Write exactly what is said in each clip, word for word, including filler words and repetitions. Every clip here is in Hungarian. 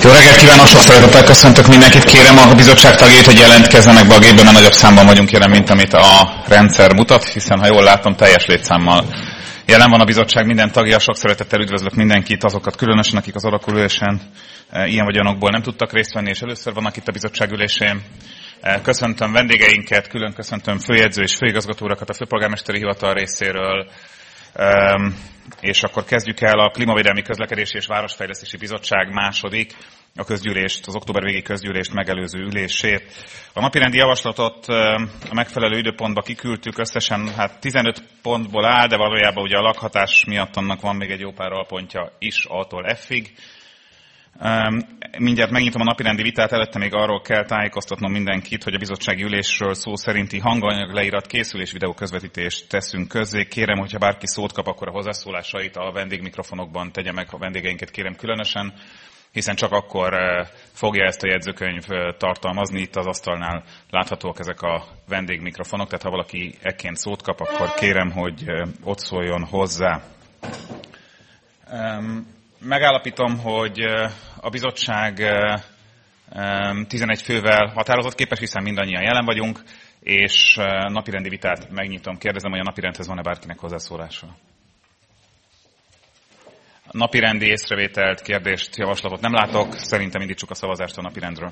Jó reggelt kívánok, sok szeretettel köszöntök mindenkit. Kérem a bizottság tagjait, hogy jelentkezzenek be a gépben, mert nagyobb számban vagyunk jelen, mint amit a rendszer mutat, hiszen ha jól látom, teljes létszámmal jelen van a bizottság minden tagja. Sok szeretettel üdvözlök mindenkit, azokat különösen, akik az alakulülésen ilyen vagy olyanokból nem tudtak részt venni, és először vannak itt a bizottság ülésén. Köszöntöm vendégeinket, külön köszöntöm főjegyző és főigazgató urakat a főpolgármesteri hivatal részéről. Um, és akkor kezdjük el a Klímavédelmi Közlekedési és Városfejlesztési Bizottság második, a közgyűlést, az október végi közgyűlést megelőző ülését. A napirendi javaslatot um, a megfelelő időpontba kiküldtük, összesen hát tizenöt pontból áll, de valójában ugye a lakhatás miatt annak van még egy jó pár alpontja is A-tól F-ig. Um, mindjárt megnyitom a napirendi vitát, előtte még arról kell tájékoztatnom mindenkit, hogy a bizottsági ülésről szó szerinti hanganyag leírat készül és videó közvetítést teszünk közzé. Kérem, hogyha bárki szót kap, akkor a hozzászólásait a vendégmikrofonokban tegye meg, a vendégeinket kérem különösen, hiszen csak akkor uh, fogja ezt a jegyzőkönyv uh, tartalmazni. Itt az asztalnál láthatóak ezek a vendégmikrofonok, tehát ha valaki ekként szót kap, akkor kérem, hogy uh, ott szóljon hozzá. Um, Megállapítom, hogy a bizottság tizenegy fővel határozatképes, hiszen mindannyian jelen vagyunk, és napirendi vitát megnyitom. Kérdezem, hogy a napirendhez van-e bárkinek hozzászólása? Napirendi észrevételt, kérdést, javaslatot nem látok. Szerintem indítsuk a szavazást a napirendről.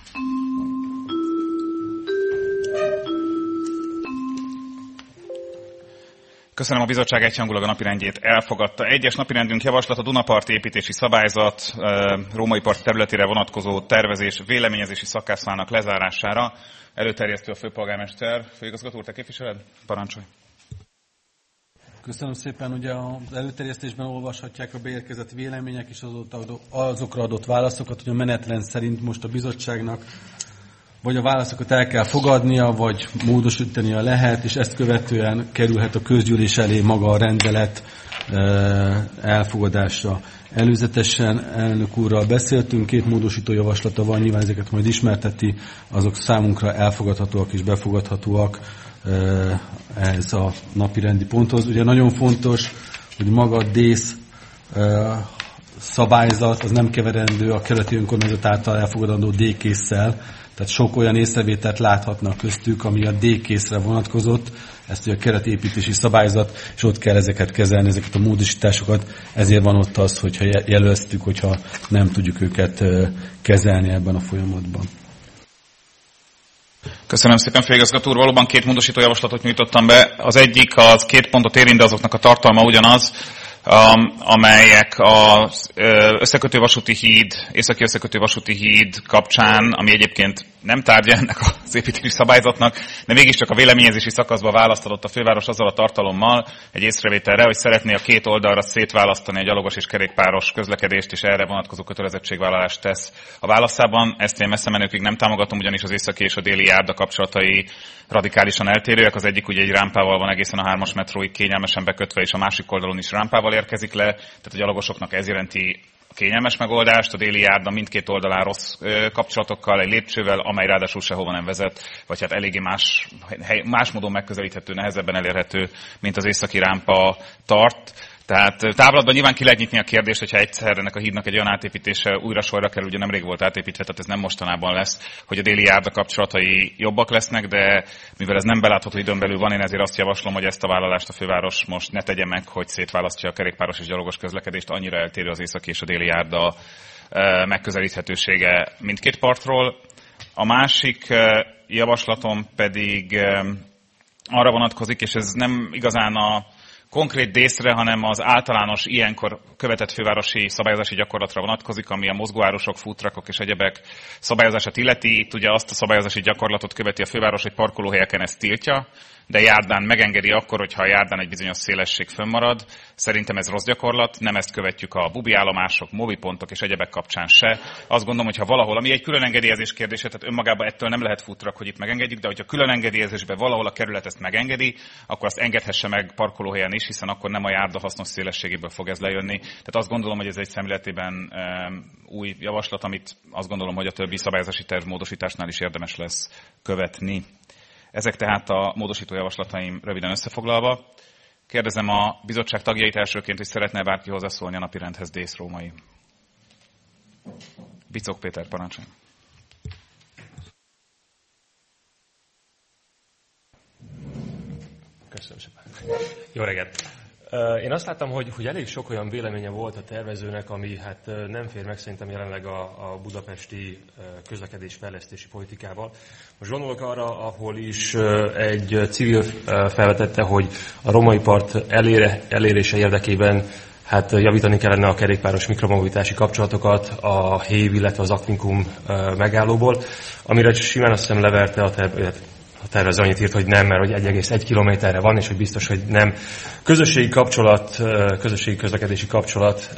Köszönöm, a bizottság egyhangulag a napirendjét elfogadta. Egyes napirendünk javaslat a Dunaparti építési szabályzat római part területére vonatkozó tervezés véleményezési szakaszának lezárására. Előterjesztő a főpolgármester. Főigazgató úr, te képviseled? Parancsolj! Köszönöm szépen. Ugye az előterjesztésben olvashatják a beérkezett vélemények és azokra adott válaszokat, hogy a menetrend szerint most a bizottságnak vagy a válaszokat el kell fogadnia, vagy módosítania lehet, és ezt követően kerülhet a közgyűlés elé maga a rendelet elfogadásra. Előzetesen elnök úrral beszéltünk, két módosító javaslata van, nyilván ezeket majd ismerteti, azok számunkra elfogadhatóak és befogadhatóak ez a napirendi ponthoz. Ugye nagyon fontos, hogy maga a DÉSZ szabályzat az nem keverendő a kerületi önkormányzat által elfogadandó D-késszel, tehát sok olyan észrevételt láthatnak köztük, ami a D-készre vonatkozott, ezt ugye a keretépítési szabályzat, és ott kell ezeket kezelni, ezeket a módosításokat, ezért van ott az, hogyha jelöztük, hogyha nem tudjuk őket kezelni ebben a folyamatban. Köszönöm szépen, főigazgató úr. Valóban két módosító javaslatot nyújtottam be. Az egyik az két pontot érint, de azoknak a tartalma ugyanaz, amelyek az összekötő vasúti híd, északi összekötő vasúti híd kapcsán, ami egyébként nem tárgya ennek az építési szabályzatnak, de mégiscsak a véleményezési szakaszban választ adott a főváros azzal a tartalommal egy észrevételre, hogy szeretné a két oldalra szétválasztani a gyalogos és kerékpáros közlekedést, és erre vonatkozó kötelezettségvállalást tesz a válaszában. Ezt én messze menőkig nem támogatom, ugyanis az északi és a déli járda kapcsolatai radikálisan eltérőek. Az egyik ugye egy rámpával van egészen a hármas metróig kényelmesen bekötve, és a másik oldalon is rámpával érkezik le, tehát a gyalogosoknak ez jelenti kényelmes megoldást, a déli járda mindkét oldalán rossz kapcsolatokkal, egy lépcsővel, amely ráadásul sehova nem vezet, vagy hát eléggé más, más módon megközelíthető, nehezebben elérhető, mint az északi rámpa tart. Tehát távlatban nyilván ki lehet nyitni a kérdést, hogyha egyszer ennek a hídnak egy olyan átépítése újra sorra kerül, ugye nemrég volt átépítve, tehát ez nem mostanában lesz, hogy a déli járda kapcsolatai jobbak lesznek, de mivel ez nem belátható időn belül van, én ezért azt javaslom, hogy ezt a vállalást a főváros most ne tegye meg, hogy szétválasztja a kerékpáros és gyalogos közlekedést, annyira eltérő az északi és a déli járda megközelíthetősége mindkét partról. A másik javaslatom pedig arra vonatkozik, és ez nem igazán a konkrét díszre, hanem az általános ilyenkor követett fővárosi szabályozási gyakorlatra vonatkozik, ami a mozgóárusok, foodtruckok és egyebek szabályozását illeti. Itt ugye azt a szabályozási gyakorlatot követi a főváros, hogy parkolóhelyeken ezt tiltja, de járdán megengedi akkor, hogyha a járdán egy bizonyos szélesség fönnmarad. Szerintem ez rossz gyakorlat, nem ezt követjük a bubi állomások, mobipontok és egyebek kapcsán se. Azt gondolom, hogy ha valahol, ami egy külön engedélyezés kérdése, tehát önmagában ettől nem lehet foodtruck, hogy itt megengedjük, de hogyha külön engedélyezésben valahol a kerület ezt megengedi, akkor azt engedhesse meg parkolóhelyen is, hiszen akkor nem a járda hasznos szélességéből fog ez lejönni. Tehát azt gondolom, hogy ez egy szemléletében um, új javaslat, amit azt gondolom, hogy a többi szabályozási terv módosításnál is érdemes lesz követni. Ezek tehát a módosító javaslataim röviden összefoglalva. Kérdezem a bizottság tagjait elsőként, hogy szeretne bárki hozzászólni a napirendhez, Dész Római. Bicok Péter, parancsolj. Köszönöm szépen. Jó reggelt! Én azt láttam, hogy, hogy elég sok olyan véleménye volt a tervezőnek, ami hát nem fér meg szerintem jelenleg a, a budapesti közlekedésfejlesztési politikával. Most gondolok arra, ahol is egy civil felvetette, hogy a római part elére, elérése érdekében hát javítani kellene a kerékpáros mikromobilitási kapcsolatokat a Hév, illetve az Aquincum megállóból, amire simán azt hiszem leverte a tervezőt. A tervező annyit írt, hogy nem, mert hogy egy egész egy kilométerre van, és hogy biztos, hogy nem. Közösségi kapcsolat, közösségi közlekedési kapcsolat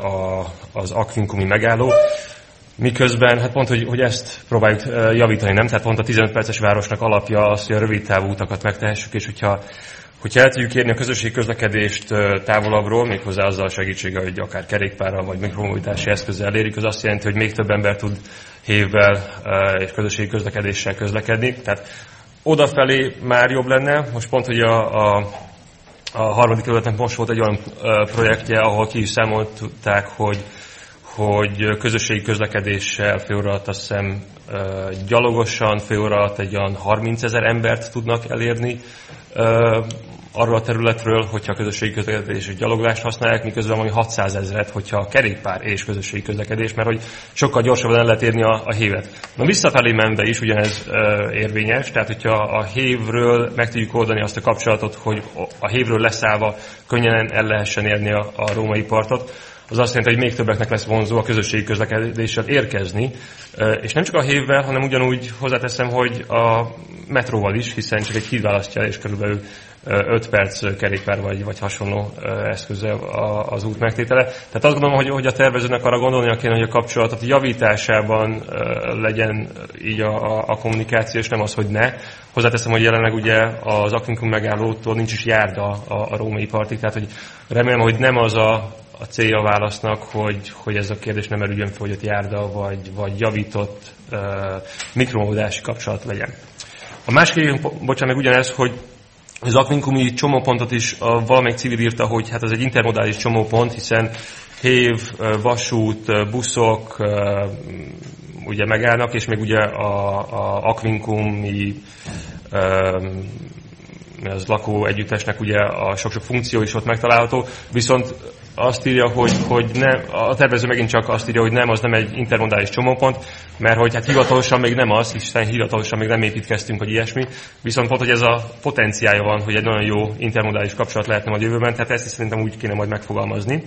az Aquincumi megálló, miközben hát pont, hogy, hogy ezt próbáljuk javítani, nem? Tehát pont a tizenöt perces városnak alapja az, hogy a rövid távú utakat megtehessük, és hogyha, hogyha el tudjuk érni a közösségi közlekedést távolabbról, méghozzá azzal a segítséggel, hogy akár kerékpárral vagy mikromobilitási eszközzel elérjük, az azt jelenti, hogy még több ember tud hévvel és közösségi közlekedéssel közlekedni. Tehát odafelé már jobb lenne. Most pont, hogy a, a, a harmadik kerületnek most volt egy olyan projektje, ahol ki is számolták, hogy, hogy közösségi közlekedéssel fél óra alatt, azt hiszem, gyalogosan fél óra alatt egy olyan harmincezer embert tudnak elérni arról a területről, hogyha a közösségi közlekedés és gyaloglást használják, miközben valami hatszázezret, hogyha kerékpár és közösségi közlekedés, mert hogy sokkal gyorsabban el lehet érni a, a hévet. Na visszafelé menve is ugyanez e, érvényes, tehát hogyha a hévről meg tudjuk oldani azt a kapcsolatot, hogy a hévről leszállva könnyen el lehessen érni a, a római partot, az azt jelenti, hogy még többeknek lesz vonzó a közösségi közlekedéssel érkezni, és nem csak a hévvel, hanem ugyanúgy hozzáteszem, hogy a metróval is, hiszen csak egy híd választja, és körülbelül öt perc kerékpár vagy, vagy hasonló eszközzel az út megtétele. Tehát azt gondolom, hogy, hogy a tervezőnek arra gondolnia kéne, hogy a kapcsolatot javításában legyen így a, a, a kommunikáció, és nem az, hogy ne. Hozzáteszem, hogy jelenleg ugye az Aquincum megállótól nincs is járda a, a római partig, tehát hogy remélem, hogy nem az a a célja a válasznak, hogy, hogy ez a kérdés nem merüljön fel, hogy ott járda vagy, vagy javított uh, mikromódási kapcsolat legyen. A másik, bocsánat, meg ugyanez, hogy az Aquincumi csomópontot is a valamelyik civil írta, hogy hát ez egy intermodális csomópont, hiszen hév, vasút, buszok uh, ugye megállnak, és még ugye a, a Aquincumi uh, az lakó együttesnek ugye a sok-sok funkció is ott megtalálható, viszont azt írja, hogy, hogy nem, a tervező megint csak azt írja, hogy nem, az nem egy intermodális csomópont, mert hogy hát hivatalosan még nem az, hiszen hivatalosan még nem építkeztünk, hogy ilyesmi, viszont pont, hogy ez a potenciálja van, hogy egy nagyon jó intermodális kapcsolat lehetne majd jövőben, tehát ezt is szerintem úgy kéne majd megfogalmazni.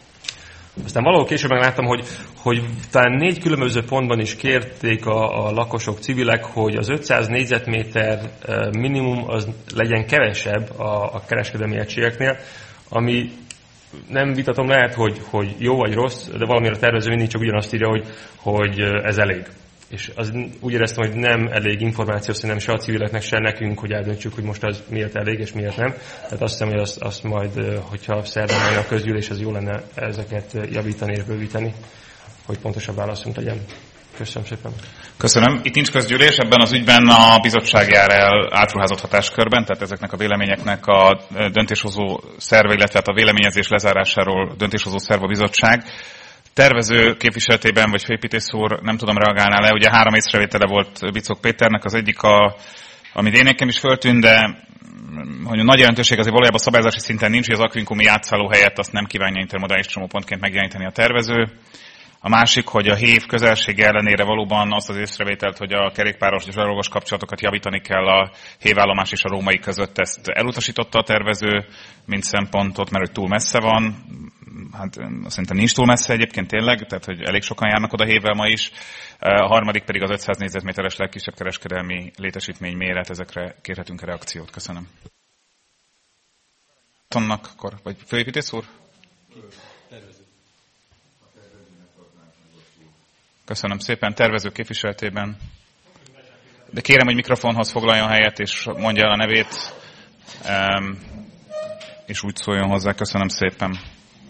Aztán valahol később megláttam, hogy, hogy talán négy különböző pontban is kérték a, a lakosok, civilek, hogy az ötszáz négyzetméter minimum az legyen kevesebb a, a kereskedelmi egységeknél, ami nem vitatom, lehet, hogy, hogy jó vagy rossz, de valamire a tervező mindig csak ugyanazt írja, hogy, hogy ez elég. És az, úgy éreztem, hogy nem elég információ, szerintem se a civileknek, se nekünk, hogy eldöntsük, hogy most az miért elég és miért nem. Tehát azt hiszem, hogy azt, azt majd, hogyha szerdán lenne a közgyűlés, az jó lenne ezeket javítani és bővíteni, hogy pontosabb válaszunk legyen. Köszönöm szépen. Köszönöm. Itt nincs közgyűlés, ebben az ügyben a bizottság jár el átruházott hatáskörben, tehát ezeknek a véleményeknek a döntéshozó szerve, illetve a véleményezés lezárásáról döntéshozó szerv a bizottság. Tervező képviseletében, vagy főépítész úr, nem tudom, reagálnál le, ugye három észrevétele volt Bicok Péternek, az egyik, a, amit én nekem is föltűnt, de hogy a nagy jelentőség azért valójában szabályozási szinten nincs, hogy az Aquincumi játszáló helyett azt nem kívánja intermodális csomópontként megjeleníteni a tervező. A másik, hogy a hév közelsége ellenére valóban azt az észrevételt, hogy a kerékpáros és gyalogos kapcsolatokat javítani kell a hévállomás és a római között, ezt elutasította a tervező, mint szempontot, mert hogy túl messze van. Hát szerintem nincs túl messze egyébként tényleg, tehát hogy elég sokan járnak oda hévvel ma is. A harmadik pedig az ötszáz négyzetméteres legkisebb kereskedelmi létesítmény méret, ezekre kérhetünk a reakciót. Köszönöm. Tonnak, akkor, vagy főépítész úr? Köszönöm szépen. Tervező képviseletében. De kérem, hogy mikrofonhoz foglaljon helyet, és mondja el a nevét, és úgy szóljon hozzá. Köszönöm szépen.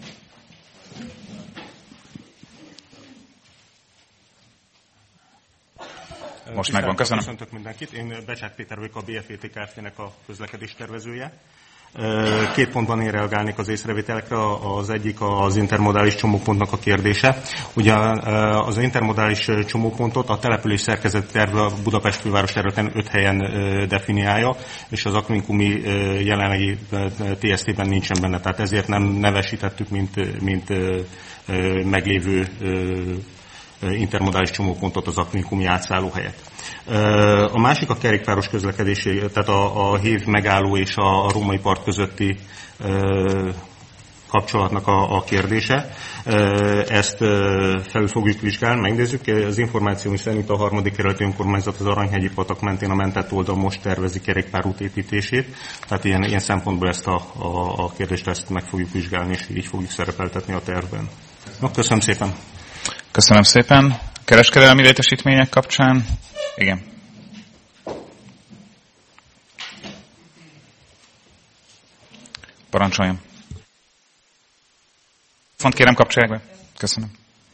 Most megvan, köszönöm. Köszöntök mindenkit. Én Becsák Péter vagyok, a bé ef é té Kft-nek a közlekedés tervezője. Két pontban én reagálnék az észrevételekre, az egyik az intermodális csomópontnak a kérdése. Ugye az intermodális csomópontot a település szerkezeti terve a Budapest főváros területen öt helyen definiálja, és az akvinkumi jelenlegi té es té-ben nincsen benne, tehát ezért nem nevesítettük, mint, mint meglévő intermodális csomópontot az akvinkumi átszállóhelyet. A másik a kerékpáros közlekedési, tehát a, a hév megálló és a, a római part közötti kapcsolatnak a, a kérdése. Ezt felül fogjuk vizsgálni, megnézzük. Az információ szerint a harmadik kerületi önkormányzat az Aranyhegyi patak mentén a mentett oldal most tervezi kerékpárút építését. Tehát ilyen, ilyen szempontból ezt a, a, a kérdést ezt meg fogjuk vizsgálni, és így fogjuk szerepeltetni a tervben. No, köszönöm szépen! Köszönöm szépen. Kereskedelmi létesítmények kapcsán? Igen. Parancsoljon. Font kérem, kapcsolják be. Köszönöm.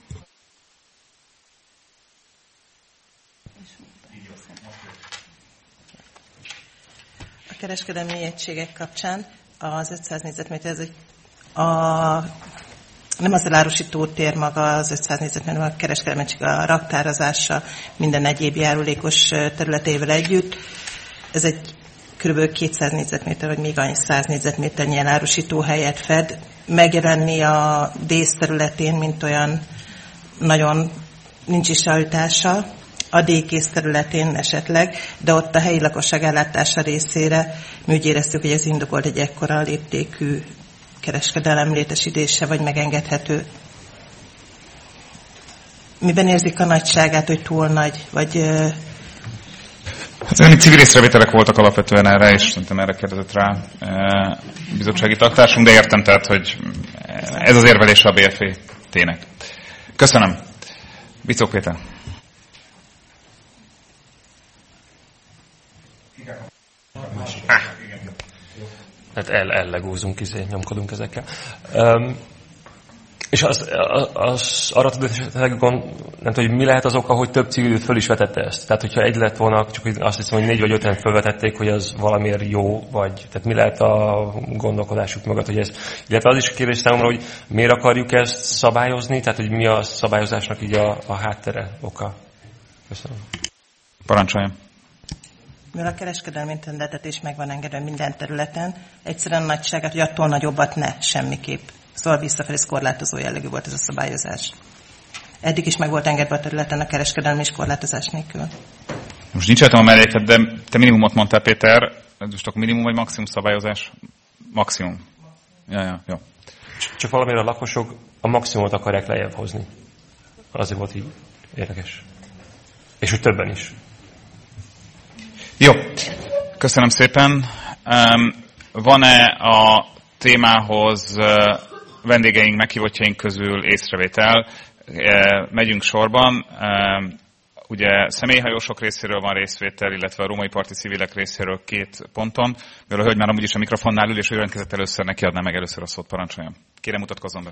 A kereskedelmi egységek kapcsán az ötszáz négyzetméter, ez egy a nem az elárusító tér maga az ötszáz négyzetméter, a kereskedelmi csak a raktározása minden egyéb járulékos területével együtt. Ez egy kb. kétszáz négyzetméter, vagy még annyi száz négyzetméternyi elárusító helyet fed. Megjelenni a dísz területén, mint olyan nagyon nincs is rajtása, a D-kész területén esetleg, de ott a helyi lakosság ellátása részére mi úgy éreztük, hogy ez indokolt egy ekkora léptékű kereskedelem létesítése, vagy megengedhető. Miben érzik a nagyságát, hogy túl nagy, vagy... Hát ezek civil észrevételek voltak alapvetően erre, és szerintem erre kérdezett rá a bizottsági taktársunk, de értem tehát, hogy ez az érvelése a bé ef é té-nek. Köszönöm. Bicók Péter. Ah. Hát el, ellegózunk, izé, nyomkodunk ezekkel. Um, és az, az, az arra tudod, nem tudom, hogy mi lehet az oka, hogy több civil föl is vetette ezt. Tehát, hogyha egy lett volna, csak azt hiszem, hogy négy vagy öten fölvetették, hogy az valamiért jó, vagy tehát mi lehet a gondolkodásuk mögött, hogy ez, illetve az is kérdés számomra, hogy miért akarjuk ezt szabályozni, tehát, hogy mi a szabályozásnak így a, a háttere, oka. Köszönöm. Parancsoljon. Mivel a kereskedelmi internettetés meg van engedve minden területen, egyszerűen nagyságát, hogy attól nagyobbat ne, semmiképp. Szóval visszafelé korlátozó jellegű volt ez a szabályozás. Eddig is meg volt engedve a területen a kereskedelmi és korlátozás nélkül. Most nincs értem a melléket, de te minimumot mondtál, Péter. Most akkor minimum vagy maximum szabályozás? Maximum. Ja, ja, jó. Csak valamire a lakosok a maximumot akarják lejjebb hozni. Azért volt így érdekes. És hogy többen is. Jó, köszönöm szépen. Van-e a témához vendégeink, meghívottjaink közül észrevétel? Megyünk sorban. Ugye személyhajósok részéről van részvétel, illetve a római parti civilek részéről két ponton. Mivel a hölgy már amúgy is a mikrofonnál ül, és ő jelentkezett először, neki adná meg először a szót, parancsoljon. Kérem, mutatkozzon be.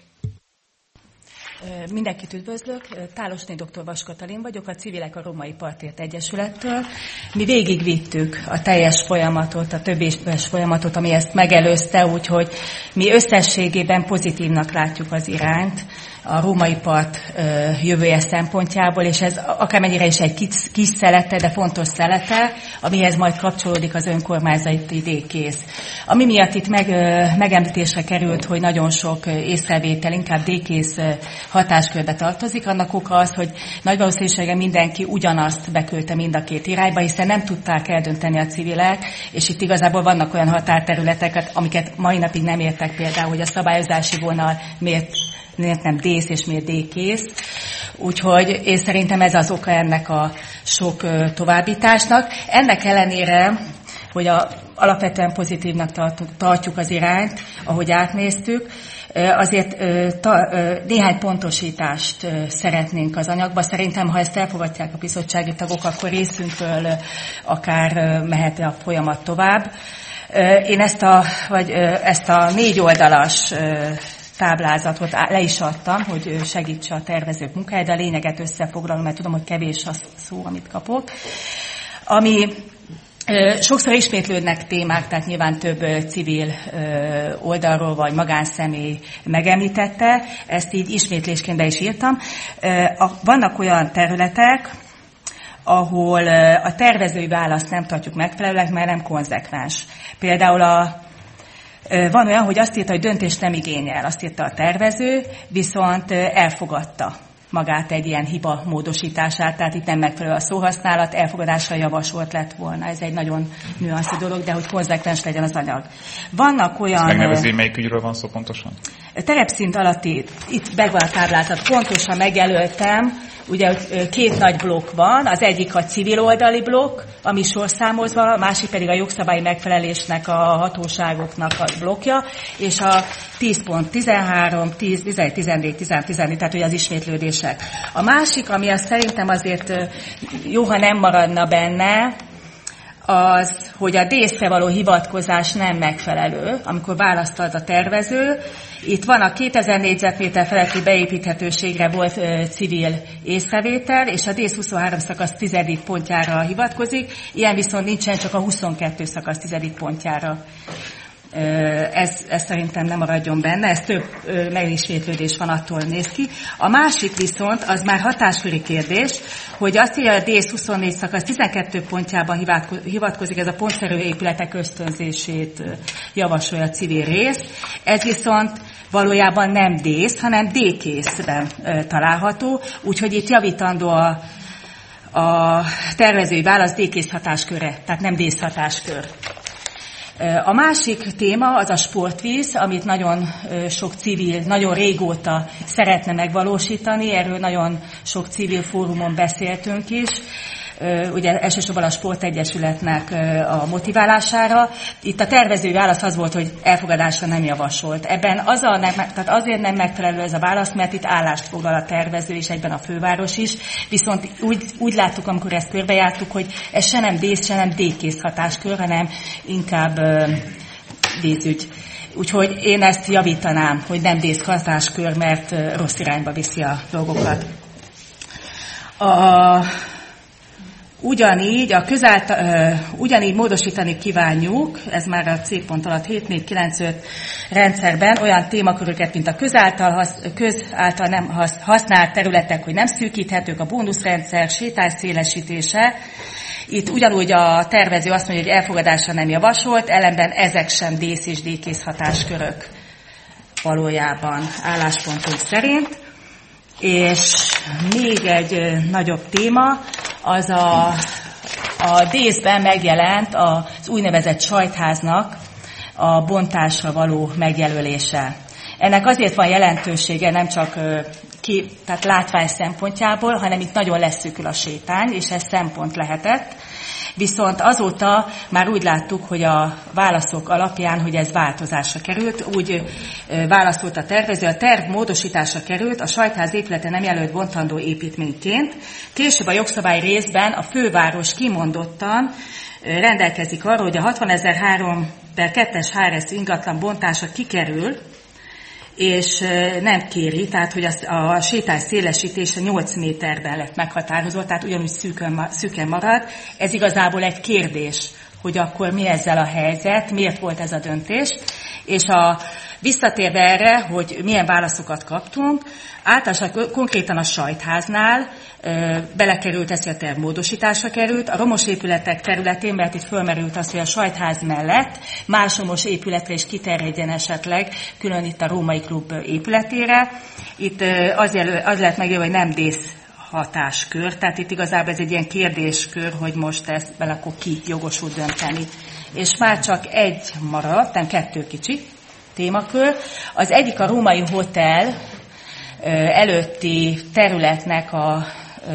Mindenkit üdvözlök, Tálosné doktor Vas Katalin vagyok, a Civilek a Római Partért Egyesülettől. Mi végigvittük a teljes folyamatot, a több éves folyamatot, ami ezt megelőzte, úgyhogy mi összességében pozitívnak látjuk az irányt a római part jövője szempontjából, és ez akármennyire is egy kis, kis szelete, de fontos szelete, amihez majd kapcsolódik az önkormányzati D-kész. Ami miatt itt meg, megemlítésre került, hogy nagyon sok észrevétel inkább D-kész hatáskörbe tartozik, annak oka az, hogy nagy valószínűséggel mindenki ugyanazt beküldte mind a két irányba, hiszen nem tudták eldönteni a civilek, és itt igazából vannak olyan határterületek, amiket mai napig nem értek, például, hogy a szabályozási vonal miért miért nem D-kész és miért D-kész. Úgyhogy én szerintem ez az oka ennek a sok továbbításnak. Ennek ellenére, hogy a, alapvetően pozitívnak tartjuk az irányt, ahogy átnéztük, azért ta, néhány pontosítást szeretnénk az anyagba. Szerintem, ha ezt elfogadják a bizottsági tagok, akkor részünkről akár mehet a folyamat tovább. Én ezt a, vagy ezt a négy oldalas táblázatot le is adtam, hogy segítse a tervezők munkáját, de a lényeget összefoglalom, mert tudom, hogy kevés a szó, amit kapok. Ami Sokszor ismétlődnek témák, tehát nyilván több civil oldalról vagy magánszemély megemlítette, ezt így ismétlésként be is írtam. Vannak olyan területek, ahol a tervezői választ nem tartjuk megfelelőnek, mert nem konzekvens. Például a, van olyan, hogy azt írta, hogy döntést nem igényel, azt írta a tervező, viszont elfogadta magát egy ilyen hiba módosítását, tehát itt nem megfelelő a szóhasználat, elfogadásra javasolt lett volna. Ez egy nagyon nüanszi dolog, de hogy konzekvens legyen az anyag. Vannak olyan... Ezt megnevezni, melyik ügyről van szó pontosan? Terepszint alatti, itt megvan a táblázat, pontosan megjelöltem, ugye két nagy blokk van, az egyik a civil oldali blokk, ami sorszámozva, a másik pedig a jogszabályi megfelelésnek, a hatóságoknak a blokkja, és a tíz pont tizenhárom, tíz, tizenegy, tizennégy, tizenöt, tizennégy, tehát ugye az ismétlődések. A másik, ami azt szerintem azért jó, ha nem maradna benne, az, hogy a díszre való hivatkozás nem megfelelő, amikor választad a tervező. Itt van a kétezer négyzetméter feletti beépíthetőségre volt ö, civil észrevétel, és a dísz huszonhárom szakasz tizedik pontjára hivatkozik, ilyen viszont nincsen, csak a huszonkettő szakasz tizedik pontjára. Ez, ez szerintem nem maradjon benne, ez több megismétlődés van, attól néz ki. A másik viszont, az már hatásköri kérdés, hogy azt írja, a dísz huszonnégy szakasz tizenkettő pontjában hivatkozik, ez a pontszerű épületek ösztönzését javasolja a civil rész. Ez viszont valójában nem dísz, hanem D-készben található, úgyhogy itt javítandó a, a tervezői válasz D-kész hatásköre, tehát nem dísz hatáskör. A másik téma az a sportvíz, amit nagyon sok civil, nagyon régóta szeretne megvalósítani, erről nagyon sok civil fórumon beszéltünk is, ugye elsősorban a Sportegyesületnek a motiválására. Itt a tervező válasz az volt, hogy elfogadásra nem javasolt. Ebben az a nem, tehát azért nem megfelelő ez a válasz, mert itt állást foglal a tervező, és egyben a főváros is. Viszont úgy, úgy láttuk, amikor ezt körbejártuk, hogy ez se nem dísz, se nem D-kész hatáskör, hanem inkább vízügy. Úgyhogy én ezt javítanám, hogy nem dísz hatáskör, mert rossz irányba viszi a dolgokat. A Ugyanígy, a közáltal, uh, ugyanígy módosítani kívánjuk, ez már a C pont alatt hét négy kilenc öt rendszerben olyan témaköröket, mint a közáltal, hasz, közáltal nem hasz, használt területek, hogy nem szűkíthetők, a bónuszrendszer, sétás szélesítése. Itt ugyanúgy a tervező azt mondja, hogy elfogadásra nem javasolt, ellenben ezek sem dísz és D-kész hatáskörök valójában álláspontunk szerint. És még egy nagyobb téma, az a, a díszben megjelent az úgynevezett sajtháznak a bontásra való megjelölése. Ennek azért van jelentősége, nem csak ki, tehát látvány szempontjából, hanem itt nagyon leszűkül a sétány, és ez szempont lehetett. Viszont azóta már úgy láttuk, hogy a válaszok alapján, hogy ez változásra került, úgy válaszolt a tervező, a terv módosításra került, a sajtház épülete nem jelölt bontandó építményként. Később a jogszabály részben a főváros kimondottan rendelkezik arról, hogy a hatvanezer-három per kettes há er es ingatlan bontása kikerül, és nem kéri, tehát hogy a sétály szélesítése nyolc méterben lett meghatározott, tehát ugyanúgy szűkön, szűken marad. Ez igazából egy kérdés, hogy akkor mi ezzel a helyzet, miért volt ez a döntés. És a, visszatérve erre, hogy milyen válaszokat kaptunk, általában konkrétan a sajtháznál belekerült ez, hogy a terv módosításra került. A romos épületek területén, mert itt fölmerült az, hogy a sajtház mellett más romos épületre is kiterjedjen esetleg, külön itt a Római Klub épületére. Itt az, jelöl, az lehet megjelölni, hogy nem dísz hatáskör, tehát itt igazából ez egy ilyen kérdéskör, hogy most ezt bele akkor ki jogosult dönteni. És már csak egy maradt, nem kettő kicsi témakör. Az egyik a Római Hotel előtti területnek a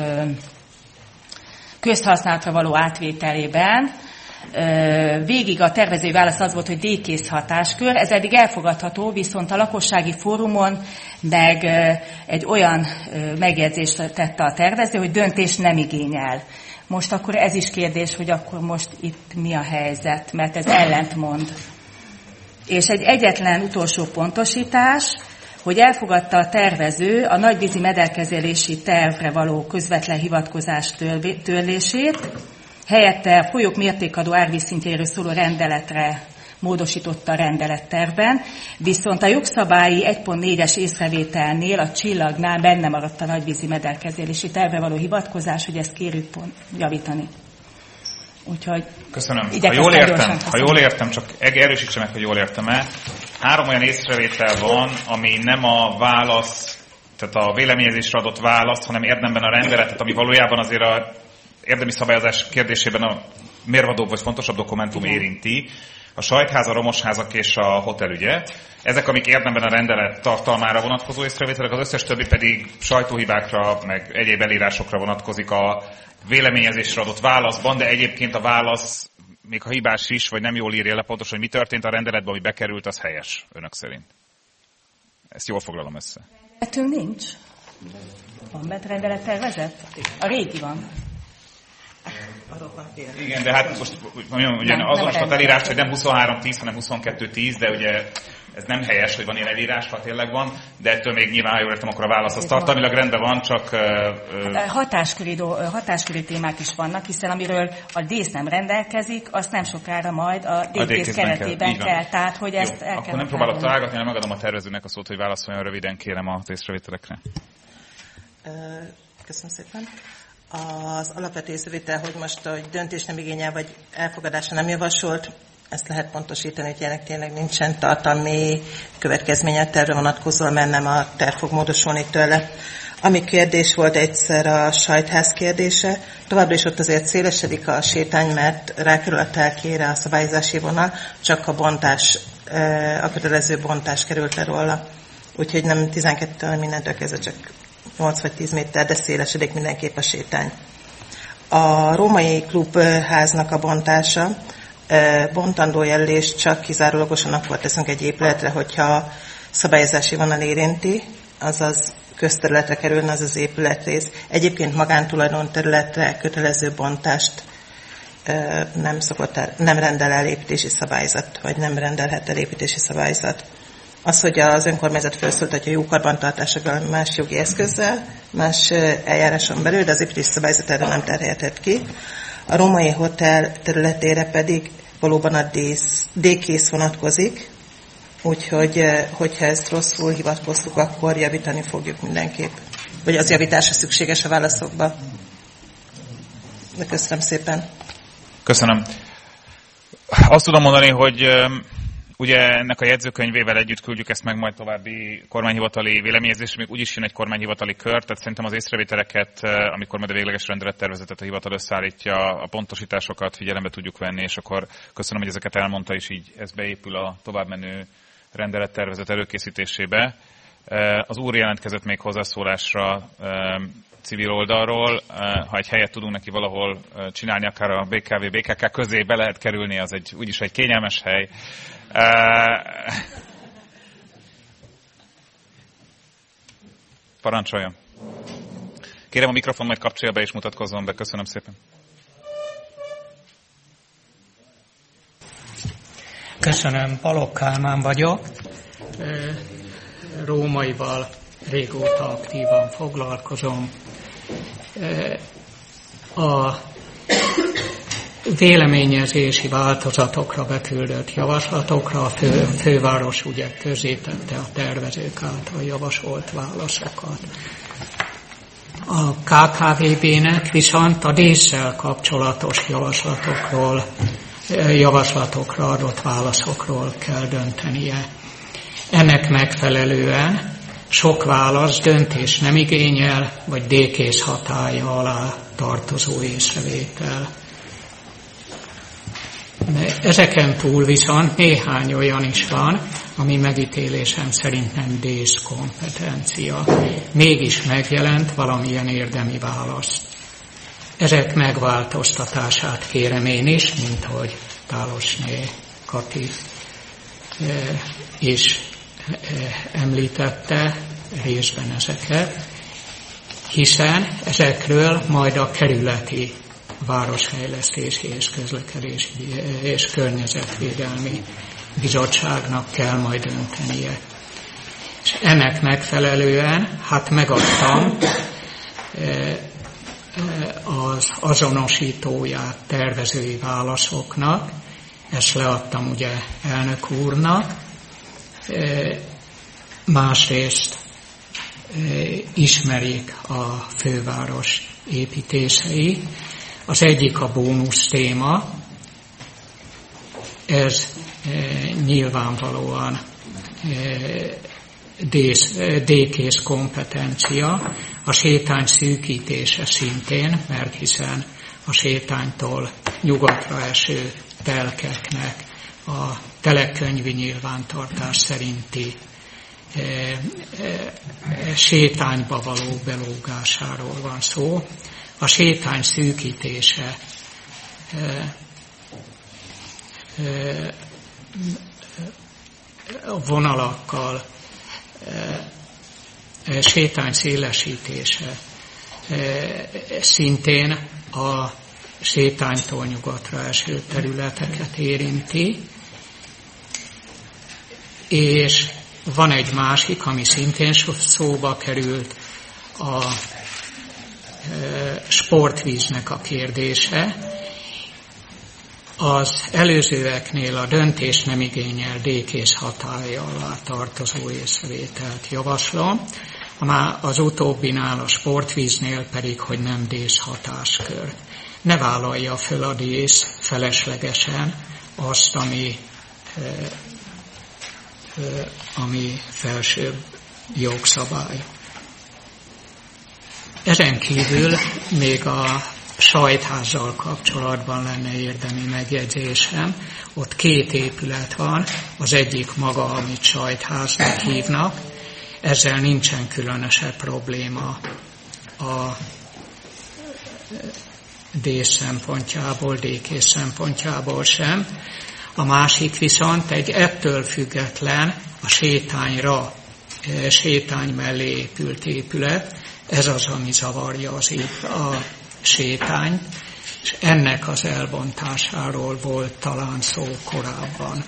közhasználatra való átvételében. Végig a tervezői válasz az volt, hogy D-kész hatáskör. Ez eddig elfogadható, viszont a lakossági fórumon meg egy olyan megjegyzést tette a tervező, hogy döntés nem igényel. Most akkor ez is kérdés, hogy akkor most itt mi a helyzet, mert ez ellentmond. És egy egyetlen utolsó pontosítás, hogy elfogadta a tervező a nagyvízi mederkezelési tervre való közvetlen hivatkozás törlését, helyette a folyók mértékadó árvízszintjéről szóló rendeletre módosította a rendelettervben, viszont a jogszabályi egy pont négyes észrevételnél a csillagnál benne maradt a nagyvízi mederkezelési tervre való hivatkozás, hogy ezt kérjük pont javítani. Úgyhogy köszönöm. Ha jól értem, ha jól értem, csak erősítse meg, hogy jól értem-e. Három olyan észrevétel van, ami nem a válasz, tehát a véleményezésre adott válasz, hanem érdemben a rendeletet, ami valójában azért a érdemi szabályozás kérdésében a mérvadóbb vagy fontosabb dokumentum érinti. A sajtház, a romosházak és a hotelügye. Ezek, amik érdemben a rendelet tartalmára vonatkozó észrevételek, az összes többi pedig sajtóhibákra, meg egyéb elírásokra vonatkozik a véleményezésre adott válaszban, de egyébként a válasz, még ha hibás is, vagy nem jól írja le pontosan, hogy mi történt a rendeletben, ami bekerült, az helyes, önök szerint. Ezt jól foglalom össze. Rendeletünk nincs. Van bent rendelettervezet? A régi van. Igen, de hát most ugye azonosított elírás, hogy nem huszonhárom tíz, hanem huszonkettő tíz, de ugye ez nem helyes, hogy van ilyen elírás, ha tényleg van, de ettől még nyilván, ha jól értem, akkor a válasz az tartalmilag rendben van, csak... Uh, hatásköri, hatásköri témák is vannak, hiszen amiről a DÉSZ nem rendelkezik, azt nem sokára majd a DÉSZ keretében kell. kell. Tehát, hogy ezt Jó, el akkor nem próbálok találgatni, hanem megadom a tervezőnek a szót, hogy válaszoljon röviden, kérem a észrevételekre. Köszönöm szépen. Az alapvető észrevétel, hogy most a döntés nem igényel, vagy elfogadása nem javasolt, ezt lehet pontosítani, hogy ennek tényleg nincsen tartalmi következménye a tervre vonatkozóan, mert nem a terv fog módosulni tőle. Ami kérdés volt egyszer a sajtház kérdése, továbbra is ott azért szélesedik a sétány, mert rákerül a telkére a szabályozási vonal, csak a bontás, a kötelező bontás került le róla. Úgyhogy nem tizenkettő, hanem mindentől kezdve csak nyolc vagy tíz méter, de szélesedik mindenképp a sétány. A római klubháznak a bontása, bontandó jelölés csak kizárólagosan akkor teszünk egy épületre, hogyha szabályozási vonal érinti, azaz közterületre kerülne az az épületrész. Egyébként magántulajdon területre kötelező bontást nem, szokott el, nem rendel el építési szabályzat, vagy nem rendelhet el építési szabályzat. Az, hogy az önkormányzat felszóltatja jó karbantartással más jogi eszközzel, más eljáráson belül, de az építési szabályzat erre nem terhelhet ki. A római hotel területére pedig valóban a D-kész vonatkozik, úgyhogy hogyha ezt rosszul hivatkoztuk, akkor javítani fogjuk mindenképp. Vagy az javításra szükséges a válaszokba. De köszönöm szépen. Köszönöm. Azt tudom mondani, hogy ugye ennek a jegyzőkönyvével együtt küldjük ezt meg majd további kormányhivatali véleményezésre, még úgyis jön egy kormányhivatali kör, tehát szerintem az észrevételeket, amikor majd a végleges rendelettervezetet a hivatal összeállítja, a pontosításokat figyelembe tudjuk venni, és akkor köszönöm, hogy ezeket elmondta, és így ez beépül a továbbmenő rendelettervezet előkészítésébe. Az úr jelentkezett még hozzászólásra civil oldalról, ha egy helyet tudunk neki valahol csinálni, akár a bé ká vé bé ká ká közé be lehet kerülni, az egy, úgyis egy kényelmes hely. Parancsoljon. Kérem a mikrofon majd kapcsolja be és mutatkozzon be. Köszönöm szépen. Köszönöm, Palok Kálmán vagyok. Rómaival régóta aktívan foglalkozom. A véleményezési változatokra beküldött javaslatokra a fő, főváros ugye közzétette a tervezők által javasolt válaszokat. A ká ká vé bé-nek viszont a DÉSZ-szel kapcsolatos javaslatokról, javaslatokra adott válaszokról kell döntenie. Ennek megfelelően sok válasz döntés nem igényel, vagy D-kész hatálya alá tartozó észrevétel. De ezeken túl viszont néhány olyan is van, ami megítélésem szerint nem DÉSZ kompetencia. Mégis megjelent valamilyen érdemi választ. Ezek megváltoztatását kérem én is, mint hogy Tálosné Kati is említette részben ezeket, hiszen ezekről majd a kerületi városfejlesztési és közlekedési és környezetvédelmi bizottságnak kell majd döntenie. És ennek megfelelően hát megadtam az azonosítóját tervezői válaszoknak, ezt leadtam ugye elnök úrnak, másrészt ismerik a főváros építései. Az egyik a bónusz téma, ez nyilvánvalóan D-kész kompetencia, a sétány szűkítése szintén, mert hiszen a sétánytól nyugatra eső telkeknek a telekönyvi nyilvántartás szerinti e, e, sétányba való belógásáról van szó. A sétány szűkítése e, e, vonalakkal, e, sétány szélesítése e, szintén a sétánytól nyugatra eső területeket érinti, és van egy másik, ami szintén szóba került, a sportvíznek a kérdése. Az előzőeknél a döntés nem igényel D-kész hatálya alá tartozó észrevételt javaslom, az utóbbinál, a sportvíznél pedig, hogy nem D-s hatáskör. Ne vállalja föl a dísz feleslegesen azt, ami, ami felsőbb jogszabály. Ezen kívül még a sajtházzal kapcsolatban lenne érdemi megjegyzésem. Ott két épület van, az egyik maga, amit sajtháznak hívnak, ezzel nincsen különösebb probléma a D szempontjából, D-kész szempontjából sem. A másik viszont egy ettől független, a sétányra, sétány mellé épült épület, ez az, ami zavarja az itt a sétányt, és ennek az elbontásáról volt talán szó korábban.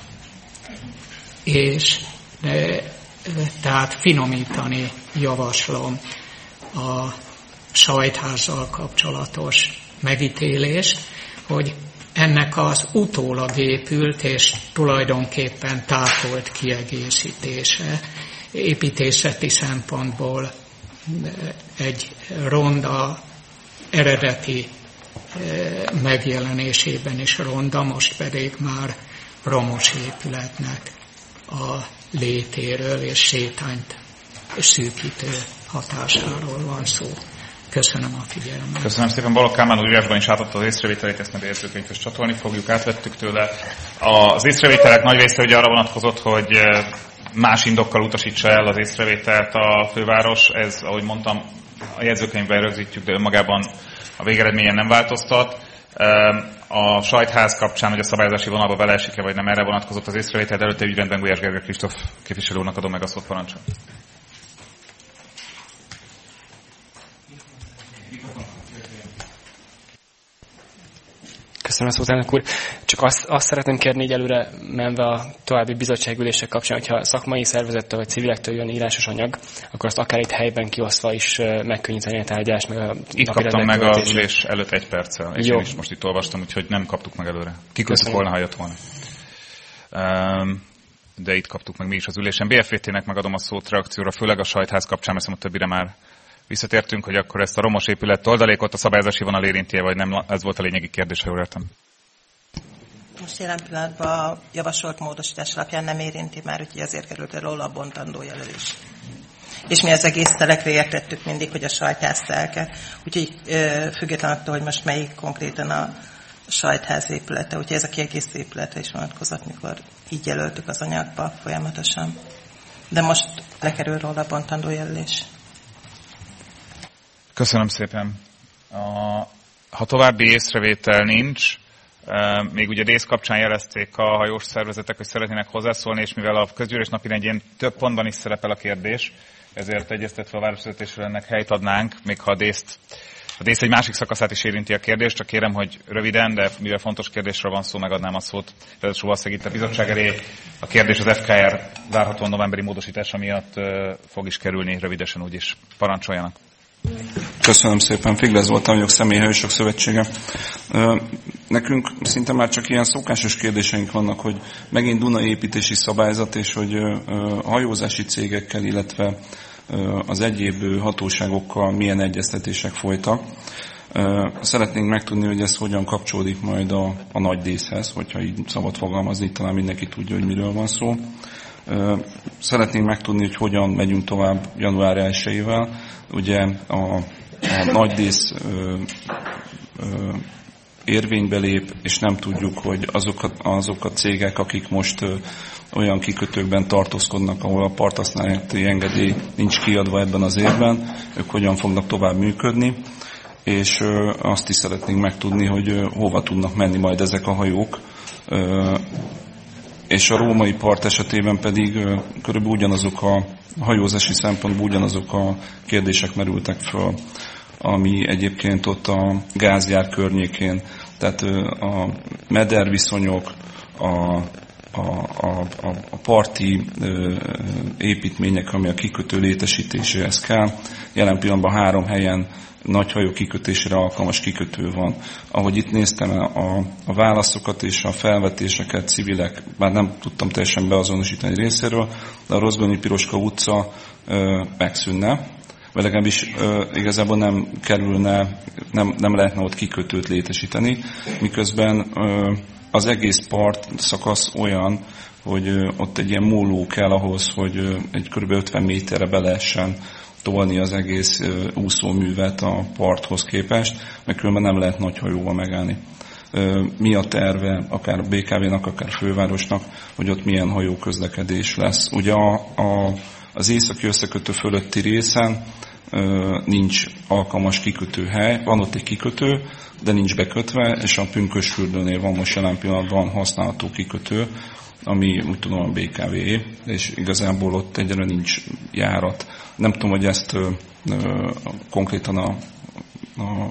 És de, tehát finomítani javaslom a sajtházzal kapcsolatos megítélést, hogy ennek az utólag épült és tulajdonképpen táfolt kiegészítése építészeti szempontból egy ronda eredeti megjelenésében is ronda, most pedig már romos épületnek a létéről és sétányt szűkítő hatásáról van szó. Köszönöm a figyelmet. Köszönöm szépen. Balogh Kálmán úr írásban is átadta az észrevételét, ezt majd érzőkönyvhöz csatolni fogjuk, átvettük tőle. Az észrevételek nagy része ugye arra vonatkozott, hogy más indokkal utasítsa el az észrevételt a főváros. Ez, ahogy mondtam, a jegyzőkönyvben rögzítjük, de önmagában a végeredményen nem változtat. A sajtház kapcsán, hogy a szabályozási vonalba beleesik-e, vagy nem, erre vonatkozott az észrevétel, de előtte ügyrendben Gulyás Gergely Kristóf képviselő úrnak adom meg a szót, parancsol. Köszönöm a szót, elnök úr. Csak azt, azt szeretném kérni, így előre menve a további bizottságülések kapcsán, hogyha szakmai szervezettől vagy civilektől jön írásos anyag, akkor azt akár itt helyben kiosztva is megkönnyíteni a tárgyást. Meg a itt kaptam meg a ülés előtt egy perccel, és jó. Én is most itt olvastam, úgyhogy nem kaptuk meg előre. Kiküldtük volna, ha jött volna. De itt kaptuk meg mi is az ülésen. bé ef vé té-nek megadom a szót reakcióra, főleg a sajtház kapcsán, mert a többire már visszatértünk, hogy akkor ezt a romos épület oldalékot a szabályozási vonal érinti, vagy nem, ez volt a lényegi kérdés, ha jól értem. Most jelen pillanatban a javasolt módosítás alapján nem érinti már, úgyhogy ezért került róla a bontandó jelölés. És mi az egész telekre értettük mindig, hogy a sajtház telke. Úgyhogy független attól, hogy most melyik konkrétan a sajtház épülete, úgyhogy ez a kiegészítő épületre is vonatkozott, mikor így jelöltük az anyagba folyamatosan. De most lekerül róla a bontandó jelölés. Köszönöm szépen. A, ha további észrevétel nincs, e, még ugye rész kapcsán jelezték a hajós szervezetek, hogy szeretnének hozzászólni, és mivel a közgyűlés napirendjén több pontban is szerepel a kérdés, ezért egyeztetve a városvezetésről ennek helyt adnánk, még ha a dészt, a dész egy másik szakaszát is érinti a kérdést, csak kérem, hogy röviden, de mivel fontos kérdésről van szó, megadnám a szót. Például valószínűleg itt a bizottság elé a kérdés az ef ká er várhatóan novemberi módosítása miatt uh, fog is kerülni, rövidesen úgyis. Parancsoljanak. Köszönöm szépen, Figlez Zoltán vagyok, Személyhajósok Szövetsége. Nekünk szinte már csak ilyen szokásos kérdéseink vannak, hogy megint Dunai építési szabályzat, és hogy hajózási cégekkel, illetve az egyéb hatóságokkal milyen egyeztetések folytak. Szeretnénk megtudni, hogy ez hogyan kapcsolódik majd a, a nagy díszhez, hogyha így szabad fogalmazni, talán mindenki tudja, hogy miről van szó. Szeretnénk megtudni, hogy hogyan megyünk tovább január elsejével. Ugye a, a nagy dísz ö, ö, érvénybe lép, és nem tudjuk, hogy azok a, azok a cégek, akik most ö, olyan kikötőkben tartózkodnak, ahol a parthasználati engedély nincs kiadva ebben az évben, ők hogyan fognak tovább működni, és ö, azt is szeretnénk megtudni, hogy ö, hova tudnak menni majd ezek a hajók, ö, és a római part esetében pedig ö, körülbelül ugyanazok a hajózási szempontból ugyanazok a kérdések merültek föl, ami egyébként ott a gázgyár környékén, tehát ö, a mederviszonyok, a A, a, a parti ö, építmények, ami a kikötő létesítéséhez kell. Jelen pillanatban három helyen nagy hajó kikötésére alkalmas kikötő van. Ahogy itt néztem a, a válaszokat és a felvetéseket civilek, bár nem tudtam teljesen beazonosítani részéről, de a Rozgonyi Piroska utca ö, megszűnne, vagy legalábbis ö, igazából nem kerülne, nem, nem lehetne ott kikötőt létesíteni, miközben ö, az egész part szakasz olyan, hogy ott egy ilyen móló kell ahhoz, hogy egy kb. ötven méterre be lehessen tolni az egész úszóművet a parthoz képest, mert különben nem lehet nagy hajóval megállni. Mi a terve, akár a bé ká vé-nak, akár a fővárosnak, hogy ott milyen hajóközlekedés lesz. Ugye a, a, az északi összekötő fölötti részen nincs alkalmas kikötőhely, van ott egy kikötő, de nincs bekötve, és a Pünkösfürdőnél van most jelen pillanatban használható kikötő, ami úgy tudom a bé ká vé, és igazából ott egyre nincs járat. Nem tudom, hogy ezt ö, ö, konkrétan a, a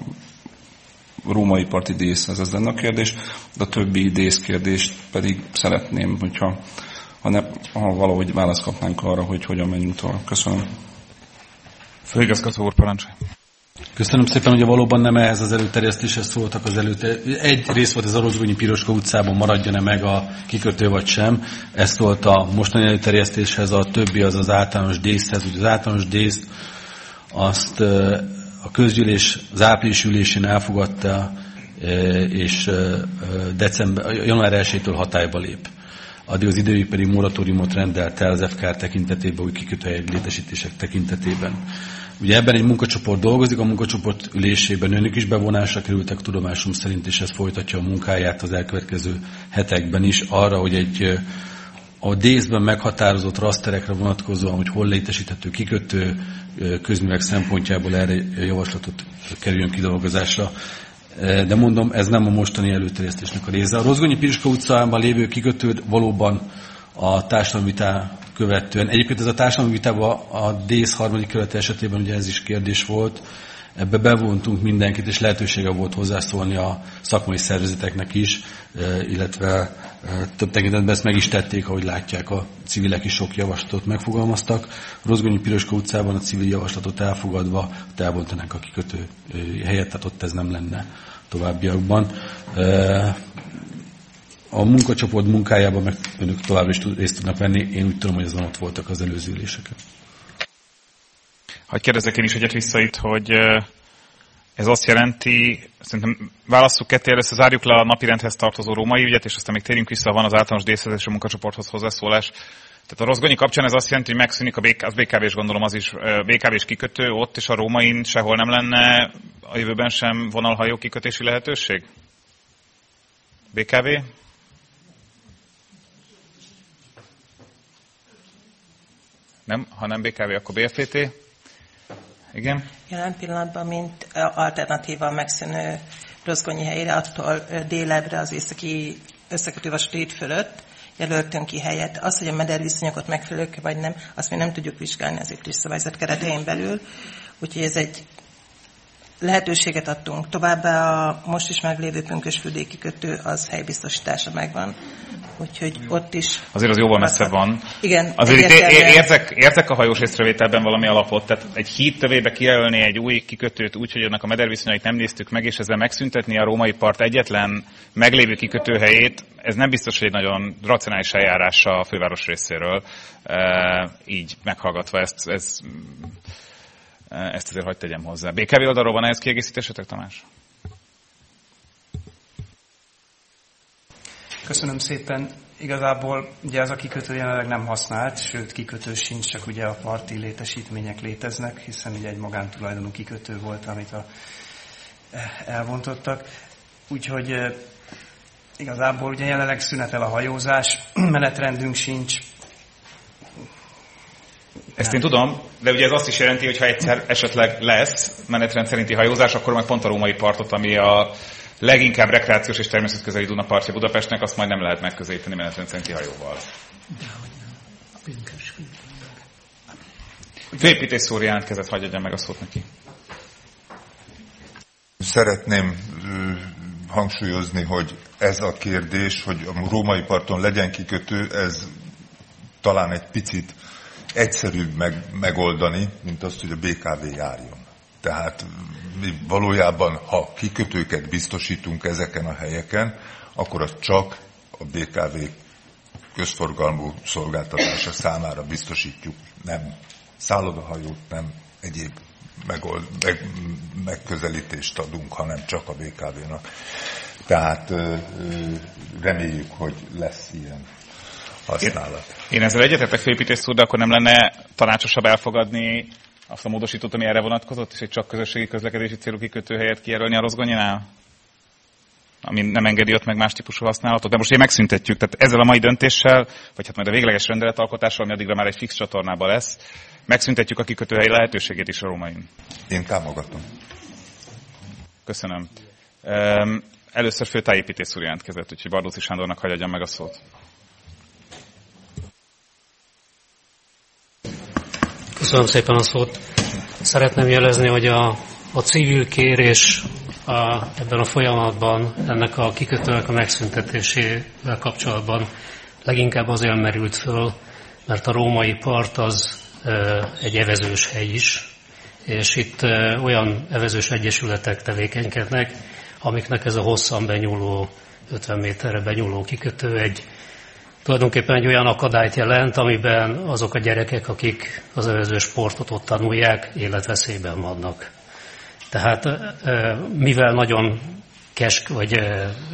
római parti díszhez ez lenne a kérdés, de a többi díszkérdést pedig szeretném, hogyha ha, ne, ha valahogy választ kapnánk arra, hogy hogyan menjünk tovább. Köszönöm. Főigazgató úr, parancsolj. Köszönöm szépen, ugye valóban nem ehhez az előterjesztéshez szóltak az előterjesztés. Egy rész volt ez a Rozgonyi Piroska utcában, maradjon-e meg a kikötő vagy sem. Ez volt a mostani előterjesztéshez, a többi az az általános díszhez. Ugye az általános dísz azt a közgyűlés az április ülésén elfogadta, és december, január elsejétől hatályba lép. Addig az időig pedig moratóriumot rendelt el az ef ká er tekintetében, új kikötőhelyek létesítések tekintetében. Ugye ebben egy munkacsoport dolgozik, a munkacsoport ülésében önök is bevonásra kerültek tudomásom szerint, és ez folytatja a munkáját az elkövetkező hetekben is arra, hogy egy a díszben meghatározott raszterekre vonatkozóan, hogy hol létesíthető kikötő közművek szempontjából erre javaslatot kerüljön kidolgozásra. De mondom, ez nem a mostani előterjesztésnek a része. A Rozgonyi Piroska utcában lévő kikötő valóban a társadalmi vitá követően. Egyébként ez a társadalmi vitában a dísz harmadik kerülete esetében ugye ez is kérdés volt. Ebbe bevontunk mindenkit, és lehetősége volt hozzászólni a szakmai szervezeteknek is, illetve több tekintetben ezt meg is tették, ahogy látják, a civilek is sok javaslatot megfogalmaztak. Rozgonyi Piroska utcában a civil javaslatot elfogadva elbontanánk a kikötő helyet, tehát ott ez nem lenne továbbiakban. A munkacsoport munkájában meg önök továbbra is részt tudnak venni. Én úgy tudom, hogy azon ott voltak az előző üléseken. Hadd kérdezzek én is egyet vissza itt, hogy ez azt jelenti, szerintem válasszuk ketté, először zárjuk le a napirendhez tartozó római ügyet, és aztán még térjünk vissza, van az általános díszhez és a munkacsoporthoz hozzászólás. Tehát a Rozgonyi kapcsán ez azt jelenti, hogy megszűnik a bé ká vé, az bé ká vé-s gondolom, az is bé ká vé-s kikötő, ott és a rómain sehol nem lenne a jövőben sem vonalhajó kikötési lehetőség? bé ká vé? Nem, ha nem bé ká vé, akkor bé ef té. Igen. Jelen pillanatban, mint alternatíva megszűnő Rozgonyi helyére, attól délebre az északi összekötő vasút fölött jelöltünk ki helyet. Az, hogy a mederviszonyokat megfelelők vagy nem, azt mi nem tudjuk vizsgálni az építési szabályzat keretein belül. Úgyhogy ez egy lehetőséget adtunk. Továbbá a most is meglévő pünkösfürdői kikötő az helybiztosítása megvan. úgyhogy ott is... Azért az jóval messze van. Igen. Azért itt érzek, érzek a hajós észrevételben valami alapot, tehát egy híd tövébe kijelölni egy új kikötőt úgy, hogy annak a mederviszonyait nem néztük meg, és ezzel megszüntetni a római part egyetlen meglévő kikötőhelyét, ez nem biztos, hogy egy nagyon racionális eljárása a főváros részéről. E, így meghallgatva ezt, ez, ezt azért hagyd tegyem hozzá. bé ká vé oldalról van ehhez kiegészítésetek, Tamás? Köszönöm szépen. Igazából ugye ez a kikötő jelenleg nem használt, sőt kikötő sincs, csak ugye a parti létesítmények léteznek, hiszen ugye egy magántulajdonú kikötő volt, amit a, elbontottak. Úgyhogy igazából ugye jelenleg szünetel a hajózás, menetrendünk sincs. Ezt én tudom, de ugye ez azt is jelenti, hogy ha egyszer esetleg lesz menetrend szerinti hajózás, akkor meg pont a római partot, ami a leginkább rekreációs és természetközeli Duna partja Budapestnek, azt majd nem lehet megközelíteni menetrend szerinti hajóval. Főépítész úr jelentkezett, hagyj adjam meg a szót neki. Szeretném hangsúlyozni, hogy ez a kérdés, hogy a római parton legyen kikötő, ez talán egy picit egyszerűbb meg, megoldani, mint azt, hogy a bé ká vé járjon. Tehát mi valójában, ha kikötőket biztosítunk ezeken a helyeken, akkor az csak a bé ká vé közforgalmú szolgáltatása számára biztosítjuk. Nem szállodahajót, nem egyéb megold, meg, megközelítést adunk, hanem csak a bé ká vénak. Tehát reméljük, hogy lesz ilyen használat. Én, én ezzel egyetetek, főépítész úr, de akkor nem lenne tanácsosabb elfogadni azt a módosítót, ami erre vonatkozott, és egy csak közösségi közlekedési célú kikötőhelyet kijelölni a Rozgonyinál? Ami nem engedi ott meg más típusú használatot. De most én megszüntetjük, tehát ezzel a mai döntéssel, vagy hát majd a végleges rendeletalkotással, ami addigra már egy fix csatornában lesz, megszüntetjük a kikötőhely lehetőségét is a Rómain. Én támogatom. Köszönöm. Először főtájépítész úr jelentkezett, úgyhogy Bardóci Sándornak hagyjam meg a szót. Köszönöm szépen a szót. Szeretném jelezni, hogy a, a civil kérés a, ebben a folyamatban, ennek a kikötőnek a megszüntetésével kapcsolatban leginkább azért merült föl, mert a római part az e, egy evezős hely is, és itt e, olyan evezős egyesületek tevékenykednek, amiknek ez a hosszan benyúló, ötven méterre benyúló kikötő egy tulajdonképpen egy olyan akadályt jelent, amiben azok a gyerekek, akik az evező sportot ott tanulják, életveszélyben vannak. Tehát mivel nagyon kesk, vagy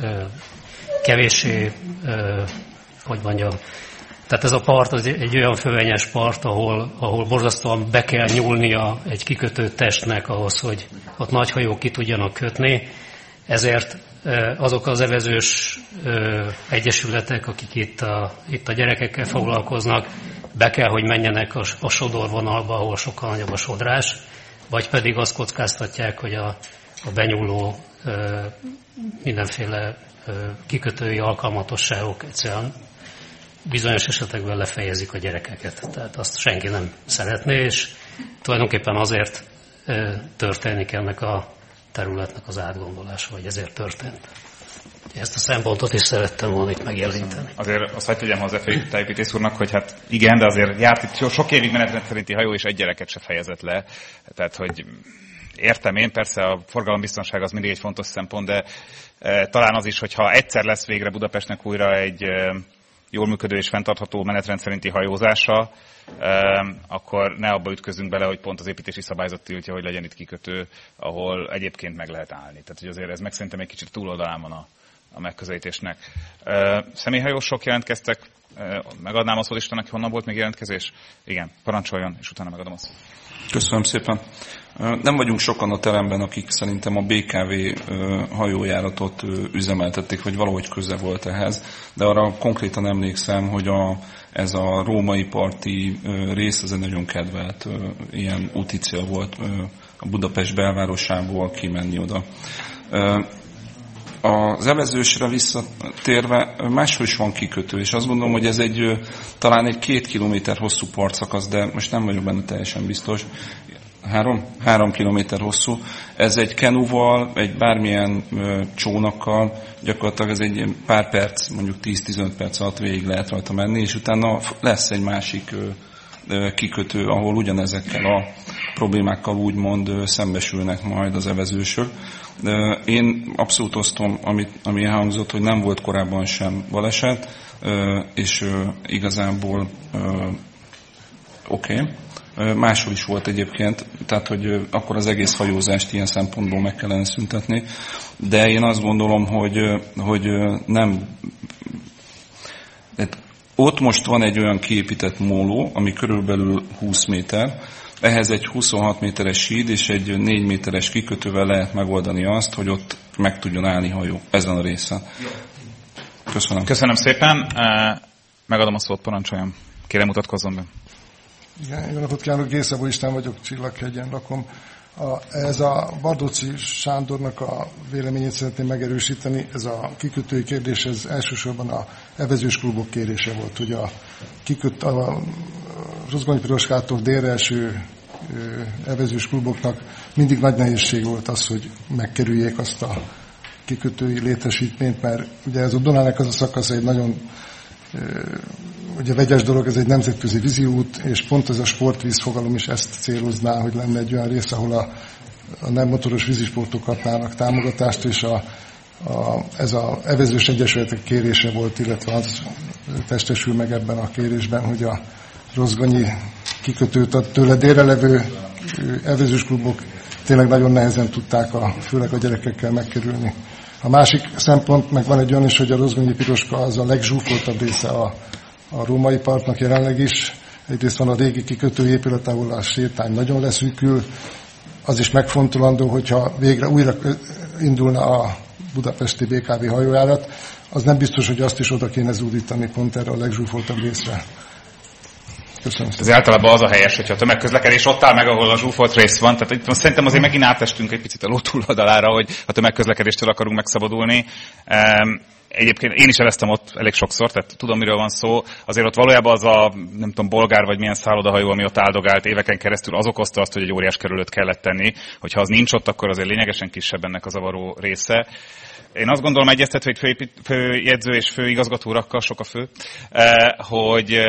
kevéssé, hogy mondjam, tehát ez a part az egy olyan fölényes part, ahol, ahol borzasztóan be kell nyúlnia egy kikötő testnek ahhoz, hogy ott nagy hajók ki tudjanak kötni, ezért azok az evezős egyesületek, akik itt a, itt a gyerekekkel foglalkoznak, be kell, hogy menjenek a, a sodorvonalba, ahol sokkal nagyobb a sodrás, vagy pedig azt kockáztatják, hogy a, a benyúló ö, mindenféle ö, kikötői alkalmatosságok egyszerűen bizonyos esetekben lefejezik a gyerekeket. Tehát azt senki nem szeretné, és tulajdonképpen azért ö, történik ennek a területnek az átgondolása, vagy ezért történt. Ezt a szempontot is szerettem volna itt megjeleníteni. Azért azt hadd tegyem hozzá főépítész úrnak, hogy hát igen, de azért járt itt sok évig menetrend szerinti hajó, és egy gyereket se fejezett le. Tehát, hogy értem én, persze a forgalombiztonság az mindig egy fontos szempont, de e, talán az is, hogyha egyszer lesz végre Budapestnek újra egy e, jól működő és fenntartható menetrend szerinti hajózása, akkor ne abba ütközünk bele, hogy pont az építési szabályzat tiltja, hogy legyen itt kikötő, ahol egyébként meg lehet állni. Tehát, hogy azért ez meg szerintem egy kicsit túloldalán van a, a megközelítésnek. Személyhajósok jelentkeztek, megadnám a szót Istennek, honnan volt még jelentkezés? Igen, parancsoljon, és utána megadom a szót. Köszönöm szépen. Nem vagyunk sokan a teremben, akik szerintem a bé ká vé hajójáratot üzemeltették, vagy valahogy köze volt ehhez, de arra konkrétan emlékszem, hogy a, ez a római parti rész, ez egy nagyon kedvelt ilyen úticél volt a Budapest belvárosából kimenni oda. Az evezősre visszatérve máshol is van kikötő, és azt gondolom, hogy ez egy talán egy két kilométer hosszú partszakasz, de most nem vagyok benne teljesen biztos. Három? Három kilométer hosszú. Ez egy kenúval, egy bármilyen ö, csónakkal, gyakorlatilag ez egy pár perc, mondjuk tíz-tizenöt perc alatt végig lehet rajta menni, és utána lesz egy másik ö, ö, kikötő, ahol ugyanezekkel a problémákkal úgymond ö, szembesülnek majd az evezősök. Ö, én abszolút osztom, amit, ami elhangzott, hogy nem volt korábban sem baleset, ö, és ö, igazából oké. Okay. Máshol is volt egyébként, tehát hogy akkor az egész hajózást ilyen szempontból meg kellene szüntetni, de én azt gondolom, hogy, hogy nem... Ott most van egy olyan kiépített móló, ami körülbelül húsz méter, ehhez egy huszonhat méteres síd és egy négy méteres kikötővel lehet megoldani azt, hogy ott meg tudjon állni hajó ezen a részen. Köszönöm. Köszönöm szépen. Megadom a szót, parancsoljam. Kérem, mutatkozzon be. Igen, jó napot kívánok, Gészabó István vagyok, Csillaghegyen lakom. A, ez a Bardóczy Sándornak a véleményét szeretném megerősíteni. Ez a kikötői kérdés, ez elsősorban a evezős klubok kérése volt, hogy a, kiköt, a Rozgonyi-Piroskától délre eső evezős kluboknak mindig nagy nehézség volt az, hogy megkerüljék azt a kikötői létesítményt, mert ugye ez a Dunának az a szakasz egy nagyon ugye vegyes dolog, ez egy nemzetközi víziút, és pont ez a sportvíz fogalom is ezt célozná, hogy lenne egy olyan rész, ahol a, a nem motoros vízisportok kapnának támogatást, és a, a, ez a evezős egyesületek kérése volt, illetve az testesül meg ebben a kérésben, hogy a Rozgonyi kikötőt tőle délre levő evezős klubok tényleg nagyon nehezen tudták, a, főleg a gyerekekkel megkerülni. A másik szempont, meg van egy olyan is, hogy a Rozgonyi Piroska az a legzsúfoltabb része a, a római partnak jelenleg is. Egyrészt van a régi kikötőépület, ahol a sétány nagyon leszűkül. Az is megfontolandó, hogyha végre újra indulna a budapesti bé ká vé hajójárat, az nem biztos, hogy azt is oda kéne zúdítani pont erre a legzsúfoltabb részre. Köszönöm. Ez általában az a helyes, hogyha a tömegközlekedés ott áll meg, ahol a zsúfolt rész van. Tehát itt szerintem azért megint átestünk egy picit a ló túloldalára, hogy a tömegközlekedéstől akarunk megszabadulni. Egyébként én is eleztem ott elég sokszor, tehát tudom, miről van szó. Azért ott valójában az a, nem tudom, bolgár vagy milyen szállodahajó, ami ott áldogált éveken keresztül, az okozta azt, hogy egy óriás kerülőt kellett tenni. Hogyha az nincs ott, akkor azért lényegesen kisebb ennek a zavaró része. Én azt gondolom, egyeztetve, hogy fő, főjegyző és főigazgató urakkal, sok a fő, hogy...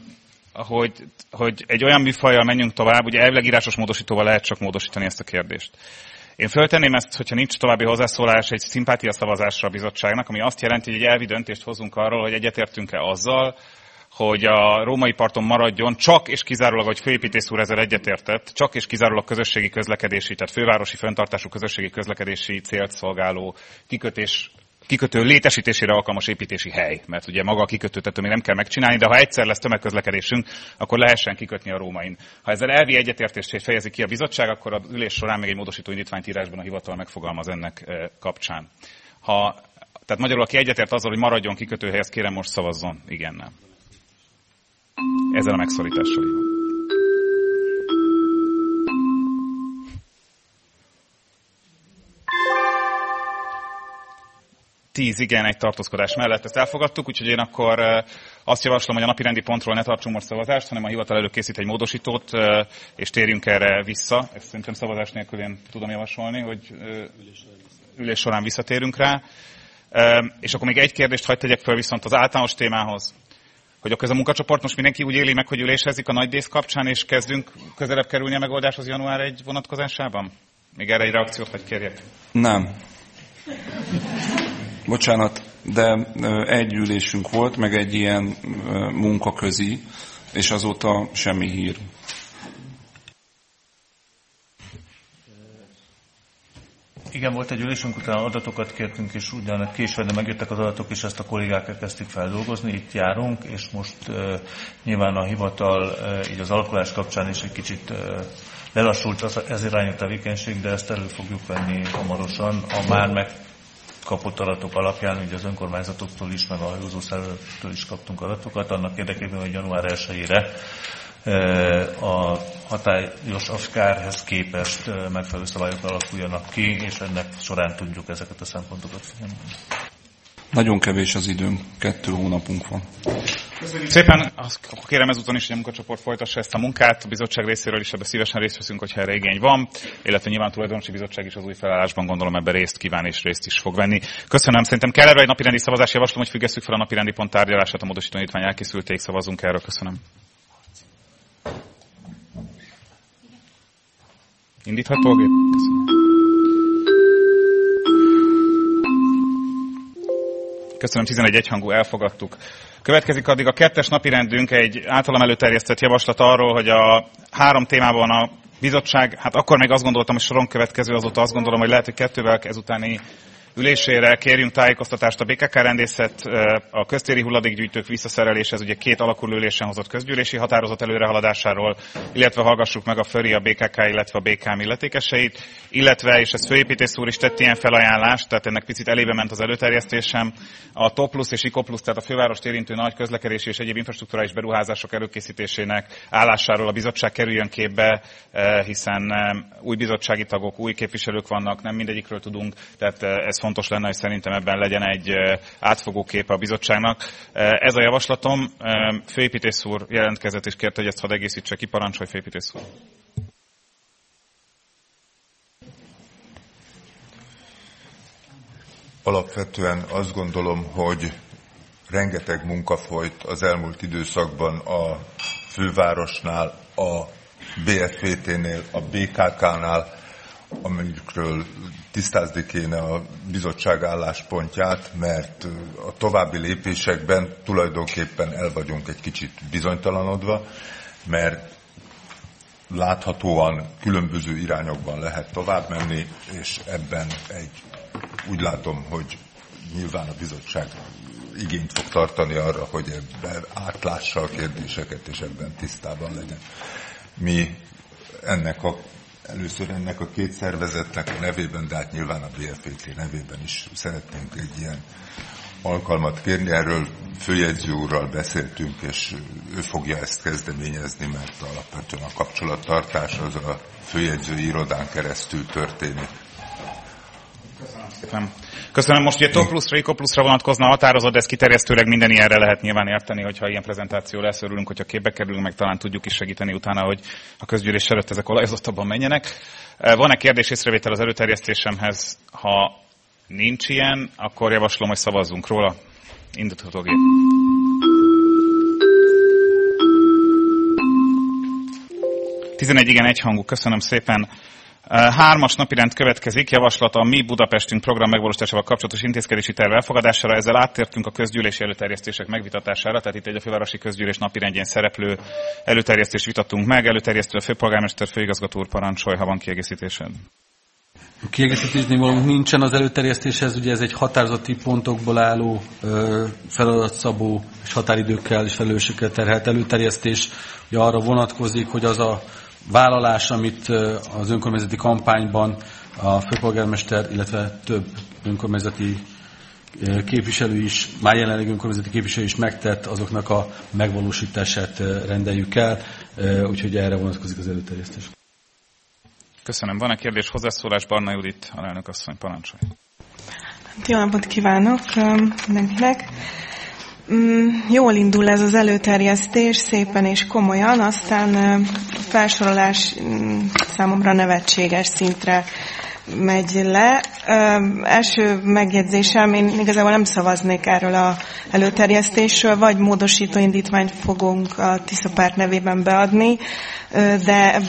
Hogy, hogy egy olyan műfajjal menjünk tovább, ugye elvileg írásos módosítóval lehet csak módosítani ezt a kérdést. Én föltenném ezt, hogyha nincs további hozzászólás, egy szimpátia szavazásra a bizottságnak, ami azt jelenti, hogy egy elvi döntést hozunk arról, hogy egyetértünk-e azzal, hogy a római parton maradjon, csak és kizárólag, hogy főépítész úr ezzel egyetértett, csak és kizárólag közösségi közlekedési, tehát fővárosi fenntartású közösségi közlekedési célt szolgáló kikötés, kikötő létesítésére alkalmas építési hely, mert ugye maga a kikötőt még nem kell megcsinálni, de ha egyszer lesz tömegközlekedésünk, akkor lehessen kikötni a Rómain. Ha ezzel elvi egyetértést fejezi ki a bizottság, akkor az ülés során még egy módosító indítványt írásban a hivatal megfogalmaz ennek kapcsán. Ha, tehát magyarul, aki egyetért azzal, hogy maradjon kikötőhely, ezt kérem most szavazzon igennel. Ezzel a megszorítással hívom. tíz igen, egy tartózkodás mellett ezt elfogadtuk, úgyhogy én akkor azt javaslom, hogy a napirendi pontról ne tartsunk most szavazást, hanem a hivatal előkészít egy módosítót, és térjünk erre vissza. Ezt szerintem szavazás nélkül én tudom javasolni, hogy ülés során visszatérünk rá. És akkor még egy kérdést hadd tegyek fel viszont az általános témához, hogy akkor ez a munkacsoport most mindenki úgy éli meg, hogy ülésezik a nagy dísz kapcsán, és kezdünk közelebb kerülni a megoldáshoz január elseje vonatkozásában? Még erre egy reakciót hadd kérjek. Nem. Bocsánat, de egy ülésünk volt, meg egy ilyen munkaközi, és azóta semmi hír. Igen, volt egy ülésünk, utána adatokat kértünk, és ugyan később, de megjöttek az adatok, és ezt a kollégák elkezdték feldolgozni, itt járunk, és most uh, nyilván a hivatal uh, így az alakulás kapcsán is egy kicsit uh, lelassult az, ez irányú tevékenység, de ezt elő fogjuk venni hamarosan, a már meg kapott adatok alapján, ugye az önkormányzatoktól is, meg a hajózó szervezettől is kaptunk adatokat, annak érdekében, hogy január elsejére a hatályos afkárhez képest megfelelő szabályok alakuljanak ki, és ennek során tudjuk ezeket a szempontokat figyelni. Nagyon kevés az időnk, kettő hónapunk van. Köszönjük szépen, akkor kérem ezúton is, hogy a munkacsoport folytassa ezt a munkát. A bizottság részéről is ebbe szívesen részt veszünk, hogyha erre igény van, illetve nyilván a tulajdonosi bizottság is az új felállásban gondolom ebben részt kíván és részt is fog venni. Köszönöm, szerintem kell erre egy napirendi szavazás, javaslom, hogy függesszük fel a napirendi pont tárgyalását, a módosító indítvány elkészülték, szavazunk erről. Köszönöm. Indítható a gép? Köszönöm. Köszönöm, tizenegy egyhangú, elfogadtuk. Következik addig a kettes napirendünk, egy általam előterjesztett javaslat arról, hogy a három témában a bizottság, hát akkor még azt gondoltam, hogy soron következő, azóta azt gondolom, hogy lehet, hogy kettővel ezután ülésére kérjünk tájékoztatást a bé ká ká rendészet, a köztéri hulladékgyűjtők visszaszerelése, ez ugye két alakuló ülésen hozott közgyűlési határozat előrehaladásáról, illetve hallgassuk meg a Föri, a bé ká ká, illetve a bé ká em illetékeseit, illetve, és ez főépítész úr is tett ilyen felajánlást, tehát ennek picit elébe ment az előterjesztésem, a TOPLUS és ICOPLUS, tehát a fővárost érintő nagy közlekedési és egyéb infrastrukturális beruházások előkészítésének állásáról a bizottság kerüljön képbe, hiszen új bizottsági tagok, új képviselők vannak, nem mindegyikről tudunk, tehát ez fontos lenne, hogy szerintem ebben legyen egy átfogó kép a bizottságnak. Ez a javaslatom. Főépítész úr jelentkezett és kérte, hogy ezt hadd egészítse ki. Parancsolj, főépítész úr. Alapvetően azt gondolom, hogy rengeteg munka folyt az elmúlt időszakban a fővárosnál, a bé ef vé té-nél, a bé ká ká-nál, amikről tisztázni kéne a bizottság álláspontját, mert a további lépésekben tulajdonképpen el vagyunk egy kicsit bizonytalanodva, mert láthatóan különböző irányokban lehet tovább menni, és ebben egy, úgy látom, hogy nyilván a bizottság igényt fog tartani arra, hogy ebben átlássa a kérdéseket, és ebben tisztában legyen. Mi ennek a Először ennek a két szervezetnek a nevében, de hát nyilván a bé ef vé té nevében is szeretnénk egy ilyen alkalmat kérni. Erről főjegyző úrral beszéltünk, és ő fogja ezt kezdeményezni, mert alapvetően a kapcsolattartás az a főjegyzői irodán keresztül történik. Köszönöm. Köszönöm. Most ugye TOPLUS-ra, ICOPLUS-ra vonatkozna a határozat, de ezt kiterjesztőleg minden ilyenre lehet nyilván érteni, hogyha ilyen prezentáció lesz, örülünk, hogyha képbe kerülünk, meg talán tudjuk is segíteni utána, hogy a közgyűlés előtt ezek olajozottabban menjenek. Van-e kérdés észrevétel az előterjesztésemhez? Ha nincs ilyen, akkor javaslom, hogy szavazzunk róla. Indítható gép. tizenegy igen, egyhangú. Köszönöm szépen. Hármas napirend következik, javaslat a Mi Budapestünk program megvalósításával kapcsolatos intézkedési terv elfogadására. Ezzel áttértünk a közgyűlési előterjesztések megvitatására, tehát itt egy a fővárosi közgyűlés napirendjén szereplő előterjesztést vitattunk meg. Előterjesztő a főpolgármester, főigazgató úr, parancsolj, ha van kiegészítésed. Kiegészítésnél valamit nincsen az előterjesztéshez, ugye ez egy határozati pontokból álló, feladatszabó és határidőkkel és felelősségekkel terhelt előterjesztés. Ugye arra vonatkozik, hogy az a vállalás, amit az önkormányzati kampányban a főpolgármester, illetve több önkormányzati képviselő is, már jelenleg önkormányzati képviselő is megtett, azoknak a megvalósítását rendeljük el, úgyhogy erre vonatkozik az előterjesztés. Köszönöm. Van-e kérdés, hozzászólás? Barna Judit, alelnök asszony, parancsolj. Jó napot kívánok mindenkinek! Jól indul ez az előterjesztés, szépen és komolyan, aztán a felsorolás számomra nevetséges szintre megy le. Ö, első megjegyzésem, én igazából nem szavaznék erről az előterjesztésről, vagy módosító indítványt fogunk a Tisza Párt nevében beadni, ö, de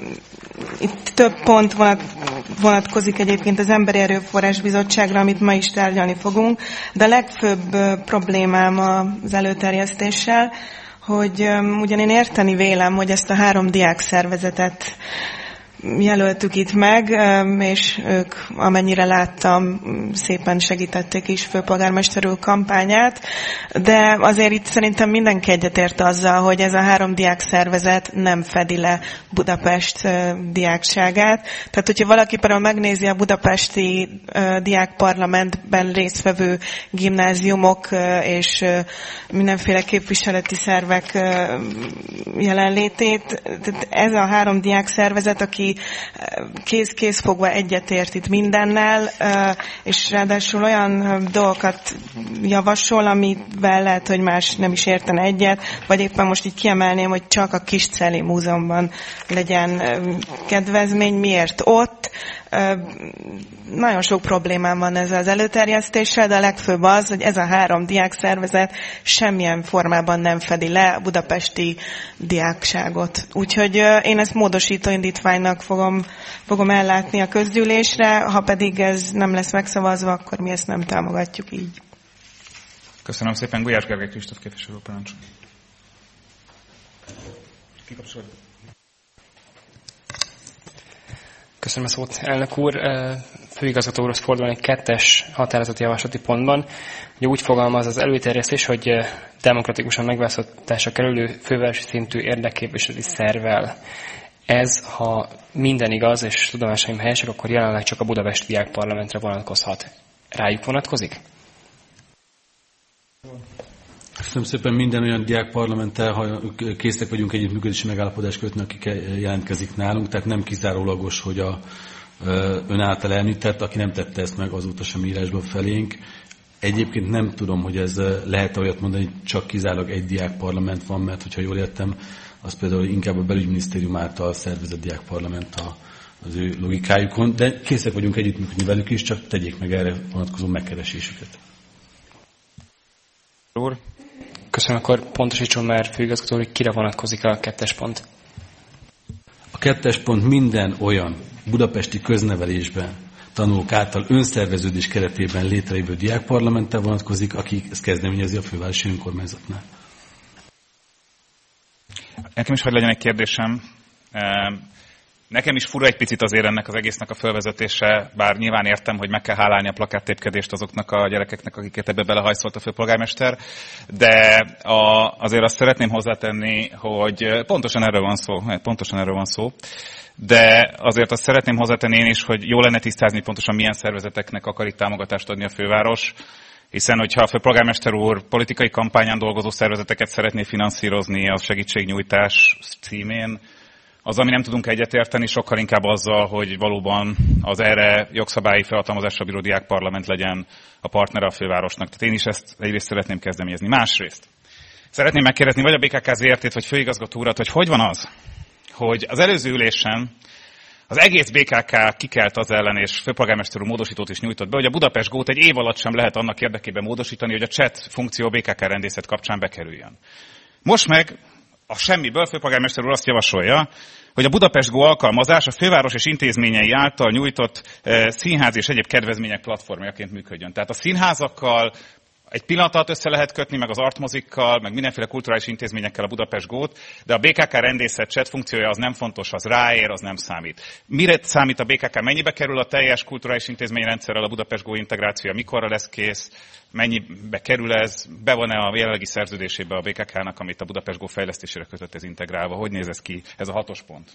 itt több pont vonat, vonatkozik egyébként az Emberi Erőforrás Bizottságra, amit ma is tárgyalni fogunk, de a legfőbb problémám az előterjesztéssel, hogy ugyan én érteni vélem, hogy ezt a három diák szervezetet jelöltük itt meg, és ők, amennyire láttam, szépen segítették is főpolgármester úr kampányát, de azért itt szerintem mindenki egyetért azzal, hogy ez a három diák szervezet nem fedi le Budapest diákságát. Tehát, hogyha valaki például megnézi a budapesti diákparlamentben résztvevő gimnáziumok és mindenféle képviseleti szervek jelenlétét, tehát ez a három diák szervezet, aki aki kéz-kézfogva egyetért itt mindennel, és ráadásul olyan dolgokat javasol, amivel lehet, hogy más nem is értene egyet, vagy éppen most így kiemelném, hogy csak a Kisceli Múzeumban legyen kedvezmény, miért ott. Nagyon sok problémám van ezzel az előterjesztéssel, de a legfőbb az, hogy ez a három diákszervezet semmilyen formában nem fedi le a budapesti diákságot. Úgyhogy én ezt módosító indítványnak fogom, fogom ellátni a közgyűlésre, ha pedig ez nem lesz megszavazva, akkor mi ezt nem támogatjuk így. Köszönöm szépen. Gulyás Gergely Kristóf képviselő, parancs. Kikapcsolódott. Köszönöm a szót, elnök úr. Főigazgató úrhoz fordulni egy kettes határozati javaslati pontban. Ugye úgy fogalmaz az előterjesztés, hogy demokratikusan megválasztásra kerülő fővárosi szintű érdekképviseleti szervvel. Ez, ha minden igaz, és tudomásaim helyesek, akkor jelenleg csak a budapesti diákparlamentre vonatkozhat. Rájuk vonatkozik? Köszönöm szépen. Minden olyan diákparlamenttel, ha készek vagyunk együttműködési megállapodást kötni, akik jelentkezik nálunk, tehát nem kizárólagos, hogy a ön által említett, aki nem tette ezt meg, azóta sem írásban felénk. Egyébként nem tudom, hogy ez lehet olyat mondani, hogy csak kizárólag egy diákparlament van, mert hogyha jól értem, az például inkább a belügyminisztérium által szervezett diákparlament az ő logikájukon, de készek vagyunk együttműködni velük is, csak tegyék meg erre vonatkozó megkeresésüket. Úr. Köszönöm, akkor pontosítson már főigazgató, hogy kire vonatkozik a kettes pont. A kettes pont minden olyan budapesti köznevelésben tanulók által önszerveződés keretében létrejövő diákparlamenttel vonatkozik, aki ezt kezdeményezi a fővárosi önkormányzatnál. Nekem is hogy legyen egy kérdésem. Nekem is fura egy picit azért ennek az egésznek a felvezetése, bár nyilván értem, hogy meg kell hálálni a plakáttépkedést azoknak a gyerekeknek, akiket ebbe belehajszolt a főpolgármester, de a, azért azt szeretném hozzátenni, hogy pontosan erről van szó, pontosan erről van szó, de azért azt szeretném hozzátenni én is, hogy jó lenne tisztázni pontosan milyen szervezeteknek akar itt támogatást adni a főváros, hiszen hogyha a főpolgármester úr politikai kampányán dolgozó szervezeteket szeretné finanszírozni a segítségnyújtás címén, az, ami nem tudunk egyetérteni, sokkal inkább azzal, hogy valóban az erre jogszabályi felhatalmazásra bíró diákparlament legyen a partnere a fővárosnak. Tehát én is ezt egyrészt szeretném kezdeményezni. Másrészt szeretném megkérdezni vagy a bé ká ká zé er té-t, vagy főigazgató urat, hogy hogy van az, hogy az előző ülésen az egész bé ká ká kikelt az ellen, és főpolgármester úr módosítót is nyújtott be, hogy a Budapest Go-t egy év alatt sem lehet annak érdekében módosítani, hogy a chat funkció a bé ká ká rendészet kapcsán bekerüljön. Most meg a semmiből főpolgármester úr azt javasolja, hogy a Budapest Go alkalmazás a főváros és intézményei által nyújtott e, színház és egyéb kedvezmények platformjaként működjön. Tehát a színházakkal egy pillanat alatt össze lehet kötni, meg az artmozikkal, meg mindenféle kulturális intézményekkel a Budapest Go-t, de a bé ká ká rendészet chat funkciója az nem fontos, az ráér, az nem számít. Mire számít a bé ká ká? Mennyibe kerül a teljes kulturális intézményrendszerrel a Budapest Go integrációja? Mikorra lesz kész? Mennyibe kerül ez? Be van-e a jelenlegi szerződésébe a bé ká ká-nak, amit a Budapest Go fejlesztésére kötött ez integrálva? Hogy néz ez ki? Ez a hatos pont.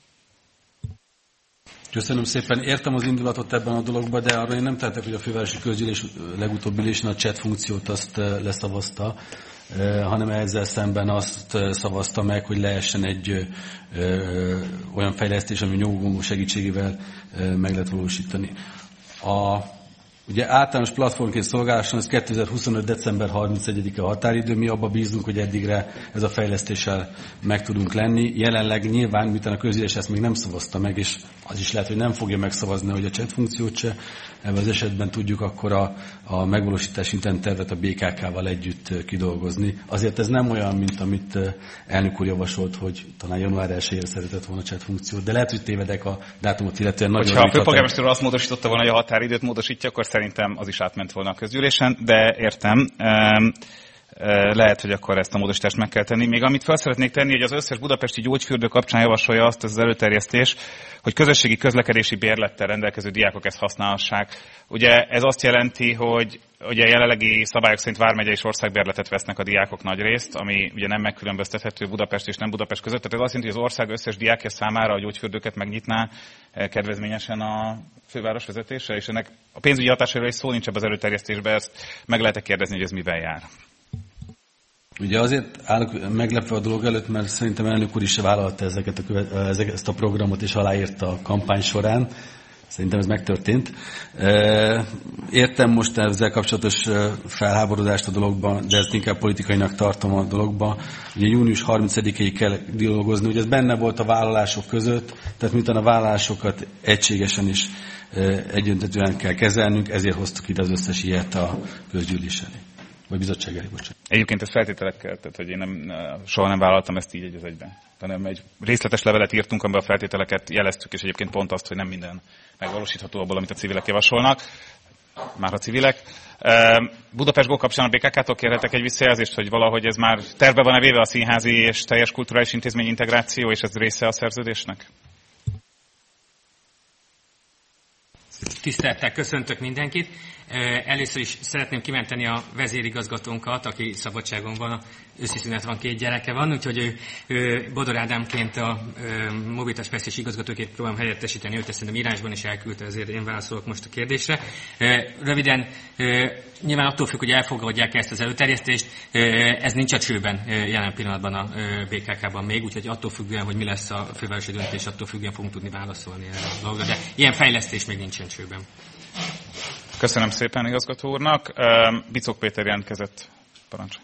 Köszönöm szépen. Értem az indulatot ebben a dologban, de arra én nem tettek, hogy a fővárosi közgyűlés legutóbbi ülésen a chat funkciót azt leszavazta, hanem ezzel szemben azt szavazta meg, hogy lehessen egy ö, olyan fejlesztés, ami nyomgomó segítségével meg lehet valósítani. A Ugye általános platformként szolgáláson ez kétezer-huszonöt. december harmincegyedike a határidő, mi abba bízunk, hogy eddigre ez a fejlesztéssel meg tudunk lenni. Jelenleg nyilván, miután a közgyűlés ezt még nem szavazta meg, és az is lehet, hogy nem fogja megszavazni, hogy a chat funkciót se, ebben az esetben tudjuk akkor a, a megvalósítási tervet a bé ká ká-val együtt kidolgozni. Azért ez nem olyan, mint amit elnök úr javasolt, hogy talán január elsejére szeretett volna a chat funkciót, de lehet, hogy tévedek a dátumot illetően. Nagyon hogyha a főpolgármester azt módosította volna, hogy a határidőt módosítja, akkor szerintem az is átment volna a közgyűlésen, de értem. Lehet, hogy akkor ezt a módosítást meg kell tenni. Még amit fel szeretnék tenni, hogy az összes budapesti gyógyfürdő kapcsán javasolja azt ez az előterjesztés, hogy közösségi közlekedési bérlettel rendelkező diákok ezt használhassák. Ugye ez azt jelenti, hogy ugye jelenlegi szabályok szerint vármegye és országbérletet vesznek a diákok nagy részt, ami ugye nem megkülönböztethető Budapest és nem Budapest között. Tehát ez azt jelenti, hogy az ország összes diákja számára a gyógyfürdőket megnyitná kedvezményesen a főváros vezetése, és ennek a pénzügyi hatásairól is szó nincs ebben az előterjesztésben, ezt meg lehet kérdezni, hogy ez mivel jár. Ugye azért állok meglepve a dolog előtt, mert szerintem elnök úr is vállalta ezeket a követ, ezeket, ezt a programot, és aláírta a kampány során. Szerintem ez megtörtént. Értem most ezzel kapcsolatos felháborodást a dologban, de ezt inkább politikainak tartom a dologban. Ugye június harmincadikáig kell dolgozni, ugye ez benne volt a vállalások között, tehát miután a vállalásokat egységesen is egyöntetően kell kezelnünk, ezért hoztuk ide az összes ilyet a közgyűlés elé. Vagy bizottság elé, bocsánat. Egyébként ez feltételekkel, tehát hogy én nem, soha nem vállaltam ezt így egy az egyben. Hanem egy részletes levelet írtunk, amiben a feltételeket jeleztük, és egyébként pont azt, hogy nem minden megvalósítható abból, amit a civilek javasolnak, már a civilek. Budapest Go kapcsán a bé ká ká-tól kérhetek egy visszajelzést, hogy valahogy ez már terve van-e véve a színházi és teljes kulturális intézmény integráció, és ez része a szerződésnek? Tisztelettel köszöntök mindenkit. Először is szeretném kimenteni a vezérigazgatónkat, aki szabadságon van, őszi szünet van, két gyereke van, úgyhogy ő, ő Bodor Ádámként a mobilitás fejlesztési igazgatóként próbálom helyettesíteni, őt szerintem írásban is elküldte, ezért én válaszolok most a kérdésre. Röviden, nyilván attól függ, hogy elfogadják ezt az előterjesztést, ez nincs a csőben jelen pillanatban a bé ká ká-ban még, úgyhogy attól függően, hogy mi lesz a fővárosi döntés, attól függően fogunk tudni válaszolni erre a dologra, de ilyen fejlesztés még nincsen csőben. Köszönöm szépen igazgató úrnak. Bicok Péter jelentkezett. Parancs.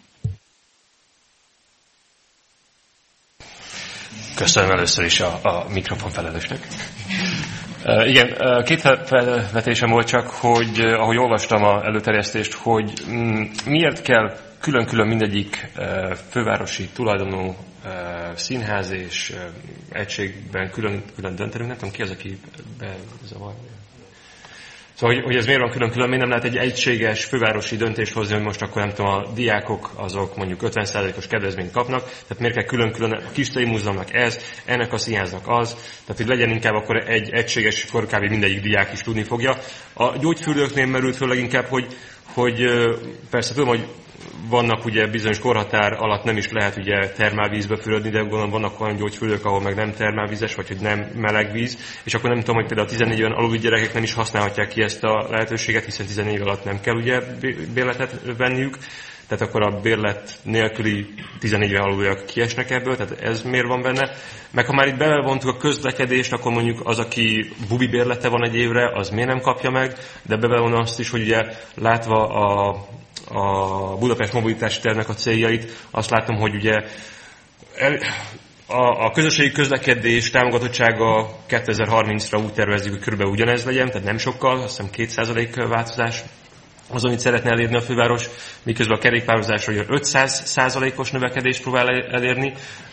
Köszönöm először is a, a mikrofon felelősnek. Uh, igen, uh, két felvetésem volt csak, hogy uh, ahogy olvastam az előterjesztést, hogy um, miért kell külön-külön mindegyik uh, fővárosi tulajdonú uh, színház és uh, egységben külön-külön döntenünk. Nem tudom, ki az, aki bezavar. Szóval, hogy, hogy ez miért van külön-külön, miért nem lehet egy egységes fővárosi döntést hozni, hogy most akkor nem tudom, a diákok azok mondjuk ötven százalékos kedvezményt kapnak, tehát miért kell külön-külön a Kistai Múzeumnak ez, ennek a színháznak az, tehát hogy legyen inkább akkor egy egységes, akkor kb. Mindegyik diák is tudni fogja. A gyógyfürdőknél merült föl leginkább, hogy, hogy persze tudom, hogy vannak ugye bizonyos korhatár alatt nem is lehet ugye termálvízbe fürödni, de gondolom vannak olyan gyógyfürdők, ahol meg nem termálvízes, vagy hogy nem meleg víz, és akkor nem tudom, hogy például a tizennégy éven alulú gyerekek nem is használhatják ki ezt a lehetőséget, hiszen tizennégy év alatt nem kell ugye bérletet venniük, tehát akkor a bérlet nélküli tizennégy éven alulúak kiesnek ebből, tehát ez miért van benne. Meg ha már itt belevontuk a közlekedést, akkor mondjuk az, aki bubi bérlete van egy évre, az miért nem kapja meg, de bevon azt is, hogy ugye látva a a Budapest mobilitási tervnek a céljait, azt látom, hogy ugye el, a, a közösségi közlekedés támogatottsága kétezer-harmincra úgy tervezzük, hogy körülbelül ugyanez legyen, tehát nem sokkal, azt hiszem két százalék változás az, amit szeretne elérni a főváros, miközben a kerékpározásra ötszáz százalékos növekedést próbál elérni,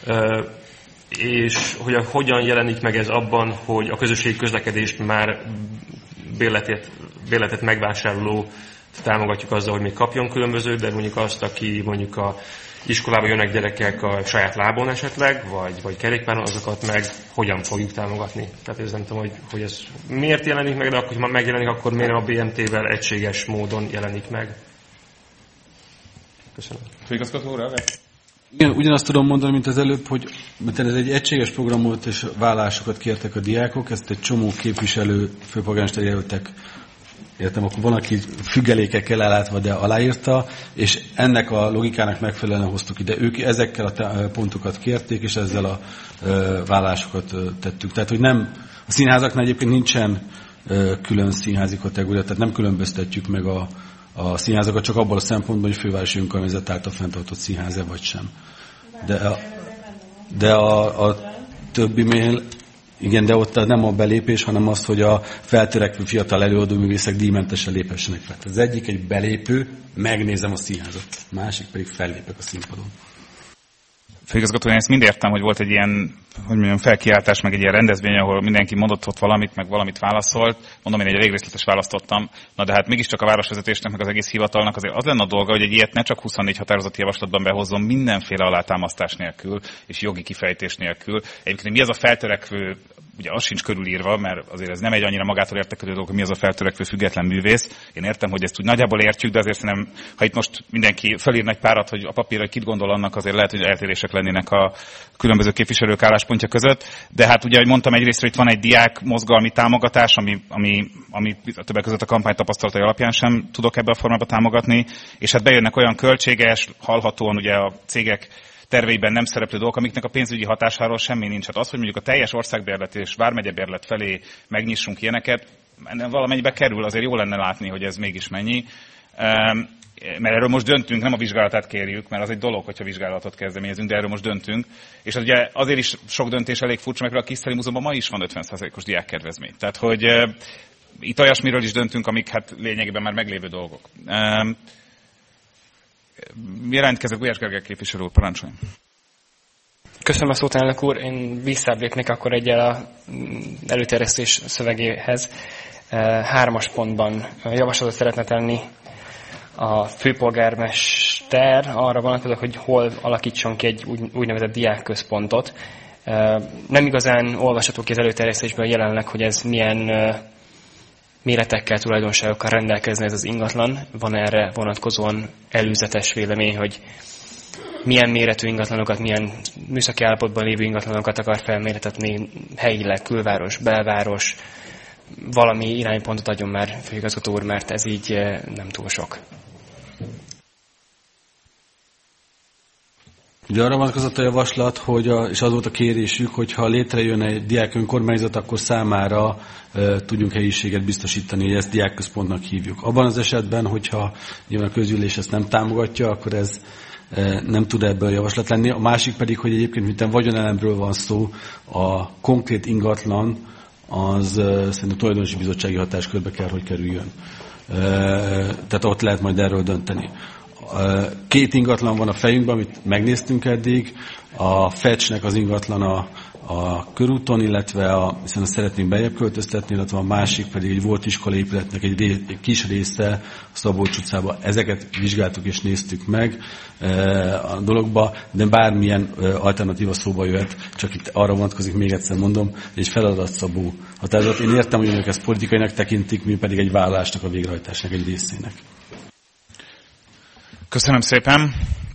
és hogy a, hogyan jelenik meg ez abban, hogy a közösségi közlekedést már bérletet, bérletet megvásároló támogatjuk azzal, hogy még kapjon különböző, de mondjuk azt, aki mondjuk a iskolába jönnek gyerekek a saját lábon esetleg, vagy, vagy kerékpáron, azokat meg hogyan fogjuk támogatni. Tehát ez nem tudom, hogy, hogy ez miért jelenik meg, de akkor, ha megjelenik, akkor miért a bé em té-vel egységes módon jelenik meg. Köszönöm. Főigazgató úr, igen, ugyanazt tudom mondani, mint az előbb, hogy ez egy egységes program volt, és vállásokat kértek a diákok, ezt egy csomó képviselő, főpolgármester jelöltek, értem, akkor van, aki függelékekkel ellátva, de aláírta, és ennek a logikának megfelelően hoztuk ide. Ők ezekkel a pontokat kérték, és ezzel a vállásokat tettük. Tehát, hogy nem, a színházaknál egyébként nincsen külön színházi kategória, tehát nem különböztetjük meg a, a színházakat csak abból a szempontból, hogy fővárosi önkormányzat által fenntartott színház-e vagy sem. De a, de a, a többi mail, igen, de ott nem a belépés, hanem az, hogy a feltörekvő fiatal előadóművészek díjmentesen léphessenek fel. Az egyik egy belépő, megnézem a színházat, másik pedig fellépek a színpadon. Főigazgató, én ezt mind értem, hogy volt egy ilyen, hogy mondjam, felkiáltás, meg egy ilyen rendezvény, ahol mindenki mondott ott valamit, meg valamit válaszolt. Mondom, én egy elég részletes választottam. Na de hát mégiscsak a városvezetésnek, meg az egész hivatalnak azért az lenne a dolga, hogy egy ilyet ne csak huszonnégy határozati javaslatban behozzon mindenféle alátámasztás nélkül és jogi kifejtés nélkül. Egyébként mi az a feltörekvő ugye az sincs körülírva, mert azért ez nem egy annyira magától értetődő dolog, hogy mi az a feltörekvő független művész. Én értem, hogy ezt úgy nagyjából értjük, de azért nem, ha itt most mindenki fölírna egy párat, hogy a papírra, hogy kit gondol annak, azért lehet, hogy eltérések lennének a különböző képviselők álláspontja között. De hát ugye, ahogy mondtam, egyrészt itt van egy diák mozgalmi támogatás, ami, ami, ami a többek között a kampány tapasztalatai alapján sem tudok ebbe a formába támogatni, és hát bejönnek olyan költséges, hallhatóan ugye a cégek terveiben nem szereplő dolgok, amiknek a pénzügyi hatásáról semmi nincs. Hát az, hogy mondjuk a teljes országbérlet és vármegyebérlet felé megnyissunk ilyeneket, valamennyibe kerül, azért jó lenne látni, hogy ez mégis mennyi. Mert erről most döntünk, nem a vizsgálatát kérjük, mert az egy dolog, hogyha vizsgálatot kezdeményezünk, de erről most döntünk. És ugye azért is sok döntés elég furcsa, mert a Kiszteli Múzeumban ma is van ötven százalékos diákkedvezmény. Tehát, hogy itt olyasmiről is döntünk, amik hát lényegében már meglévő dolgok. Jelentkezett Gulyás Gergely képviselő úr, parancsoljon. Köszönöm a szót, elnök úr. Én visszalépnék akkor egyel a előterjesztés szövegéhez. Hármas pontban javaslatot szeretne tenni a főpolgármester arra vonatkozóan, hogy hol alakítson ki egy úgynevezett diákközpontot. Nem igazán olvasható ki az előterjesztésből jelenleg, hogy ez milyen méretekkel, tulajdonságokkal rendelkezne ez az ingatlan. Van erre vonatkozóan előzetes vélemény, hogy milyen méretű ingatlanokat, milyen műszaki állapotban lévő ingatlanokat akar felméretetni helyileg, külváros, belváros, valami iránypontot adjon már, főigazgató úr, mert ez így nem túl sok. Ugye arra vonatkozott a javaslat, hogy a, és az volt a kérésük, hogy ha létrejön egy diák önkormányzat, akkor számára e, tudjunk helyiséget biztosítani, hogy ezt diákközpontnak hívjuk. Abban az esetben, hogyha nyilván a közgyűlés ezt nem támogatja, akkor ez e, nem tud ebből javaslat lenni. A másik pedig, hogy egyébként miután vagyonelemről van szó, a konkrét ingatlan az e, szerintem tulajdonosi bizottsági hatáskörbe kell, hogy kerüljön. E, tehát ott lehet majd erről dönteni. Két ingatlan van a fejünkben, amit megnéztünk eddig. A Fecsnek az ingatlan a, a körúton, illetve a, hiszen azt szeretnénk bejebb költöztetni, illetve a másik pedig egy volt iskolaépületnek egy, ré, egy kis része a Szabolcs utcában. Ezeket vizsgáltuk és néztük meg e, a dologba, de bármilyen e, alternatíva szóba jöhet, csak itt arra vonatkozik, még egyszer mondom, egy feladatszabó határozat. Én értem, hogy önök ezt politikainak tekintik, mi pedig egy vállalásnak a végrehajtásnak egy részének. Köszönöm szépen.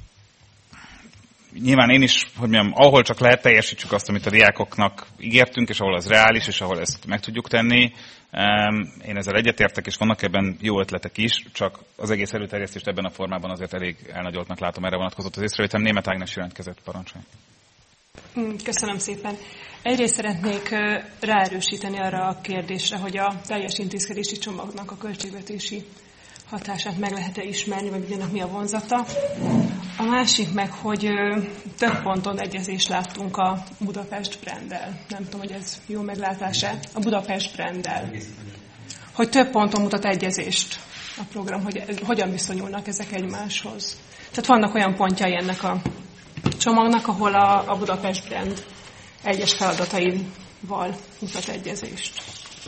Nyilván én is, hogy mondjam, ahol csak lehet, teljesítsük azt, amit a diákoknak ígértünk, és ahol az reális, és ahol ezt meg tudjuk tenni. Én ezzel egyetértek, és vannak ebben jó ötletek is, csak az egész előterjesztést ebben a formában azért elég elnagyoltnak látom, erre vonatkozott az észrevételem. Németh Ágnes jelentkezett, parancsolj. Köszönöm szépen. Egyrészt szeretnék ráerősíteni arra a kérdésre, hogy a teljes intézkedési csomagnak a költségvetési hatását meg lehet-e ismerni, vagy ennek mi a vonzata. A másik meg, hogy több ponton egyezést láttunk a Budapest branddel. Nem tudom, hogy ez jó meglátás-e. A Budapest branddel. Hogy több ponton mutat egyezést a program, hogy hogyan viszonyulnak ezek egymáshoz. Tehát vannak olyan pontjai ennek a csomagnak, ahol a, a Budapest brand egyes feladataival mutat egyezést.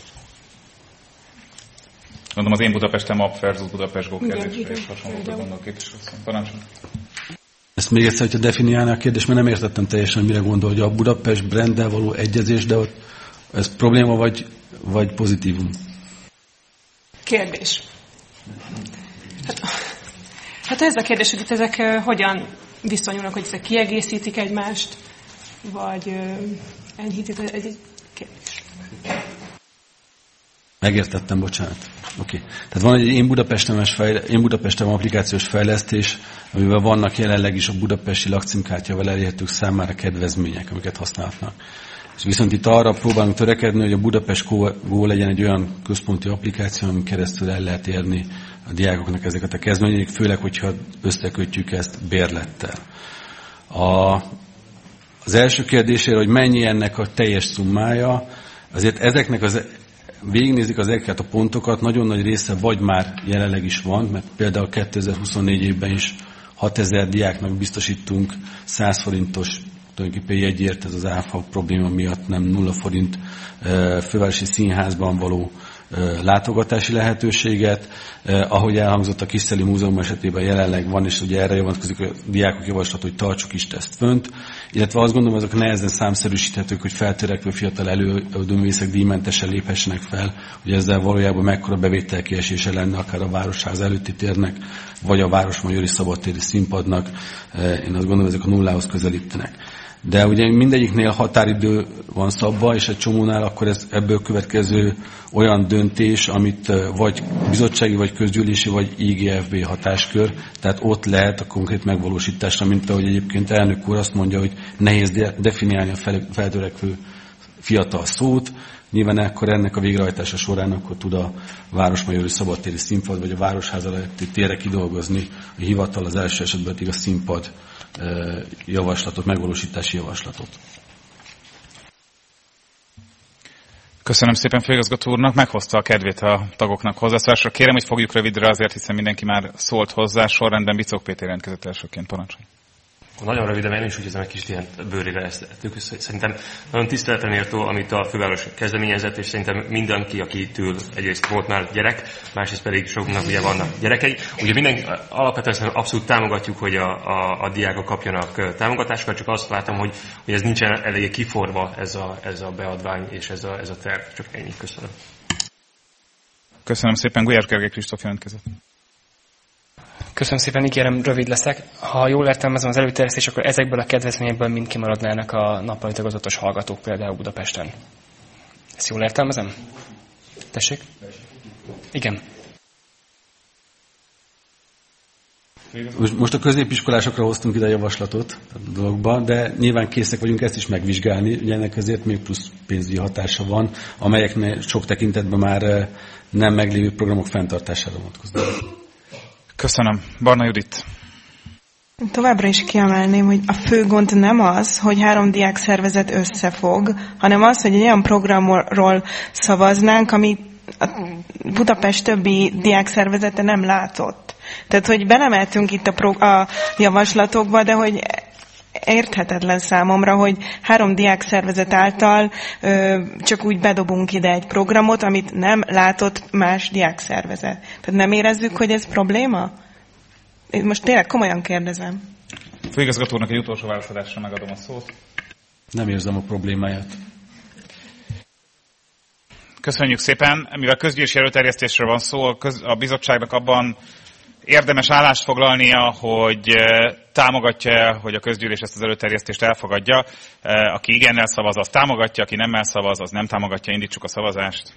Mondom, az én Budapestem app versus Budapest Go kérdésre és hasonlókra gondolok itt is. Parancsolom. Ezt még egyszer, hogyha definiálná a kérdést, mert nem értettem teljesen, mire gondol, hogy a Budapest branddel való egyezés, de ott ez probléma vagy, vagy pozitívum? Kérdés. Hát, hát ez a kérdés, hogy itt ezek uh, hogyan viszonyulnak, hogy ezek kiegészítik egymást, vagy uh, enyhítik egy, egy kérdés. Megértettem, bocsánat. Oké. Okay. Tehát van egy Én Budapestem, fejle, Én Budapestem applikációs fejlesztés, amivel vannak jelenleg is a budapesti lakcímkártyával elérhetők számára kedvezmények, amiket használhatnak. És viszont itt arra próbálunk törekedni, hogy a Budapest Go legyen egy olyan központi applikáció, amin keresztül el lehet érni a diákoknak ezeket a kedvezmények, főleg, hogyha összekötjük ezt bérlettel. A, az első kérdésére, hogy mennyi ennek a teljes szummája, azért ezeknek az végignézik az ezeket a pontokat, nagyon nagy része vagy már jelenleg is van, mert például kétezer-huszonnégy évben is hatezer diáknak biztosítunk száz forintos tulajdonképpen jegyért, ez az áfa probléma miatt nem nulla forint fővárosi színházban való látogatási lehetőséget. Ahogy elhangzott, a Kiszteli Múzeum esetében jelenleg van, és ugye erre vonatkozik a diákok javaslat, hogy tartsuk is ezt fönt. Illetve azt gondolom, azok nehezen számszerűsíthetők, hogy feltörekvő fiatal előadóművészek díjmentesen léphessenek fel, hogy ezzel valójában mekkora bevételkiesése lenne akár a Városház előtti térnek, vagy a Városmajori Szabadtéri Színpadnak. Én azt gondolom, ezek a nullához közelítenek. De ugye mindegyiknél határidő van szabva, és egy csomónál akkor ez ebből következő olyan döntés, amit vagy bizottsági, vagy közgyűlési, vagy I G F B hatáskör, tehát ott lehet a konkrét megvalósításra, mint ahogy egyébként elnök úr azt mondja, hogy nehéz de- definiálni a feltörekvő fiatal szót. Nyilván akkor ennek a végrehajtása során akkor tud a Városmajori Szabadtéri Színpad, vagy a Városház előtti térre kidolgozni a hivatal, az első esetben pedig a színpad javaslatot, megvalósítási javaslatot. Köszönöm szépen főigazgató úrnak, meghozta a kedvét a tagoknak hozzászólásra. Kérem, hogy fogjuk rövidre azért, hiszen mindenki már szólt hozzá. Sorrendben Bicók Péter jelentkezett elsőként, parancsolj. Nagyon röviden, én is úgy érzem, egy kis ilyen bőrére ezt tettük. Szerintem nagyon tiszteletre méltó, amit a főváros kezdeményezett, és szerintem mindenki, aki itt ül, egyrészt volt már gyerek, másrészt pedig soknak ugye vannak gyerekei. Ugye mindenki alapvetően abszolút támogatjuk, hogy a, a, a diákok kapjanak támogatásokat, csak azt látom, hogy, hogy ez nincsen eléggé kiforva ez a, ez a beadvány és ez a, ez a terv. Csak ennyi. Köszönöm. Köszönöm szépen. Gulyás Gergely Kristóf jelentkezett. Köszönöm szépen, ígérem, rövid leszek. Ha jól értelmezem az előterjesztés, akkor ezekből a kedvezményekből mind kimaradnának a nappali tagozatos hallgatók például Budapesten. Ezt jól értelmezem? Tessék? Igen. Most a középiskolásokra hoztunk ide a javaslatot a dologba, de nyilván készek vagyunk ezt is megvizsgálni, ugye ennek ezért még plusz pénzügyi hatása van, amelyeknél sok tekintetben már nem meglévő programok fenntartására vonatkoznak. Köszönöm. Barna Judit. Továbbra is kiemelném, hogy a fő gond nem az, hogy három diák szervezet összefog, hanem az, hogy egy olyan programról szavaznánk, ami a Budapest többi diák szervezete nem látott. Tehát, hogy belemeltünk itt a, pro- a javaslatokba, de hogy érthetetlen számomra, hogy három diák szervezet által ö, csak úgy bedobunk ide egy programot, amit nem látott más diák szervezet. Tehát nem érezzük, hogy ez probléma? Én most tényleg komolyan kérdezem. Főigazgatónak egy utolsó válaszadásra megadom a szót. Nem érzem a problémáját. Köszönjük szépen. Mivel közgyűlési előterjesztésről van szó, a, köz, a bizottságnak abban érdemes állást foglalnia, hogy támogatja, hogy a közgyűlés ezt az előterjesztést elfogadja. Aki igennel szavaz, az támogatja, aki nemmel szavaz, az nem támogatja. Indítsuk a szavazást.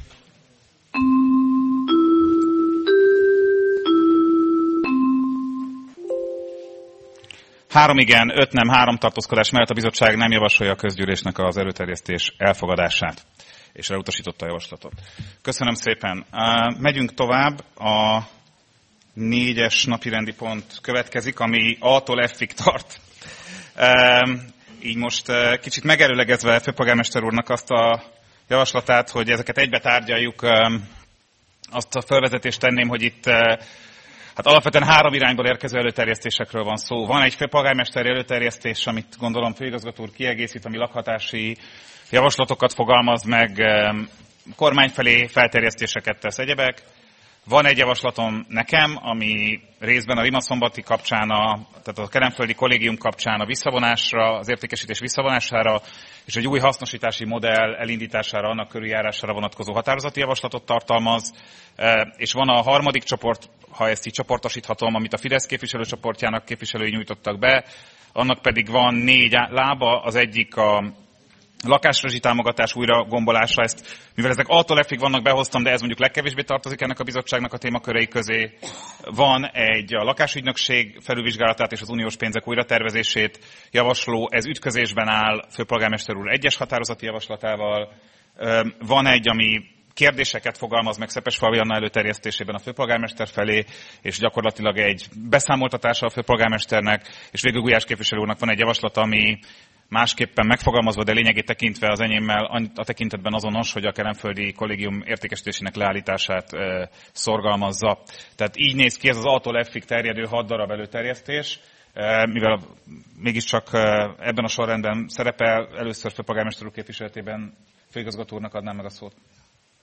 Három igen, öt nem, három tartózkodás mellett a bizottság nem javasolja a közgyűlésnek az előterjesztés elfogadását, és elutasította a javaslatot. Köszönöm szépen. Megyünk tovább. A négyes napirendi pont következik, ami A-tól F-ig tart. Így most kicsit megerőlegezve főpolgármester úrnak azt a javaslatát, hogy ezeket egybe tárgyaljuk, azt a felvezetést tenném, hogy itt hát alapvetően három irányból érkező előterjesztésekről van szó. Van egy főpolgármesteri előterjesztés, amit gondolom főigazgató úr kiegészít, ami lakhatási javaslatokat fogalmaz meg, kormány felé felterjesztéseket tesz egyebek. Van egy javaslatom nekem, ami részben a Rimaszombati kapcsán, a, tehát a Kelenföldi Kollégium kapcsán a visszavonásra, az értékesítés visszavonására és egy új hasznosítási modell elindítására, annak körüljárására vonatkozó határozati javaslatot tartalmaz. És van a harmadik csoport, ha ezt így csoportosíthatom, amit a Fidesz képviselőcsoportjának képviselői nyújtottak be, annak pedig van négy lába, az egyik a lakásrezsi támogatás újra gombolása, ezt, mivel ezek A-tól F-ig vannak, behoztam, de ez mondjuk legkevésbé tartozik ennek a bizottságnak a témakörei közé. Van egy a lakásügynökség felülvizsgálatát és az uniós pénzek újratervezését javasló, ez ütközésben áll főpolgármester úr egyes határozati javaslatával. Van egy, ami kérdéseket fogalmaz meg Szepesfalvi Anna előterjesztésében a főpolgármester felé, és gyakorlatilag egy beszámoltatása a főpolgármesternek, és végül Gulyás képviselő úrnak van egy javaslat, ami másképpen megfogalmazva, de lényegét tekintve az enyémmel a tekintetben azonos, hogy a Kelenföldi Kollégium értékesítésének leállítását e, szorgalmazza. Tehát így néz ki ez az A-tól F-ig terjedő hat darab előterjesztés, e, mivel mégiscsak e, ebben a sorrendben szerepel, először főpolgármester úr képviseletében főigazgató úrnak adnám meg a szót.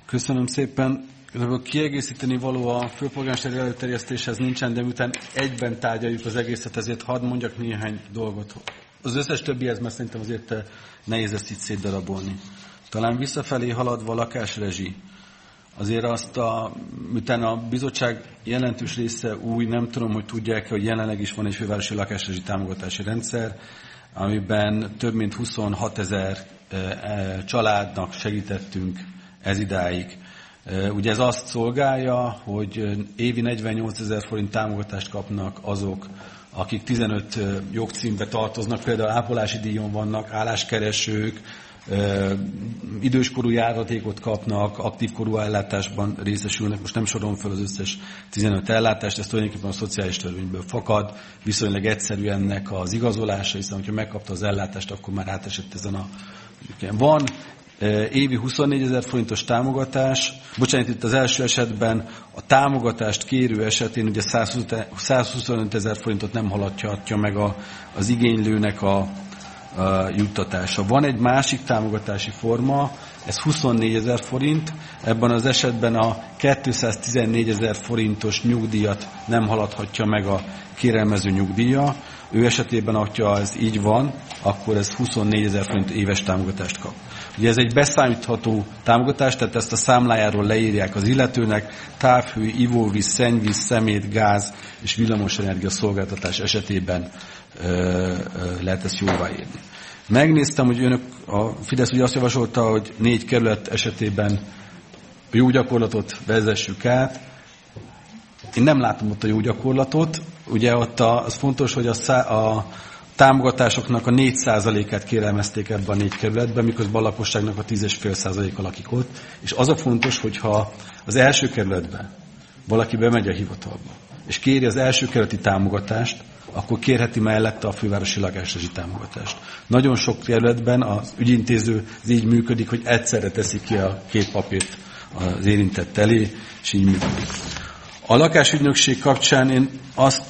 Köszönöm szépen. A kiegészíteni való a főpolgármesteri előterjesztéshez nincsen, de miután egyben tárgyaljuk az egészet, ezért hadd mondjak néhány dolgot. Az összes többihez, mert szerintem azért nehéz ezt itt szétdarabolni. Talán visszafelé haladva a lakásrezsi. Azért azt, a, miután a bizottság jelentős része új, nem tudom, hogy tudják, hogy jelenleg is van egy fővárosi lakásrezsi támogatási rendszer, amiben több mint huszonhat ezer családnak segítettünk ez idáig. Ugye ez azt szolgálja, hogy évi negyvennyolc ezer forint támogatást kapnak azok, akik tizenöt jogcímbe tartoznak, például ápolási díjon vannak, álláskeresők, időskorú járatékot kapnak, aktív korú ellátásban részesülnek, most nem sorolom fel az összes tizenöt ellátást, ez tulajdonképpen a szociális törvényből fakad, viszonylag egyszerű ennek az igazolása, hiszen ha megkapta az ellátást, akkor már átesett ezen a... Van évi huszonnégy ezer forintos támogatás, bocsánat, itt az első esetben a támogatást kérő esetén ugye száz huszonöt ezer forintot nem haladhatja meg a, az igénylőnek a, a juttatása. Van egy másik támogatási forma, ez huszonnégy ezer forint, ebben az esetben a kétszáztizennégy ezer forintos nyugdíjat nem haladhatja meg a kérelmező nyugdíja. Ő esetében, ha ez így van, akkor ez huszonnégy ezer forint éves támogatást kap. Ugye ez egy beszámítható támogatás, tehát ezt a számlájáról leírják az illetőnek, távhő, ivóvíz, szennyvíz, szemét, gáz és villamosenergia szolgáltatás esetében ö, ö, lehet ezt jóváírni. Megnéztem, hogy önök, a Fidesz ugye azt javasolta, hogy négy kerület esetében a jó gyakorlatot vezessük át. Én nem látom ott a jó gyakorlatot. Ugye ott a, az fontos, hogy a, szá, a támogatásoknak a négy százalékát kérelmezték ebben a négy kerületben, miközben a lakosságnak a tíz egész öt százaléka lakik ott. És az a fontos, hogyha az első kerületben valaki bemegy a hivatalba, és kéri az első kerületi támogatást, akkor kérheti mellette a fővárosi lakásrezsi támogatást. Nagyon sok kerületben az ügyintéző az így működik, hogy egyszerre teszi ki a két papírt az érintett elé, és így működik. A lakásügynökség kapcsán én azt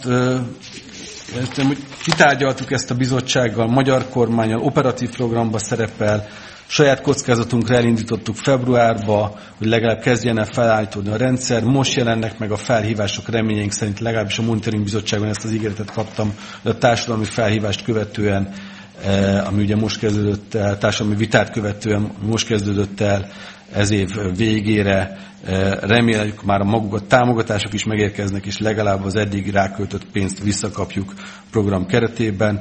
értem, hogy kitárgyaltuk ezt a bizottsággal, magyar kormánnyal, operatív programba szerepel, saját kockázatunkra elindítottuk februárba, hogy legalább kezdjen el felállítódni a rendszer. Most jelennek meg a felhívások, reményeink szerint legalábbis a Monitoring Bizottságban ezt az ígéretet kaptam, de a társadalmi felhívást követően, ami ugye most kezdődött el, társadalmi vitát követően most kezdődött el ez év végére, reméljük már a maguk a támogatások is megérkeznek, és legalább az eddig ráköltött pénzt visszakapjuk program keretében.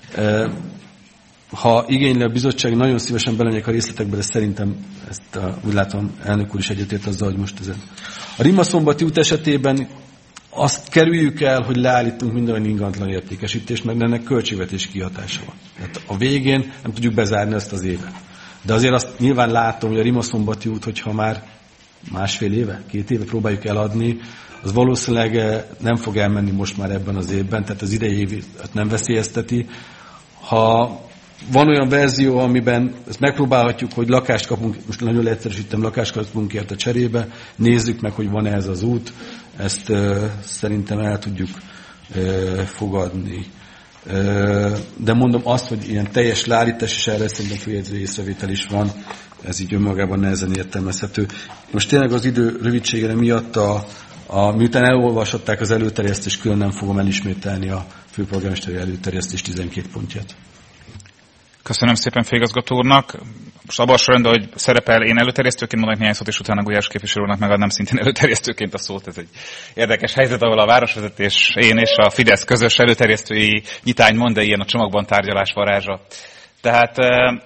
Ha igényli a bizottság, nagyon szívesen belemegyek a részletekbe, de szerintem ezt a, úgy látom, elnök úr is egyetért azzal, hogy most ezen. A Rimaszombathi út esetében azt kerüljük el, hogy leállítunk minden olyan ingatlan értékesítést, mert ennek költségvetési kihatása van. Tehát a végén nem tudjuk bezárni ezt az évet. De azért azt nyilván látom, hogy a Rimaszombathi út, hogyha már másfél éve, két éve próbáljuk eladni, az valószínűleg nem fog elmenni most már ebben az évben, tehát az idei évet nem veszélyezteti. Ha van olyan verzió, amiben ezt megpróbálhatjuk, hogy lakást kapunk, most nagyon leegyszerűsítem, lakást kapunk érte cserébe, nézzük meg, hogy van-e ez az út, ezt uh, szerintem el tudjuk uh, fogadni. Uh, de mondom azt, hogy ilyen teljes leállítás, és erre szerintem főjegyző észrevétel is van, ez így önmagában nehezen értelmezhető. Most tényleg az idő rövidségére miatt, a, a, miután elolvashatták az előterjesztést, külön nem fogom elismételni a főpolgármesteri előterjesztés tizenkét pontját. Köszönöm szépen főigazgató úrnak. Most abban a sorrendben, hogy szerepel, én előterjesztőként mondok néhány szót, és utána Gulyás képviselő úrnak megadnám szintén előterjesztőként a szót. Ez egy érdekes helyzet, ahol a városvezetés, én és a Fidesz közös előterjesztői nyitány mond, de ilyen a csomagban tárgyalás varázsa. Tehát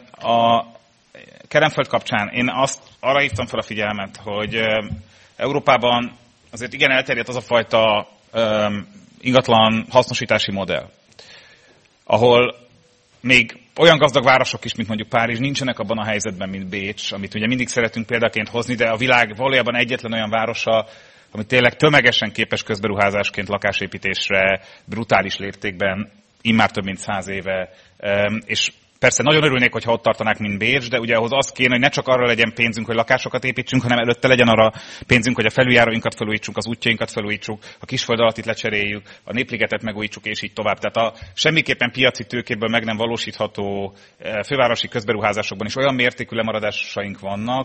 a Kerenföld kapcsán én azt arra hívtam fel a figyelmet, hogy Európában azért igen elterjedt az a fajta ingatlan hasznosítási modell, ahol még olyan gazdag városok is, mint mondjuk Párizs, nincsenek abban a helyzetben, mint Bécs, amit ugye mindig szeretünk példaként hozni, de a világ valójában egyetlen olyan városa, ami tényleg tömegesen képes közberuházásként lakásépítésre, brutális léptékben, immár több mint száz éve, és persze nagyon örülnék, hogyha ott tartanák, mint Bécs, de ugye ahhoz az kéne, hogy ne csak arra legyen pénzünk, hogy lakásokat építsünk, hanem előtte legyen arra pénzünk, hogy a felüljáróinkat felújítsuk, az útjainkat felújítsuk, a kisföld alattit lecseréljük, a népligetet megújítsuk, és így tovább. Tehát a semmiképpen piaci tőkéből meg nem valósítható fővárosi közberuházásokban is olyan mértékű lemaradásaink vannak,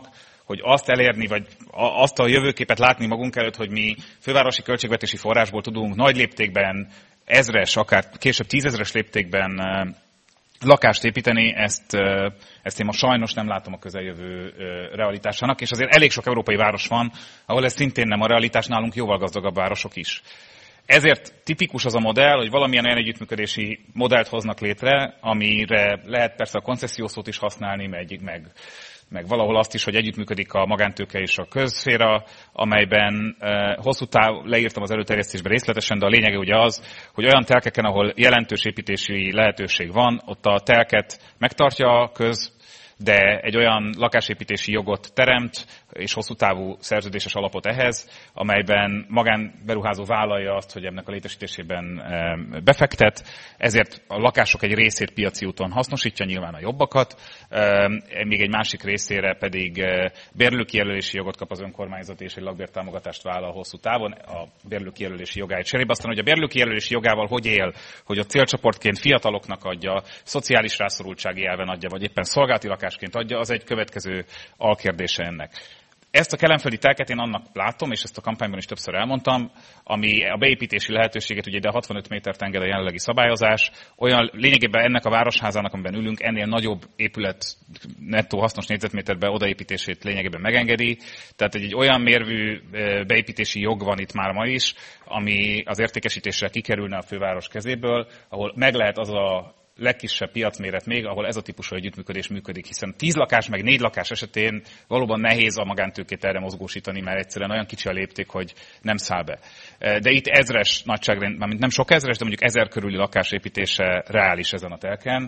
hogy azt elérni, vagy azt a jövőképet látni magunk előtt, hogy mi fővárosi költségvetési forrásból tudunk nagy léptékben, ezres, akár később tízezres léptékben lakást építeni, ezt, ezt én ma sajnos nem látom a közeljövő realitásának, és azért elég sok európai város van, ahol ez szintén nem a realitás, nálunk jóval gazdagabb városok is. Ezért tipikus az a modell, hogy valamilyen olyan együttműködési modellt hoznak létre, amire lehet persze a koncessziószót is használni, meg, meg, meg valahol azt is, hogy együttműködik a magántőke és a közszféra, amelyben eh, hosszú táv, leírtam az előterjesztésben részletesen, de a lényege ugye az, hogy olyan telkeken, ahol jelentős építési lehetőség van, ott a telket megtartja a köz, de egy olyan lakásépítési jogot teremt, és hosszú távú szerződéses alapot ehhez, amelyben magánberuházó vállalja azt, hogy ennek a létesítésében befektet, ezért a lakások egy részét piaci úton hasznosítja, nyilván a jobbakat, még egy másik részére pedig bérlőkijelölési jogot kap az önkormányzat, és egy lakbértámogatást vállal hosszú távon a bérlőkijelölési jogáért cserébe. Aztán, hogy a bérlőkijelölési jogával hogy él, hogy a célcsoportként fiataloknak adja, szociális rászorultsági elven adja, vagy éppen szolgálati lakásként adja, az egy következő alkérdése ennek. Ezt a kelenföldi telket én annak látom, és ezt a kampányban is többször elmondtam, ami a beépítési lehetőséget, ugye ide hatvanöt métert enged a jelenlegi szabályozás, olyan lényegében ennek a városházának, amiben ülünk, ennél nagyobb épület nettó hasznos négyzetméterbe odaépítését lényegében megengedi. Tehát egy, egy olyan mérvű beépítési jog van itt már ma is, ami az értékesítésre kikerülne a főváros kezéből, ahol meg lehet az a legkisebb piacméret még, ahol ez a típusú együttműködés működik, hiszen tíz lakás meg négy lakás esetén valóban nehéz a magántőkét erre mozgósítani, mert egyszerűen olyan kicsi a lépték, hogy nem száll be. De itt ezres nagyságrend, mármint nem sok ezres, de mondjuk ezer körüli lakásépítése reális ezen a telken,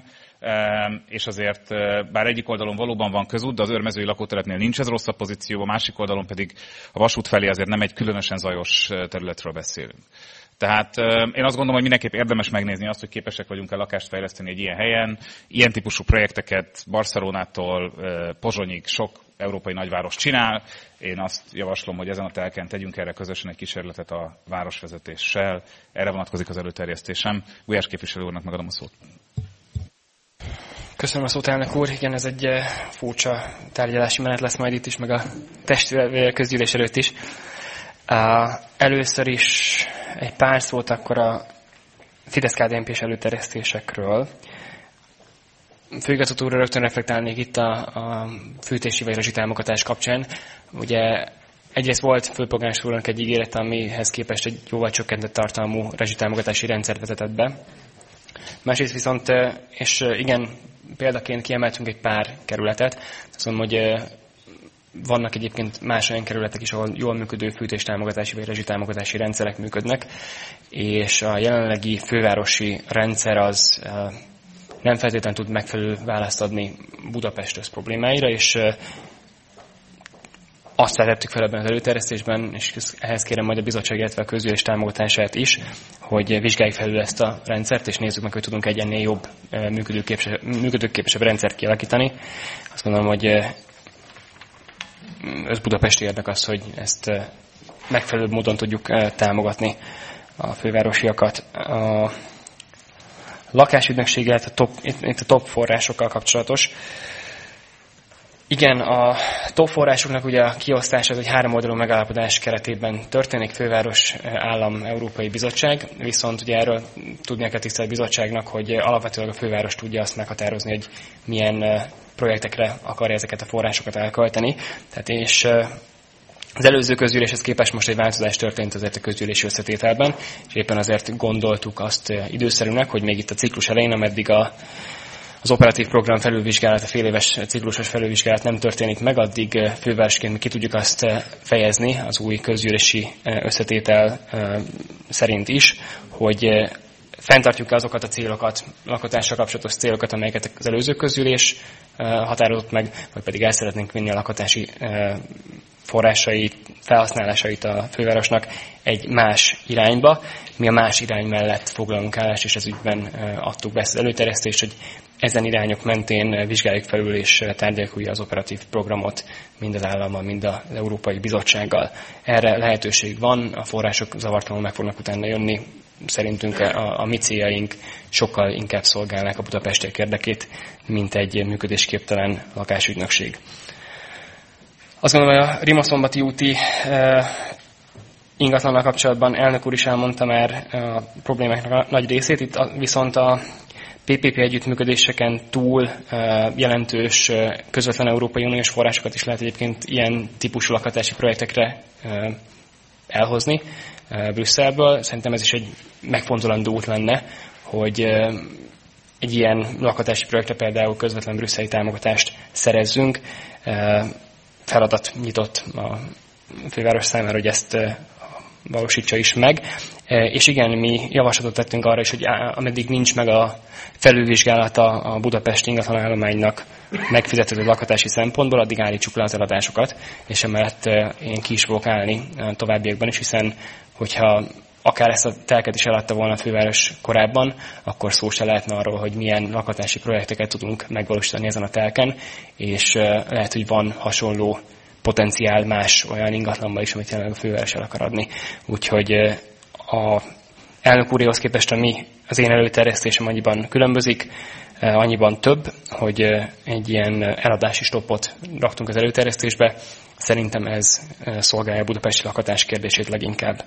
és azért bár egyik oldalon valóban van közút, de az őrmezői lakótelepnél nincs ez rosszabb pozíció, a másik oldalon pedig a vasút felé azért nem egy különösen zajos területről beszélünk. Tehát én azt gondolom, hogy mindenképp érdemes megnézni azt, hogy képesek vagyunk-e lakást fejleszteni egy ilyen helyen. Ilyen típusú projekteket Barcelonától Pozsonyig sok európai nagyváros csinál. Én azt javaslom, hogy ezen a telken tegyünk erre közösen egy kísérletet a városvezetéssel. Erre vonatkozik az előterjesztésem. Gulyás képviselő úrnak megadom a szót. Köszönöm a szót, elnök úr. Igen, ez egy furcsa tárgyalási menet lesz majd itt is, meg a testület közgyűlés előtt is. Uh, először is egy pár szót akkor a Fidesz-ká dé en pés előterjesztésekről. Főigazgató úrra rögtön reflektálnék itt a, a fűtési vagy rezsitámogatás kapcsán. Ugye egyrészt volt főpolgármester úrnak egy ígéret, amihez képest egy jóval csökkentett tartalmú rezsitámogatási rendszer vezetett be. Másrészt viszont, és igen, példaként kiemeltünk egy pár kerületet, azt mondom, hogy vannak egyébként más olyan kerületek is, ahol jól működő fűtéstámogatási vagy rezsitámogatási rendszerek működnek, és a jelenlegi fővárosi rendszer az nem feltétlenül tud megfelelő választ adni Budapest össz problémáira, és azt vetettük fel ebben az előterjesztésben, és ehhez kérem majd a bizottság, illetve a közgyűlés támogatását is, hogy vizsgáljuk felül ezt a rendszert, és nézzük meg, hogy tudunk egy ennél jobb működőképesebb, működőképesebb rendszert kialakítani. Azt gondolom, hogy összbudapesti érdek az, hogy ezt megfelelő módon tudjuk támogatni a fővárosiakat. A lakásügynökség, illetve a top, itt a top forrásokkal kapcsolatos. Igen, a top forrásoknak ugye a kiosztása az egy háromoldalú megállapodás keretében történik, főváros, állam, Európai Bizottság, viszont ugye erről tudnia kell tisztelt bizottságnak, hogy alapvetően a főváros tudja azt meghatározni, hogy milyen projektekre akarja ezeket a forrásokat elkölteni. Tehát és az előző közgyűléshez képest most egy változás történt azért a közgyűlési összetételben, és éppen azért gondoltuk azt időszerűnek, hogy még itt a ciklus elején, ameddig a az operatív program felülvizsgálat, a féléves ciklusos felülvizsgálat nem történik meg, addig fővárosként mi ki tudjuk azt fejezni az új közgyűlési összetétel szerint is, hogy fenntartjuk azokat a célokat, lakhatással kapcsolatos célokat, amelyeket az előző közgyűlés határozott meg, vagy pedig el szeretnénk vinni a lakhatási forrásait, felhasználásait a fővárosnak egy más irányba. Mi a más irány mellett foglalunk állást, és ez ügyben adtuk be ezt az előterjesztést, hogy ezen irányok mentén vizsgáljuk felül és tárgyaljuk újra az operatív programot mind az állammal, mind az Európai Bizottsággal. Erre lehetőség van, a források zavartalanul meg fognak utána jönni. Szerintünk a, a mi céljaink sokkal inkább szolgálnák a budapestiek érdekét, mint egy működésképtelen lakásügynökség. Azt gondolom, hogy a Rimaszombathi úti uh, ingatlannal kapcsolatban elnök úr is elmondta már a problémáknak a nagy részét, itt a, viszont a pé pé pé együttműködéseken túl uh, jelentős uh, közvetlen Európai Uniós forrásokat is lehet egyébként ilyen típusú lakhatási projektekre uh, elhozni uh, Brüsszelből. Szerintem ez is egy megfontolandó út lenne, hogy uh, egy ilyen lakhatási projektre például közvetlen brüsszeli támogatást szerezzünk. Uh, feladat nyitott a főváros számára, hogy ezt uh, valósítsa is meg. És igen, mi javaslatot tettünk arra is, hogy ameddig nincs meg a felülvizsgálata a budapesti ingatlanállománynak megfizethető lakhatási szempontból, addig állítsuk le az eladásokat, és emellett én ki is fogok állni a továbbiakban is, hiszen hogyha akár ezt a telket is eladta volna a főváros korábban, akkor szó se lehetne arról, hogy milyen lakhatási projekteket tudunk megvalósítani ezen a telken, és lehet, hogy van hasonló potenciál más olyan ingatlanban is, amit jelenleg a főváros el akar adni. Úgyhogy a elnök úréhoz képest a mi, az én előterjesztésem annyiban különbözik, annyiban több, hogy egy ilyen eladási stoppot raktunk az előterjesztésbe. Szerintem ez szolgálja a budapesti lakhatás kérdését leginkább.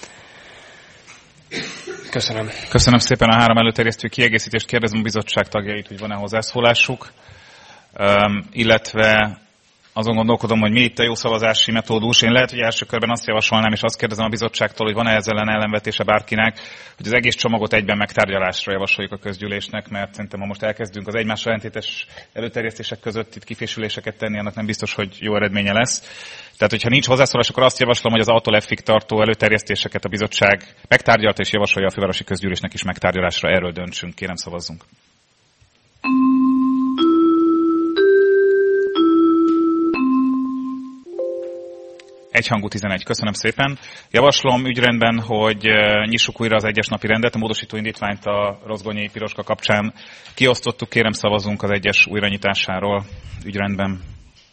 Köszönöm. Köszönöm szépen a három előterjesztő kiegészítést. Kérdezem a bizottság tagjait, hogy van-e hozzászólásuk, um, illetve azon gondolkodom, hogy mi itt a jó szavazási metódus. Én lehet, hogy első körben azt javasolnám, és azt kérdezem a bizottságtól, hogy van-e ezzel ellen ellenvetése bárkinek, hogy az egész csomagot egyben megtárgyalásra javasoljuk a közgyűlésnek, mert szerintem ha most elkezdünk az egymásra ellentétes előterjesztések között itt kifésüléseket tenni, annak nem biztos, hogy jó eredménye lesz. Tehát, hogyha nincs hozzászólás, akkor azt javaslom, hogy az A-tól F-ig tartó előterjesztéseket a bizottság megtárgyalta és javasolja a fővárosi közgyűlésnek is megtárgyalásra. Erről döntsünk. Kérem, szavazzunk. Egyhangú tizenegy. Köszönöm szépen. Javaslom ügyrendben, hogy nyissuk újra az egyes napi rendet. A módosító indítványt a Rozgonyi Piroska kapcsán kiosztottuk. Kérem, szavazunk az egyes újranyitásáról ügyrendben.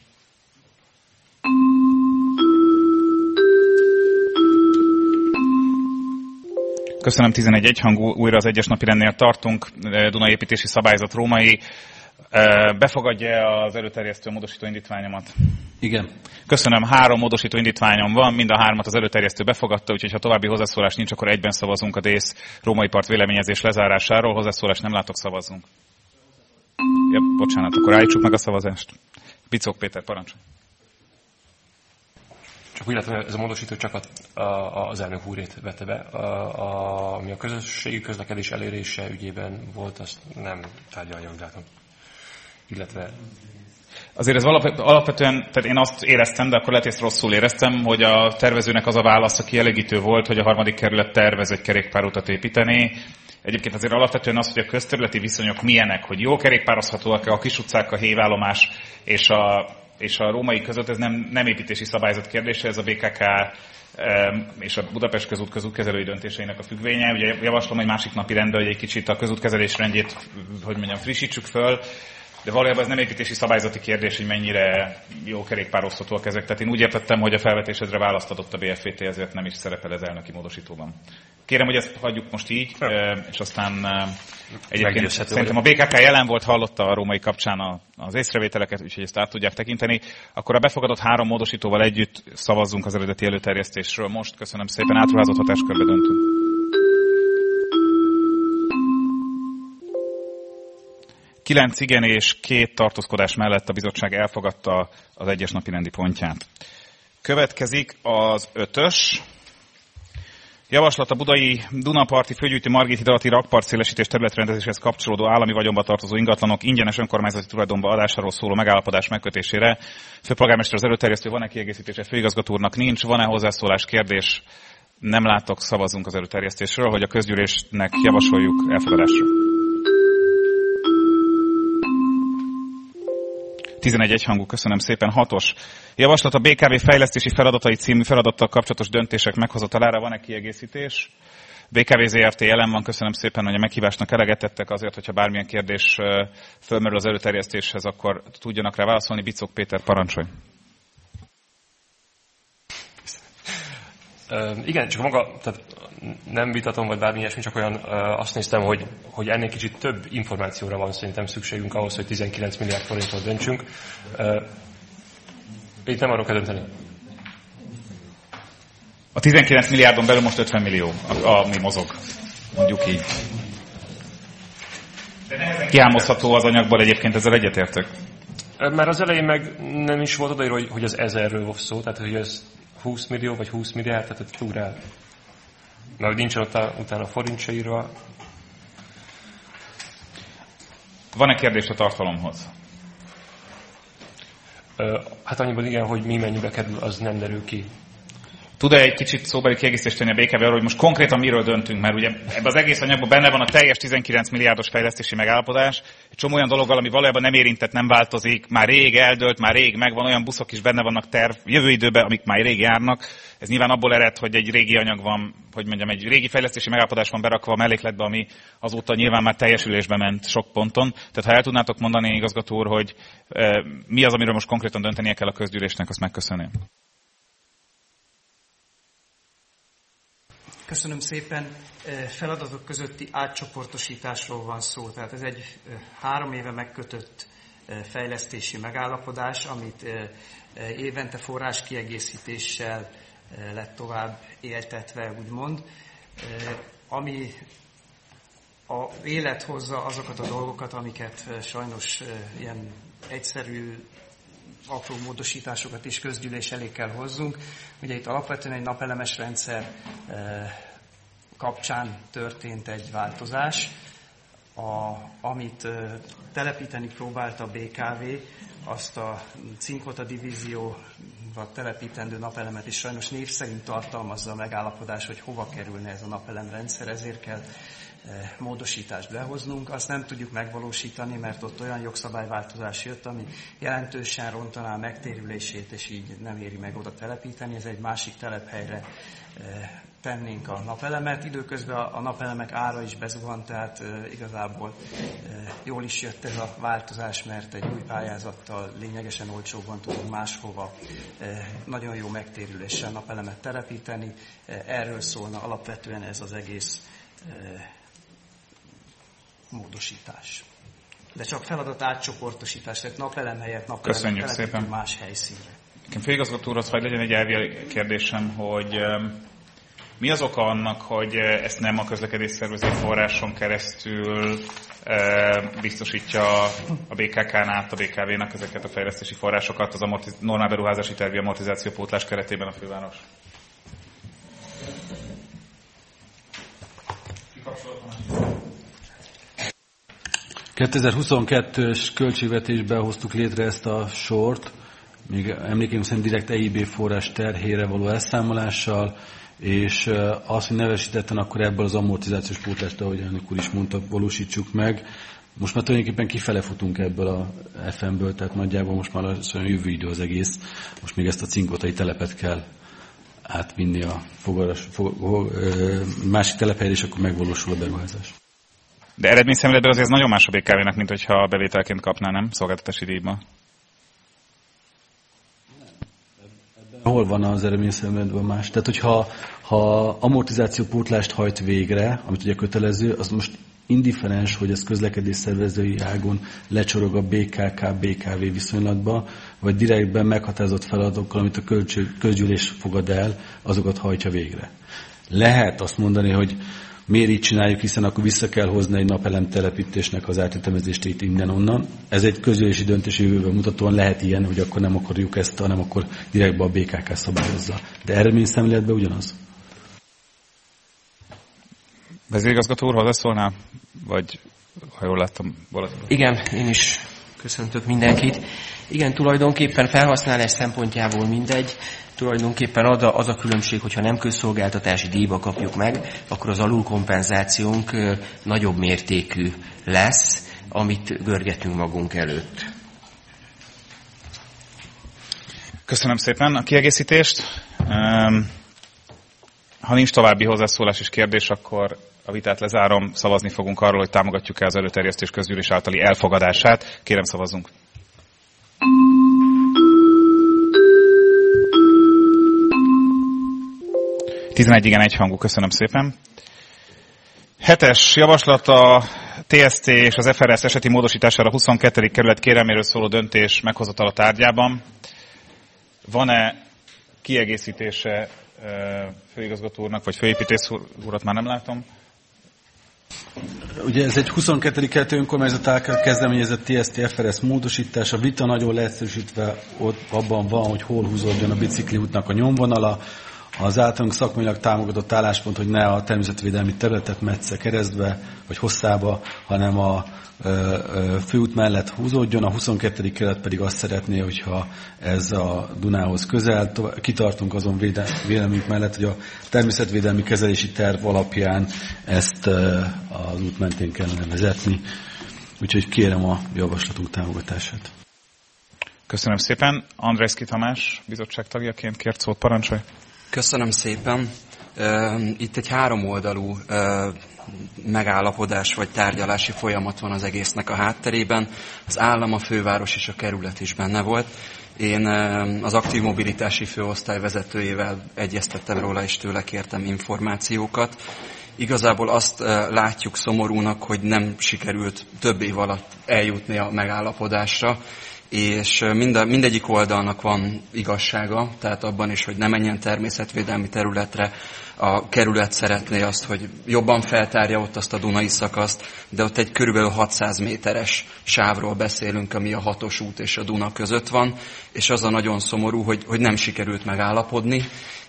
Köszönöm, tizenegy egyhangú. Újra az egyes napi rendnél tartunk. Dunai építési szabályzat római. Befogadja az előterjesztő módosító indítványomat? Igen. Köszönöm, három módosító indítványom van, mind a hármat az előterjesztő befogadta, úgyhogy ha további hozzászólás nincs, akkor egyben szavazunk a DÉSZ római part véleményezés lezárásáról. Hozzászólás nem látok, szavazzunk. Ja, bocsánat, akkor állítsuk meg a szavazást. Bicók Péter, parancsolj. Csak úgy látom, hogy ez a módosító csak a, a, az elnök úrét vette be. A, a, ami a közösségi közlekedés elérése ügyében volt, azt nem tárgyalja, úgy látom. Illetve... Azért ez alapvetően, tehát én azt éreztem, de akkor lehet, ezt rosszul éreztem, hogy a tervezőnek az a válasz, aki kielégítő volt, hogy a harmadik kerület tervez egy kerékpárutat építeni. Egyébként azért alapvetően az, hogy a közterületi viszonyok milyenek, hogy jó kerékpározhatóak a kis utcák, a hévállomás és a, és a római között, ez nem, nem építési szabályzat kérdése, ez a bé ká ká és a Budapest közút közútkezelői döntéseinek a függvénye. Ugye javaslom egy másik napi rendben, hogy egy kicsit a közútkezelés rendjét, hogy mondjam, frissítsük föl, de valójában ez nem építési szabályzati kérdés, hogy mennyire jó kerékpározhatóak ezek. Tehát én úgy értettem, hogy a felvetésedre választ adott a bé ef vé té, ezért nem is szerepel ez elnöki módosítóban. Kérem, hogy ezt hagyjuk most így, és aztán egyébként szerintem a bé ká ká jelen volt, hallotta a római kapcsán az észrevételeket, úgyhogy ezt át tudják tekinteni. Akkor a befogadott három módosítóval együtt szavazzunk az eredeti előterjesztésről. Most köszönöm szépen, átruházott hatáskörbe döntünk. Kilenc igen és két tartózkodás mellett a bizottság elfogadta az egyes napi rendi pontját. Következik az ötös. Javaslat a budai Dunaparti főgyűjtő Margit híd alatti rakpartszélesítés területrendezéshez kapcsolódó állami vagyonba tartozó ingatlanok ingyenes önkormányzati tulajdonba adásáról szóló megállapodás megkötésére. Főpolgármester az előterjesztő, van-e kiegészítése? Főigazgató úrnak nincs. Van-e hozzászólás, kérdés? Nem látok, szavazunk az előterjesztésről, hogy a közgyűlésnek javasoljuk elfogadásra. tizenegy egyhangú, köszönöm szépen. Hatos. Javaslat a bé ká vé fejlesztési feladatai című feladattal kapcsolatos döntések meghozatalára. Van-e kiegészítés? bé ká vé zé er té jelen van, köszönöm szépen, hogy a meghívásnak eleget tettek, azért, hogyha bármilyen kérdés fölmerül az előterjesztéshez, akkor tudjanak rá válaszolni. Bicók Péter, parancsolj. Uh, igen, csak maga, tehát nem vitatom, vagy bármi ilyesmi, csak olyan uh, azt néztem, hogy, hogy ennél kicsit több információra van szerintem szükségünk ahhoz, hogy tizenkilenc milliárd forintot döntsünk. Uh, Itt nem arról kell dönteni. A tizenkilenc milliárdon belül most ötven millió, ami mozog. Mondjuk így. De nehezen kiálmozható az anyagból, egyébként ezzel egyetértek. Már az elején meg nem is volt odaírva, hogy, hogy az ezerről volt szó, tehát hogy ez húsz millió vagy húsz milliárd, tehát hogy túrál. Mert nincs utána, utána forint se írva. Van-e kérdés a tartalomhoz? Hát annyiban igen, hogy mi mennyibe kerül, az nem derül ki. Tud-e egy kicsit szóbeli kiegészítést tenni a bé ká vé arról, hogy most konkrétan miről döntünk? Mert ugye ebben az egész anyagban benne van a teljes tizenkilenc milliárdos fejlesztési megállapodás, egy csomó olyan dologgal, ami valójában nem érintett, nem változik, már rég eldőlt, már rég megvan, olyan buszok is benne vannak terv jövő időben, amik már rég járnak. Ez nyilván abból ered, hogy egy régi anyag van, hogy mondjam, egy régi fejlesztési megállapodás van berakva a mellékletbe, ami azóta nyilván már teljesülésbe ment sok ponton. Tehát ha el tudnátok mondani, igazgató úr, hogy e, mi az, amiről most konkrétan döntenie kell a közgyűlésnek, azt megköszönném. Köszönöm szépen. Feladatok közötti átcsoportosításról van szó. Tehát ez egy három éve megkötött fejlesztési megállapodás, amit évente forráskiegészítéssel lett tovább éltetve, úgymond. Ami a élet hozza azokat a dolgokat, amiket sajnos ilyen egyszerű apró módosításokat is közgyűlés elé kell hozzunk. Ugye itt alapvetően egy napelemes rendszer kapcsán történt egy változás, a, amit telepíteni próbált a bé ká vé, azt a Cinkota divízióba telepítendő napelemet is sajnos név szerint tartalmazza a megállapodás, hogy hova kerülne ez a napelemrendszer, ezért kell módosítást behoznunk. Azt nem tudjuk megvalósítani, mert ott olyan jogszabályváltozás jött, ami jelentősen rontaná a megtérülését, és így nem éri meg oda telepíteni. Ez egy másik telephelyre tennénk a napelemet. Időközben a napelemek ára is bezuhant, tehát igazából jól is jött ez a változás, mert egy új pályázattal lényegesen olcsóbban tudunk máshova nagyon jó megtérüléssel napelemet telepíteni. Erről szólna alapvetően ez az egész módosítás. De csak feladat átcsoportosítás, tehát napelem helyett napelem telepítünk más helyszínre. Nekem főigazgató úrhoz, hogy legyen egy elvi kérdésem, hogy mi az oka annak, hogy ezt nem a közlekedésszervező forráson keresztül biztosítja a bé ká ká-n át a bé ká vé-nak ezeket a fejlesztési forrásokat az amortiz- normál beruházási tervi amortizációpótlás keretében a főváros? kétezer-huszonkettős költségvetésben hoztuk létre ezt a sort, még emlékeim szerint direkt e i bé forrás terhére való elszámolással, és azt, hogy nevesítetten, akkor ebből az amortizációs pótlást, ahogy elnök úr is mondta, valósítsuk meg. Most már tulajdonképpen kifele futunk ebből a ef em-ből, tehát nagyjából most már az olyan jövő idő az egész. Most még ezt a cinkotai telepet kell átvinni a fogaras, fog, ö, másik telephelyre, és akkor megvalósul a beruházás. De eredményszemléletben azért nagyon más a bé ká vé-nek, mint hogyha bevételként kapná, nem? Szolgáltatási díjban. Hol van az eredményszemléletben más? Tehát, hogyha ha amortizációpótlást hajt végre, amit ugye kötelező, az most indifferens, hogy ez közlekedésszervezői ágon lecsorog a bé ká ká-bé ká vé viszonylatba, vagy direktben meghatározott feladatokkal, amit a közgyűlés fogad el, azokat hajtja végre. Lehet azt mondani, hogy miért így csináljuk, hiszen akkor vissza kell hozni egy napelem telepítésnek az átütemezést itt innen-onnan. Ez egy közgyűlési döntés jövőben mutatóan lehet ilyen, hogy akkor nem akarjuk ezt, hanem akkor direktben a bé ká ká szabályozza. De eredményszemléletben ugyanaz. Vezérigazgató úr, hozzászólnál? Vagy, ha jól láttam, valaki? Igen, én is köszöntök mindenkit. Igen, tulajdonképpen felhasználás szempontjából mindegy. Tulajdonképpen az a, az a különbség, hogyha nem közszolgáltatási díjba kapjuk meg, akkor az alulkompenzációnk nagyobb mértékű lesz, amit görgetünk magunk előtt. Köszönöm szépen a kiegészítést. Ha nincs további hozzászólás és kérdés, akkor a vitát lezárom. Szavazni fogunk arról, hogy támogatjuk-e az előterjesztés közgyűlés általi elfogadását. Kérem, szavazzunk. tizenegy igen, egyhangú, köszönöm szépen. Hetes javaslat a té es té és az ef er es eseti módosítására a huszonkettő kerület kérelméről szóló döntés meghozatala tárgyában. Van-e kiegészítése főigazgató úrnak, vagy főépítész úrat már nem látom? Ugye ez egy huszonkettedik kerületi önkormányzat által kezdeményezett té es té ef er es módosítás. A vita nagyon leegyszerűsítve ott abban van, hogy hol húzódjon a bicikliútnak a nyomvonala. Az általunk szakmailag támogatott álláspont, hogy ne a természetvédelmi területet metsze keresztbe, vagy hosszába, hanem a ö, ö, főút mellett húzódjon. A huszonkettedik kerület pedig azt szeretné, hogyha ez a Dunához közel. Kitartunk azon véleményünk mellett, hogy a természetvédelmi kezelési terv alapján ezt ö, az út mentén kellene vezetni. Úgyhogy kérem a javaslatunk támogatását. Köszönöm szépen. Andrészki Tamás, bizottság tagjaként kért szót, parancsolj. Köszönöm szépen. Itt egy háromoldalú megállapodás vagy tárgyalási folyamat van az egésznek a hátterében. Az állam, a főváros és a kerület is benne volt. Én az aktív mobilitási főosztály vezetőjével egyeztettem róla, és tőle kértem információkat. Igazából azt látjuk szomorúnak, hogy nem sikerült több év alatt eljutni a megállapodásra, és mind, mindegyik oldalnak van igazsága, tehát abban is, hogy ne menjen természetvédelmi területre. A kerület szeretné azt, hogy jobban feltárja ott azt a Dunai szakaszt, de ott egy körülbelül hatszáz méteres sávról beszélünk, ami a hatos út és a Duna között van, és az a nagyon szomorú, hogy, hogy nem sikerült megállapodni,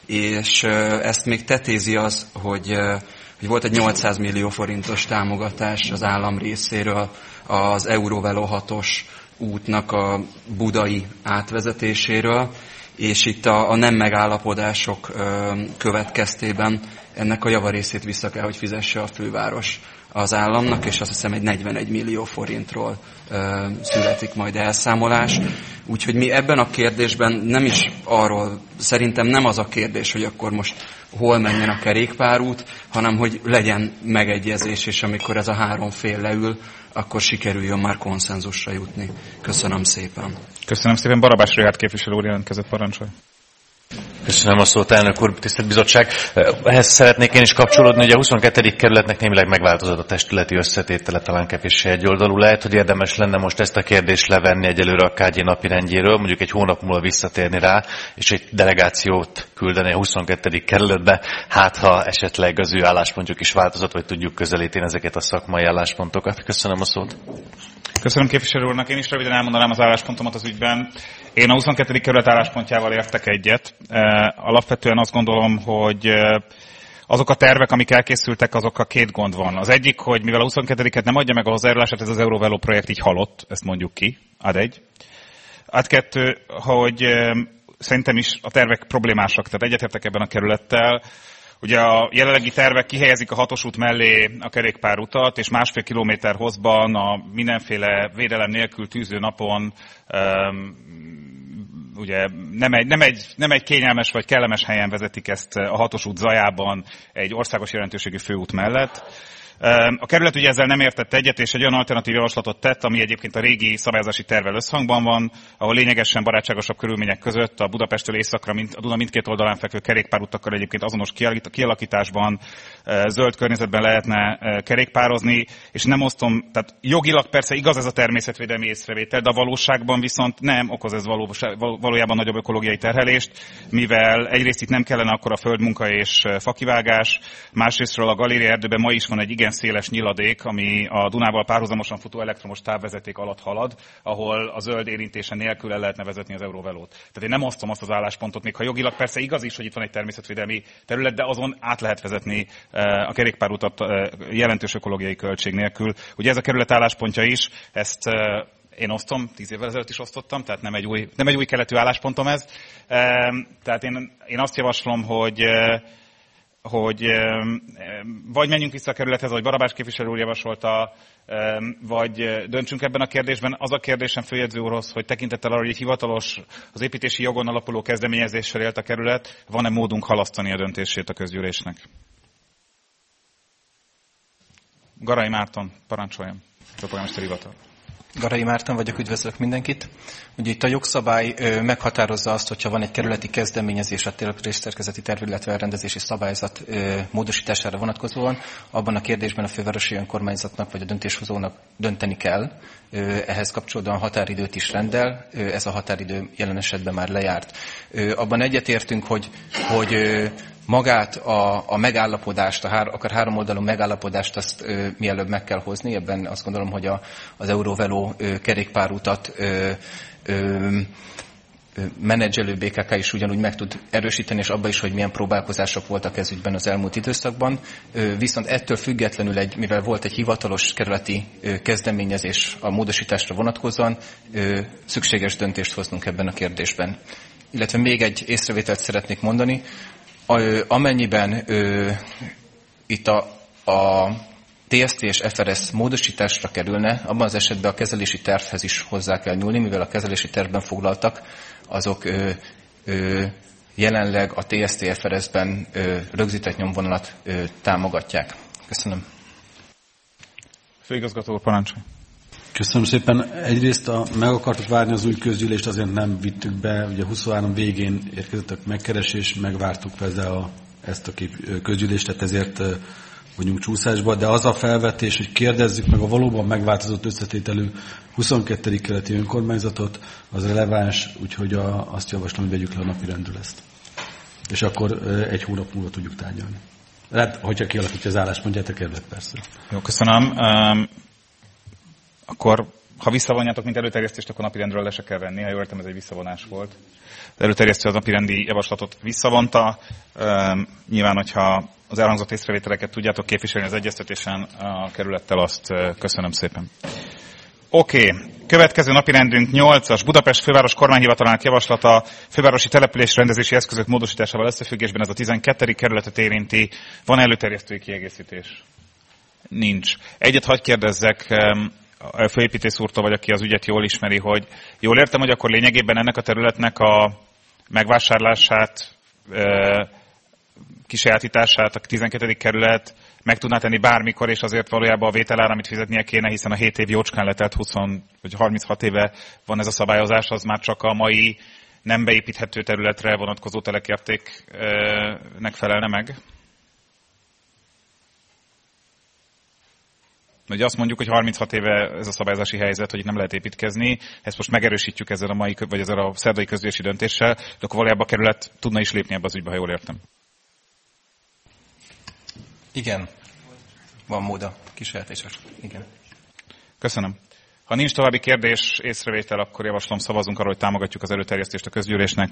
és ezt még tetézi az, hogy, hogy volt egy nyolcszáz millió forintos támogatás az állam részéről az Eurovelo hatos útnak a budai átvezetéséről, és itt a, a nem megállapodások ö, következtében ennek a javarészét vissza kell, hogy fizesse a főváros az államnak, és azt hiszem egy negyvenegy millió forintról ö, születik majd elszámolás. Úgyhogy mi ebben a kérdésben nem is arról, szerintem nem az a kérdés, hogy akkor most hol menjen a kerékpárút, hanem hogy legyen megegyezés, és amikor ez a három fél leül, akkor sikerüljön már konszenzusra jutni. Köszönöm szépen. Köszönöm szépen. Barabás Richárd képviselő úr jelentkezett, parancsolj. Köszönöm a szót, elnök úr, tisztelt bizottság. Ehhez szeretnék én is kapcsolódni, hogy a huszonkettedik kerületnek némileg megváltozott a testületi összetétele, talán kevéssé egyoldalú. Lehet, hogy érdemes lenne most ezt a kérdést levenni egyelőre a ká gé napirendjéről, mondjuk egy hónap múlva visszatérni rá, és egy delegációt küldeni a huszonkettedik kerületbe, hát ha esetleg az ő álláspontjuk is változott, vagy tudjuk közelíteni ezeket a szakmai álláspontokat. Köszönöm a szót. Köszönöm képviselő úrnak. Én is röviden elmondanám az álláspontomat az ügyben. Én a huszonkettedik kerület álláspontjával értek egyet. Alapvetően azt gondolom, hogy azok a tervek, amik elkészültek, azokkal két gond van. Az egyik, hogy mivel a huszonkettedik nem adja meg a hozzájárulását, ez az Eurovelo projekt így halott, ezt mondjuk ki, ad egy. Ad kettő, hogy szerintem is a tervek problémásak, tehát egyetértek ebben a kerülettel. Ugye a jelenlegi tervek kihelyezik a hatos út mellé a kerékpárutat, és másfél kilométer hosszban a mindenféle védelem nélkül tűző napon um, ugye nem egy, nem, egy, nem egy kényelmes vagy kellemes helyen vezetik ezt a hatos út zajában egy országos jelentőségű főút mellett. A kerület ugye ezzel nem értett egyet, és egy olyan alternatív javaslatot tett, ami egyébként a régi szabályozási tervvel összhangban van, ahol lényegesen barátságosabb körülmények között a Budapesttől északra, mint a Duna mindkét oldalán fekvő kerékpárutakkal egyébként azonos kialakításban, zöld környezetben lehetne kerékpározni, és nem osztom, tehát jogilag persze igaz ez a természetvédelmi észrevétel, de a valóságban viszont nem okoz ez való, valójában nagyobb ökológiai terhelést, mivel egyrészt itt nem kellene akkor a földmunka és fakivágás, másrésztről a Galéria erdőben ma is van egy igen széles nyiladék, ami a Dunával párhuzamosan futó elektromos távvezeték alatt halad, ahol a zöld érintése nélkül el lehetne vezetni az Eurovelót. Tehát én nem osztom azt az álláspontot, még ha jogilag persze igaz is, hogy itt van egy természetvédelmi terület, de azon át lehet vezetni a kerékpárutat jelentős ökológiai költség nélkül. Ugye ez a kerület álláspontja is, ezt én osztom, tíz évvel ezelőtt is osztottam, tehát nem egy új, nem egy új keletű álláspontom ez. Tehát én, én azt javaslom, hogy hogy vagy menjünk vissza a kerülethez, ahogy Barabás képviselő úr javasolta, vagy döntsünk ebben a kérdésben. Az a kérdésem főjegyző úrhoz, hogy tekintettel arra, hogy egy hivatalos, az építési jogon alapuló kezdeményezéssel élt a kerület, van-e módunk halasztani a döntését a közgyűlésnek? Garai Márton, parancsoljon, a polgármester hivatal. Garai Márton vagyok, üdvözlök mindenkit. Ugye itt a jogszabály meghatározza azt, hogyha van egy kerületi kezdeményezés a településszerkezeti terv, illetve elrendezési szabályzat módosítására vonatkozóan, abban a kérdésben a fővárosi önkormányzatnak vagy a döntéshozónak dönteni kell. Ehhez kapcsolódóan határidőt is rendel, ez a határidő jelen esetben már lejárt. Abban egyetértünk, hogy, hogy magát a, a megállapodást, a hár, akár három oldalú megállapodást azt ö, mielőbb meg kell hozni. Ebben azt gondolom, hogy a, az Eurovelo ö, kerékpárutat ö, ö, menedzselő bé ká ká is ugyanúgy meg tud erősíteni, és abban is, hogy milyen próbálkozások voltak ez ügyben az elmúlt időszakban. Viszont ettől függetlenül, egy, mivel volt egy hivatalos kerületi kezdeményezés a módosításra vonatkozóan, szükséges döntést hoznunk ebben a kérdésben. Illetve még egy észrevételt szeretnék mondani. Amennyiben itt a, a té es té és ef er es módosításra kerülne, abban az esetben a kezelési tervhez is hozzá kell nyúlni, mivel a kezelési tervben foglaltak, azok ö, ö, jelenleg a té es té ef er es-ben ö, rögzített nyomvonalat ö, támogatják. Köszönöm. Főigazgató úr, parancsolj. Köszönöm szépen. Egyrészt a, meg akartuk várni az új közgyűlést, azért nem vittük be. Ugye huszonhárom végén érkezett a megkeresés, megvártuk ezzel a, ezt a kép, közgyűlést, tehát ezért vagyunk csúszásba, de az a felvetés, hogy kérdezzük meg a valóban megváltozott összetételű huszonkettő keleti önkormányzatot, az releváns, úgyhogy a, azt javaslom, hogy vegyük le a napirendről ezt. És akkor egy hónap múlva tudjuk tárgyalni. Hát, hogyha kialakítja az álláspontját, a kerület persze. Jó, köszönöm. Um, akkor, ha visszavonjátok, mint előterjesztést, akkor napirendről le se kell venni. Ha jól értem, ez egy visszavonás volt. Az előterjesztő az napirendi javaslatot visszavonta. Um, nyilván, hogyha az elhangzott észrevételeket tudjátok képviselni az egyeztetésen a kerülettel, azt köszönöm szépen. Oké, okay. Következő napirendünk nyolcas. Budapest főváros kormányhivatalának javaslata fővárosi település rendezési eszközök módosításával összefüggésben, ez a tizenkettedik kerületet érinti. Van előterjesztői kiegészítés? Nincs. Egyet hadd kérdezzek a főépítész úrtól, vagy aki az ügyet jól ismeri, hogy jól értem, hogy akkor lényegében ennek a területnek a megvásárlását, kisajátítását a tizenkettedik kerület meg tudná tenni bármikor, és azért valójában a vételár, amit fizetnie kéne, hiszen a hét év jócskán letelt, húsz vagy harminchat éve van ez a szabályozás, az már csak a mai nem beépíthető területre vonatkozó telekértéknek felelne meg. Ugye azt mondjuk, hogy harminchat éve ez a szabályozási helyzet, hogy itt nem lehet építkezni, ezt most megerősítjük ezzel a mai, vagy ezzel a szerdai közgyűlési döntéssel, de akkor valójában a kerület tudna is lépni ebbe az ügybe, ha jól értem. Igen, van mód a kísérletésre. Igen. Köszönöm. Ha nincs további kérdés, észrevétel, akkor javaslom, szavazunk arról, hogy támogatjuk az előterjesztést a közgyűlésnek.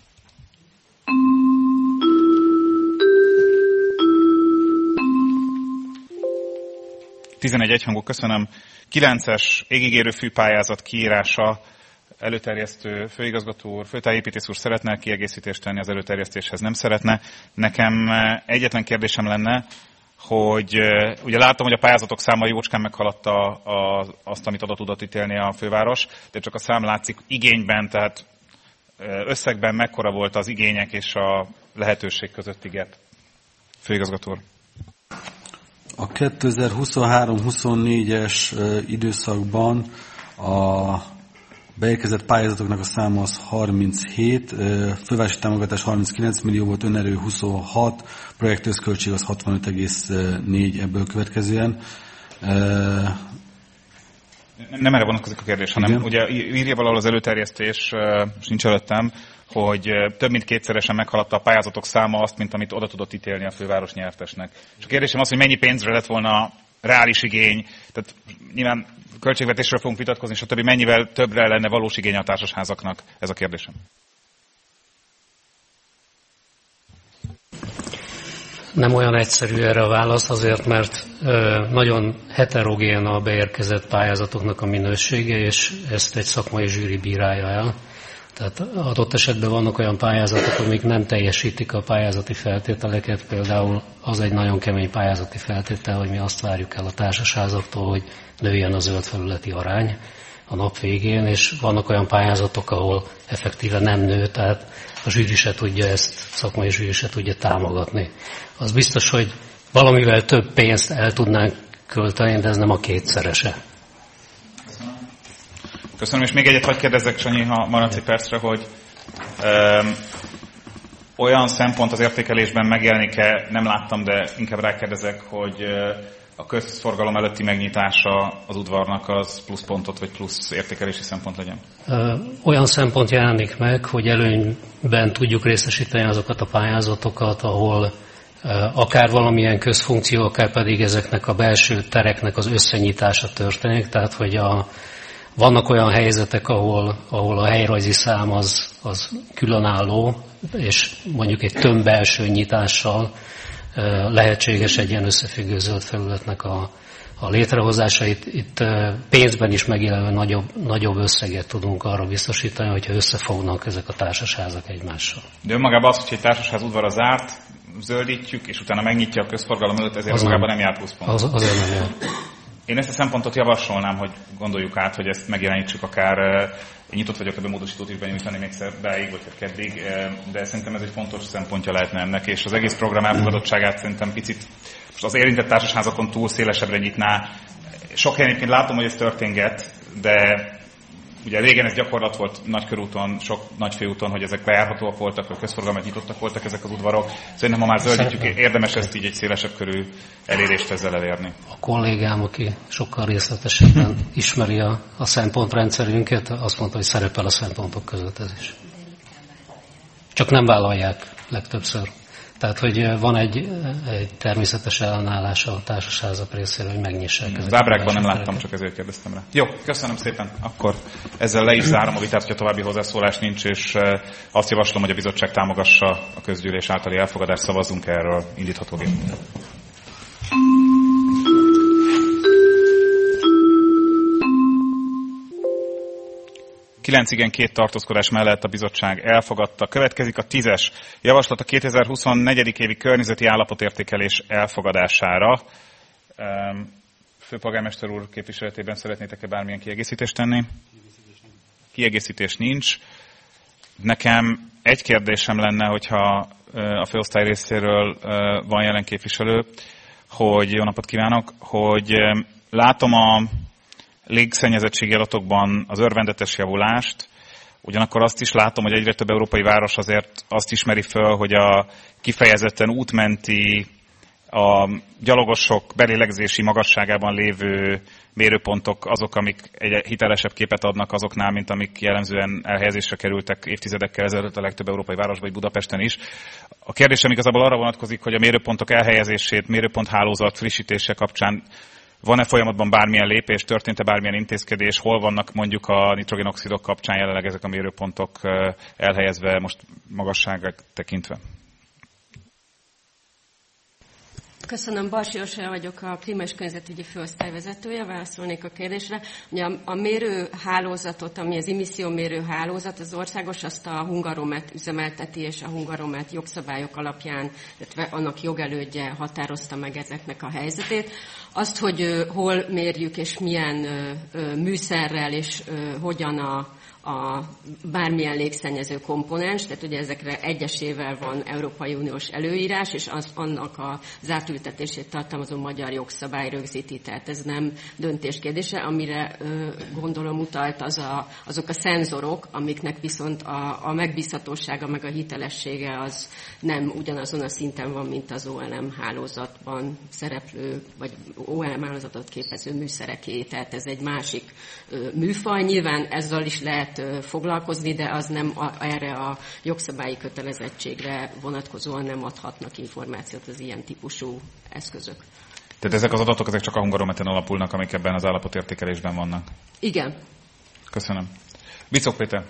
tizenegy egyhangú, köszönöm. kilences égigérő fűpályázat kiírása, előterjesztő főigazgató úr, főtájépítész úr szeretne kiegészítést tenni, az előterjesztéshez nem szeretne. Nekem egyetlen kérdésem lenne, hogy ugye látom, hogy a pályázatok száma jócskán meghaladta a, azt, amit oda tudott ítélni a főváros, de csak a szám látszik igényben, tehát összegben mekkora volt az igények és a lehetőség közötti gap. Főigazgató úr. A kétezer-huszonhárom huszonnégyes időszakban a beérkezett pályázatoknak a száma az harminchét, fővárosi támogatás harminckilenc millió volt, önerő huszonhat, projektőszköltség az hatvanöt egész négy ebből következően. Nem erre vonatkozik a kérdés, hanem igen. Ugye írja valahol az előterjesztés, és nincs előttem, hogy több mint kétszeresen meghaladta a pályázatok száma azt, mint amit oda tudott ítélni a főváros nyertesnek. És a kérdésem az, hogy mennyi pénzre lett volna reális igény, tehát nyilván költségvetésről fogunk vitatkozni, és a többi mennyivel többre lenne valós igény a társasházaknak? Ez a kérdésem. Nem olyan egyszerű erre a válasz, azért, mert nagyon heterogén a beérkezett pályázatoknak a minősége, és ezt egy szakmai zsűri bírálja el. Tehát adott esetben vannak olyan pályázatok, amik nem teljesítik a pályázati feltételeket, például az egy nagyon kemény pályázati feltétel, hogy mi azt várjuk el a társasházaktól, hogy nőjen a zöld felületi arány a nap végén, és vannak olyan pályázatok, ahol effektíve nem nő, tehát a zsűri se tudja ezt, szakmai zsűri se tudja támogatni. Az biztos, hogy valamivel több pénzt el tudnánk költeni, de ez nem a kétszerese. Köszönöm, és még egyet hadd kérdezzek, Sanyi, ha maradsz egy percre, hogy öm, olyan szempont az értékelésben megjelenik-e, nem láttam, de inkább rákérdezek, hogy a közforgalom előtti megnyitása az udvarnak az pluszpontot vagy plusz értékelési szempont legyen? Olyan szempont jelenik meg, hogy előnyben tudjuk részesíteni azokat a pályázatokat, ahol akár valamilyen közfunkció, akár pedig ezeknek a belső tereknek az összenyitása történik, tehát hogy a, vannak olyan helyzetek, ahol, ahol a helyrajzi szám az, az különálló, és mondjuk egy több belső nyitással lehetséges egy ilyen összefüggő zöld felületnek a, a létrehozása. Itt, itt pénzben is megjelenő nagyobb, nagyobb összeget tudunk arra biztosítani, hogyha összefognak ezek a társasházak egymással. De önmagában az, hogy egy társasház udvara zárt, zöldítjük, és utána megnyitja a közforgalom előtt, ezért az magában nem, nem jár pluszpont. Az, azért nem jár. Én ezt a szempontot javasolnám, hogy gondoljuk át, hogy ezt megjelenítsük akár, én nyitott vagyok ebben módosítót is benyújtani még szerdáig, vagy keddig, de szerintem ez egy fontos szempontja lehetne ennek, és az egész program elfogadottságát szerintem picit most az érintett társasházakon túl szélesebbre nyitná. Sok helyen egyébként látom, hogy ez történget, de ugye régen ez gyakorlat volt nagykörúton, sok nagyfőúton, hogy ezek bejárhatóak voltak, vagy közforgalmat nyitottak voltak ezek az udvarok. Szerintem, ha már zöldítjük, érdemes ezt így egy szélesebb körű elérést ezzel elérni. A kollégám, aki sokkal részletesebben ismeri a, a szempontrendszerünket, azt mondta, hogy szerepel a szempontok között ez is. Csak nem vállalják legtöbbször. Tehát, hogy van egy, egy természetes ellenállás a társasházak részéről, hogy megnyissák. Az ábrákban nem láttam, csak ezért kérdeztem rá. Jó, köszönöm szépen. Akkor ezzel le is zárom a vitát, hogyha további hozzászólás nincs, és azt javaslom, hogy a bizottság támogassa a közgyűlés általi elfogadást, szavazzunk erről indítható géppel. kilenc igen, két tartózkodás mellett a bizottság elfogadta. Következik a tízes javaslat a kétezer-huszonnégy. évi környezeti állapotértékelés elfogadására. Főpolgármester úr képviseletében szeretnétek-e bármilyen kiegészítést tenni? Kiegészítés nincs. Nekem egy kérdésem lenne, hogyha a főosztály részéről van jelen képviselő, hogy jó napot kívánok, hogy látom a légszennyezettségi adatokban az örvendetes javulást, ugyanakkor azt is látom, hogy egyre több európai város azért azt ismeri föl, hogy a kifejezetten útmenti, a gyalogosok belélegzési magasságában lévő mérőpontok azok, amik egy hitelesebb képet adnak azoknál, mint amik jellemzően elhelyezésre kerültek évtizedekkel ezelőtt a legtöbb európai városban, vagy Budapesten is. A kérdésem igazából arra vonatkozik, hogy a mérőpontok elhelyezését, mérőponthálózat frissítése kapcsán van-e folyamatban bármilyen lépés, történt-e bármilyen intézkedés, hol vannak mondjuk a nitrogénoxidok kapcsán jelenleg ezek a mérőpontok elhelyezve most magasságát tekintve? Köszönöm, Barsi Orsolya vagyok, a Klíma és Környezetügyi Főosztály vezetője, válaszolnék a kérdésre. Ugye a, a mérőhálózatot, ami az emissziómérő hálózat, az országos, azt a Hungaromet üzemelteti, és a Hungaromet jogszabályok alapján, illetve annak jogelődje határozta meg ezeknek a helyzetét. Azt, hogy uh, hol mérjük, és milyen uh, uh, műszerrel, és uh, hogyan a a bármilyen légszennyező komponens, tehát ugye ezekre egyesével van Európai Uniós előírás, és az, annak az átültetését tartalmazó magyar jogszabály rögzíti, tehát ez nem döntés kérdése, amire ö, gondolom utalt az a, azok a szenzorok, amiknek viszont a, a megbízhatósága meg a hitelessége az nem ugyanazon a szinten van, mint az o el em hálózatban szereplő, vagy o el em hálózatot képező műszereké, tehát ez egy másik ö, műfaj. Nyilván ezzel is lehet foglalkozni, de az nem a, erre a jogszabályi kötelezettségre vonatkozóan nem adhatnak információt az ilyen típusú eszközök. Tehát ezek az adatok ezek csak a Hungarometen alapulnak, amik ebben az állapotértékelésben vannak? Igen. Köszönöm. Bicok Péter.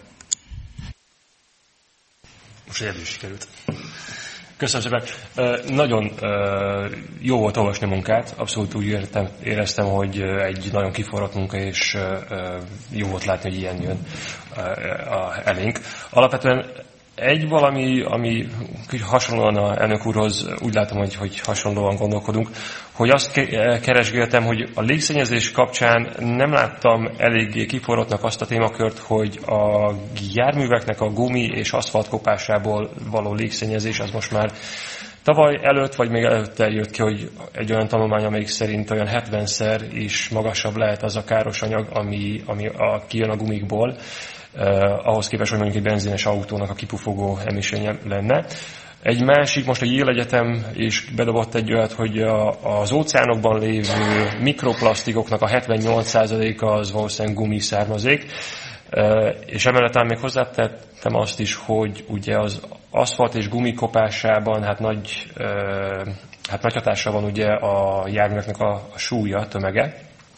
Most egyedül sikerült. Köszönöm szépen. Nagyon jó volt olvasni a munkát, abszolút úgy értem, éreztem, hogy egy nagyon kiforrott munka, és jó volt látni, hogy ilyen jön elénk. Alapvetően egy valami, ami hasonlóan a elnök úrhoz úgy látom, hogy, hogy hasonlóan gondolkodunk, hogy azt keresgéltem, hogy a légszennyezés kapcsán nem láttam eléggé kiforrottnak azt a témakört, hogy a járműveknek a gumi és aszfalt kopásából való légszennyezés az most már Tavaly előtt, vagy még előtte jött ki, hogy egy olyan tanulmány, amelyik szerint olyan hetvenszer is magasabb lehet az a káros anyag, ami, ami a, kijön a gumikból, eh, ahhoz képest, hogy mondjuk egy benzines autónak a kipufogó emisénye lenne. Egy másik, most a Yale Egyetem is bedobott egy olyat, hogy a, az óceánokban lévő mikroplasztikoknak a hetvennyolc százaléka az valószínűleg gumi származék, és emellett még hozzátettem azt is, hogy ugye az aszfalt és gumi kopásában hát nagy, hát nagy hatással van ugye a járműveknek a, a súlya, a tömege,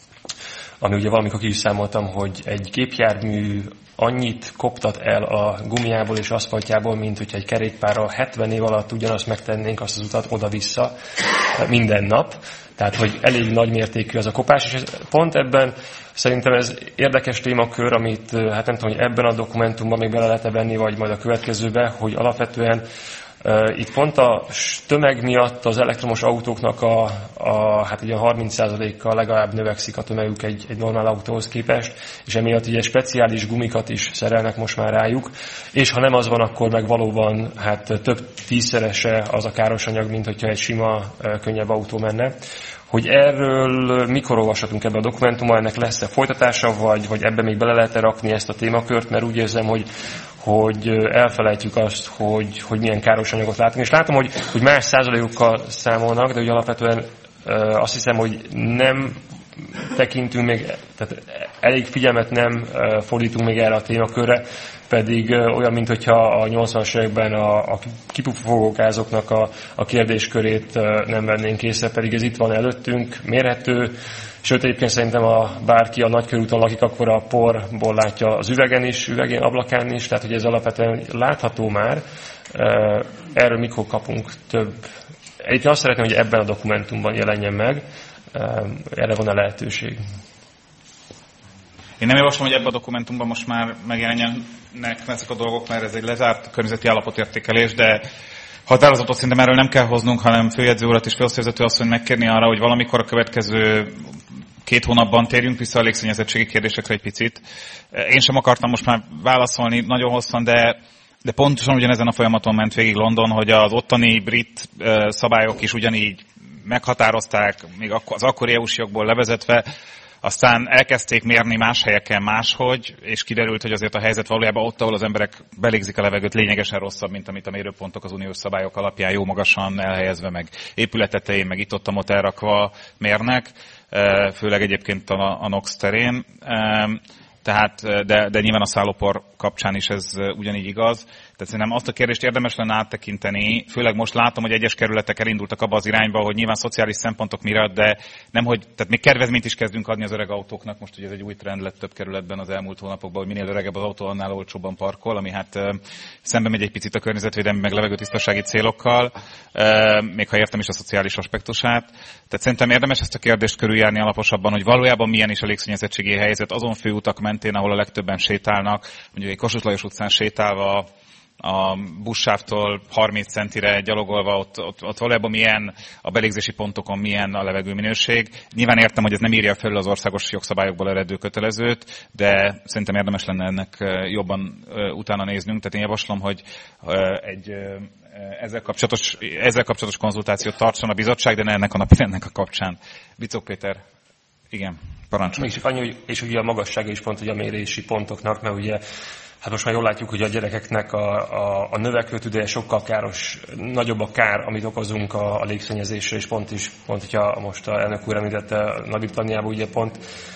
ami ugye valamikor ki is számoltam, hogy egy gépjármű annyit koptat el a gumiából és aszfaltjából, mint hogyha egy kerékpárral hetven év alatt ugyanazt megtennénk azt az utat oda-vissza minden nap. Tehát, hogy elég nagy mértékű az a kopás, és ez, pont ebben szerintem ez érdekes témakör, amit hát nem tudom, hogy ebben a dokumentumban még bele lehet venni, vagy majd a következőbe, hogy alapvetően Uh, itt pont a tömeg miatt az elektromos autóknak a, a hát ugye harminc százalékkal legalább növekszik a tömegük egy, egy normál autóhoz képest, és emiatt ugye speciális gumikat is szerelnek most már rájuk, és ha nem az van, akkor meg valóban hát több tízszerese az a káros anyag, mint hogyha egy sima, uh, könnyebb autó menne. Hogy erről mikor olvashatunk ebbe a dokumentumban, ennek lesz-e folytatása, vagy, vagy ebbe még bele lehet-e rakni ezt a témakört, mert úgy érzem, hogy hogy elfelejtjük azt, hogy, hogy milyen káros anyagot látunk. És látom, hogy, hogy más százalékokkal számolnak, de ugye alapvetően azt hiszem, hogy nem tekintünk még, tehát elég figyelmet nem fordítunk még erre a témakörre, pedig olyan, mint hogyha a nyolcvanas években a, a kipufogógázoknak a, a kérdéskörét nem vennénk észre, pedig ez itt van előttünk, mérhető, sőt egyébként szerintem a bárki a Nagykörúton lakik, akkor a porból látja az üvegen is, üvegén, ablakán is, tehát hogy ez alapvetően látható már. Erről mikor kapunk több? Egyébként azt szeretném, hogy ebben a dokumentumban jelenjen meg, erre van a lehetőség. Én nem javaslom, hogy ebben a dokumentumban most már megjelenjenek ezek a dolgok, mert ez egy lezárt környezeti állapotértékelés, de határozatot szerintem erről nem kell hoznunk, hanem főjegyző urat és főosztályvezető asszonyt megkérni arra, hogy valamikor a következő két hónapban térjünk vissza a légszennyezettségi kérdésekre egy picit. Én sem akartam most már válaszolni nagyon hosszan, de, de pontosan ugyanezen a folyamaton ment végig London, hogy az ottani brit szabályok is ugyanígy meghatározták, még az akkori é u-s jogból levezetve, aztán elkezdték mérni más helyeken máshogy, és kiderült, hogy azért a helyzet valójában ott, ahol az emberek belégzik a levegőt, lényegesen rosszabb, mint amit a mérőpontok az uniós szabályok alapján jó magasan elhelyezve, meg épületetején, meg itt-ott elrakva mérnek, főleg egyébként a, a NOx terén. Tehát, de, de nyilván a szállópor kapcsán is ez ugyanígy igaz. Tehát szerintem azt a kérdést érdemes lenne áttekinteni, főleg most látom, hogy egyes kerületek elindultak abba az irányba, hogy nyilván szociális szempontok miatt, de nem, hogy, tehát még kedvezményt is kezdünk adni az öreg autóknak, most ugye ez egy új trend lett több kerületben az elmúlt hónapokban, hogy minél öregebb az autó, annál olcsóbban parkol, ami hát szembe megy egy picit a környezetvédelmi meg levegőtisztasági célokkal, még ha értem is a szociális aspektusát. Tehát szerintem érdemes ezt a kérdést körüljárni alaposabban, hogy valójában milyen is a légszennyezettségi helyzet azon főutak mentén, ahol a legtöbben sétálnak, mondjuk egy Kossuth Lajos utcán sétálva, a buszsávtól harminc centire gyalogolva, ott, ott, ott valójában milyen a belégzési pontokon milyen a levegőminőség. Nyilván értem, hogy ez nem írja felül az országos jogszabályokból eredő kötelezőt, de szerintem érdemes lenne ennek jobban utána néznünk. Tehát én javaslom, hogy egy ezzel kapcsolatos, ezzel kapcsolatos konzultációt tartson a bizottság, de ne ennek a napirendnek a kapcsán. Bicók Péter, igen, parancsolj. Még csak annyi, hogy, és ugye a magassága is pont ugye a mérési pontoknak, mert ugye hát most már jól látjuk, hogy a gyerekeknek a, a, a növekvő tüdeje sokkal káros, nagyobb a kár, amit okozunk a, a légszennyezésre, és pont is, pont hogyha most a elnök úr említette Nagy-Britanniában, ugye pont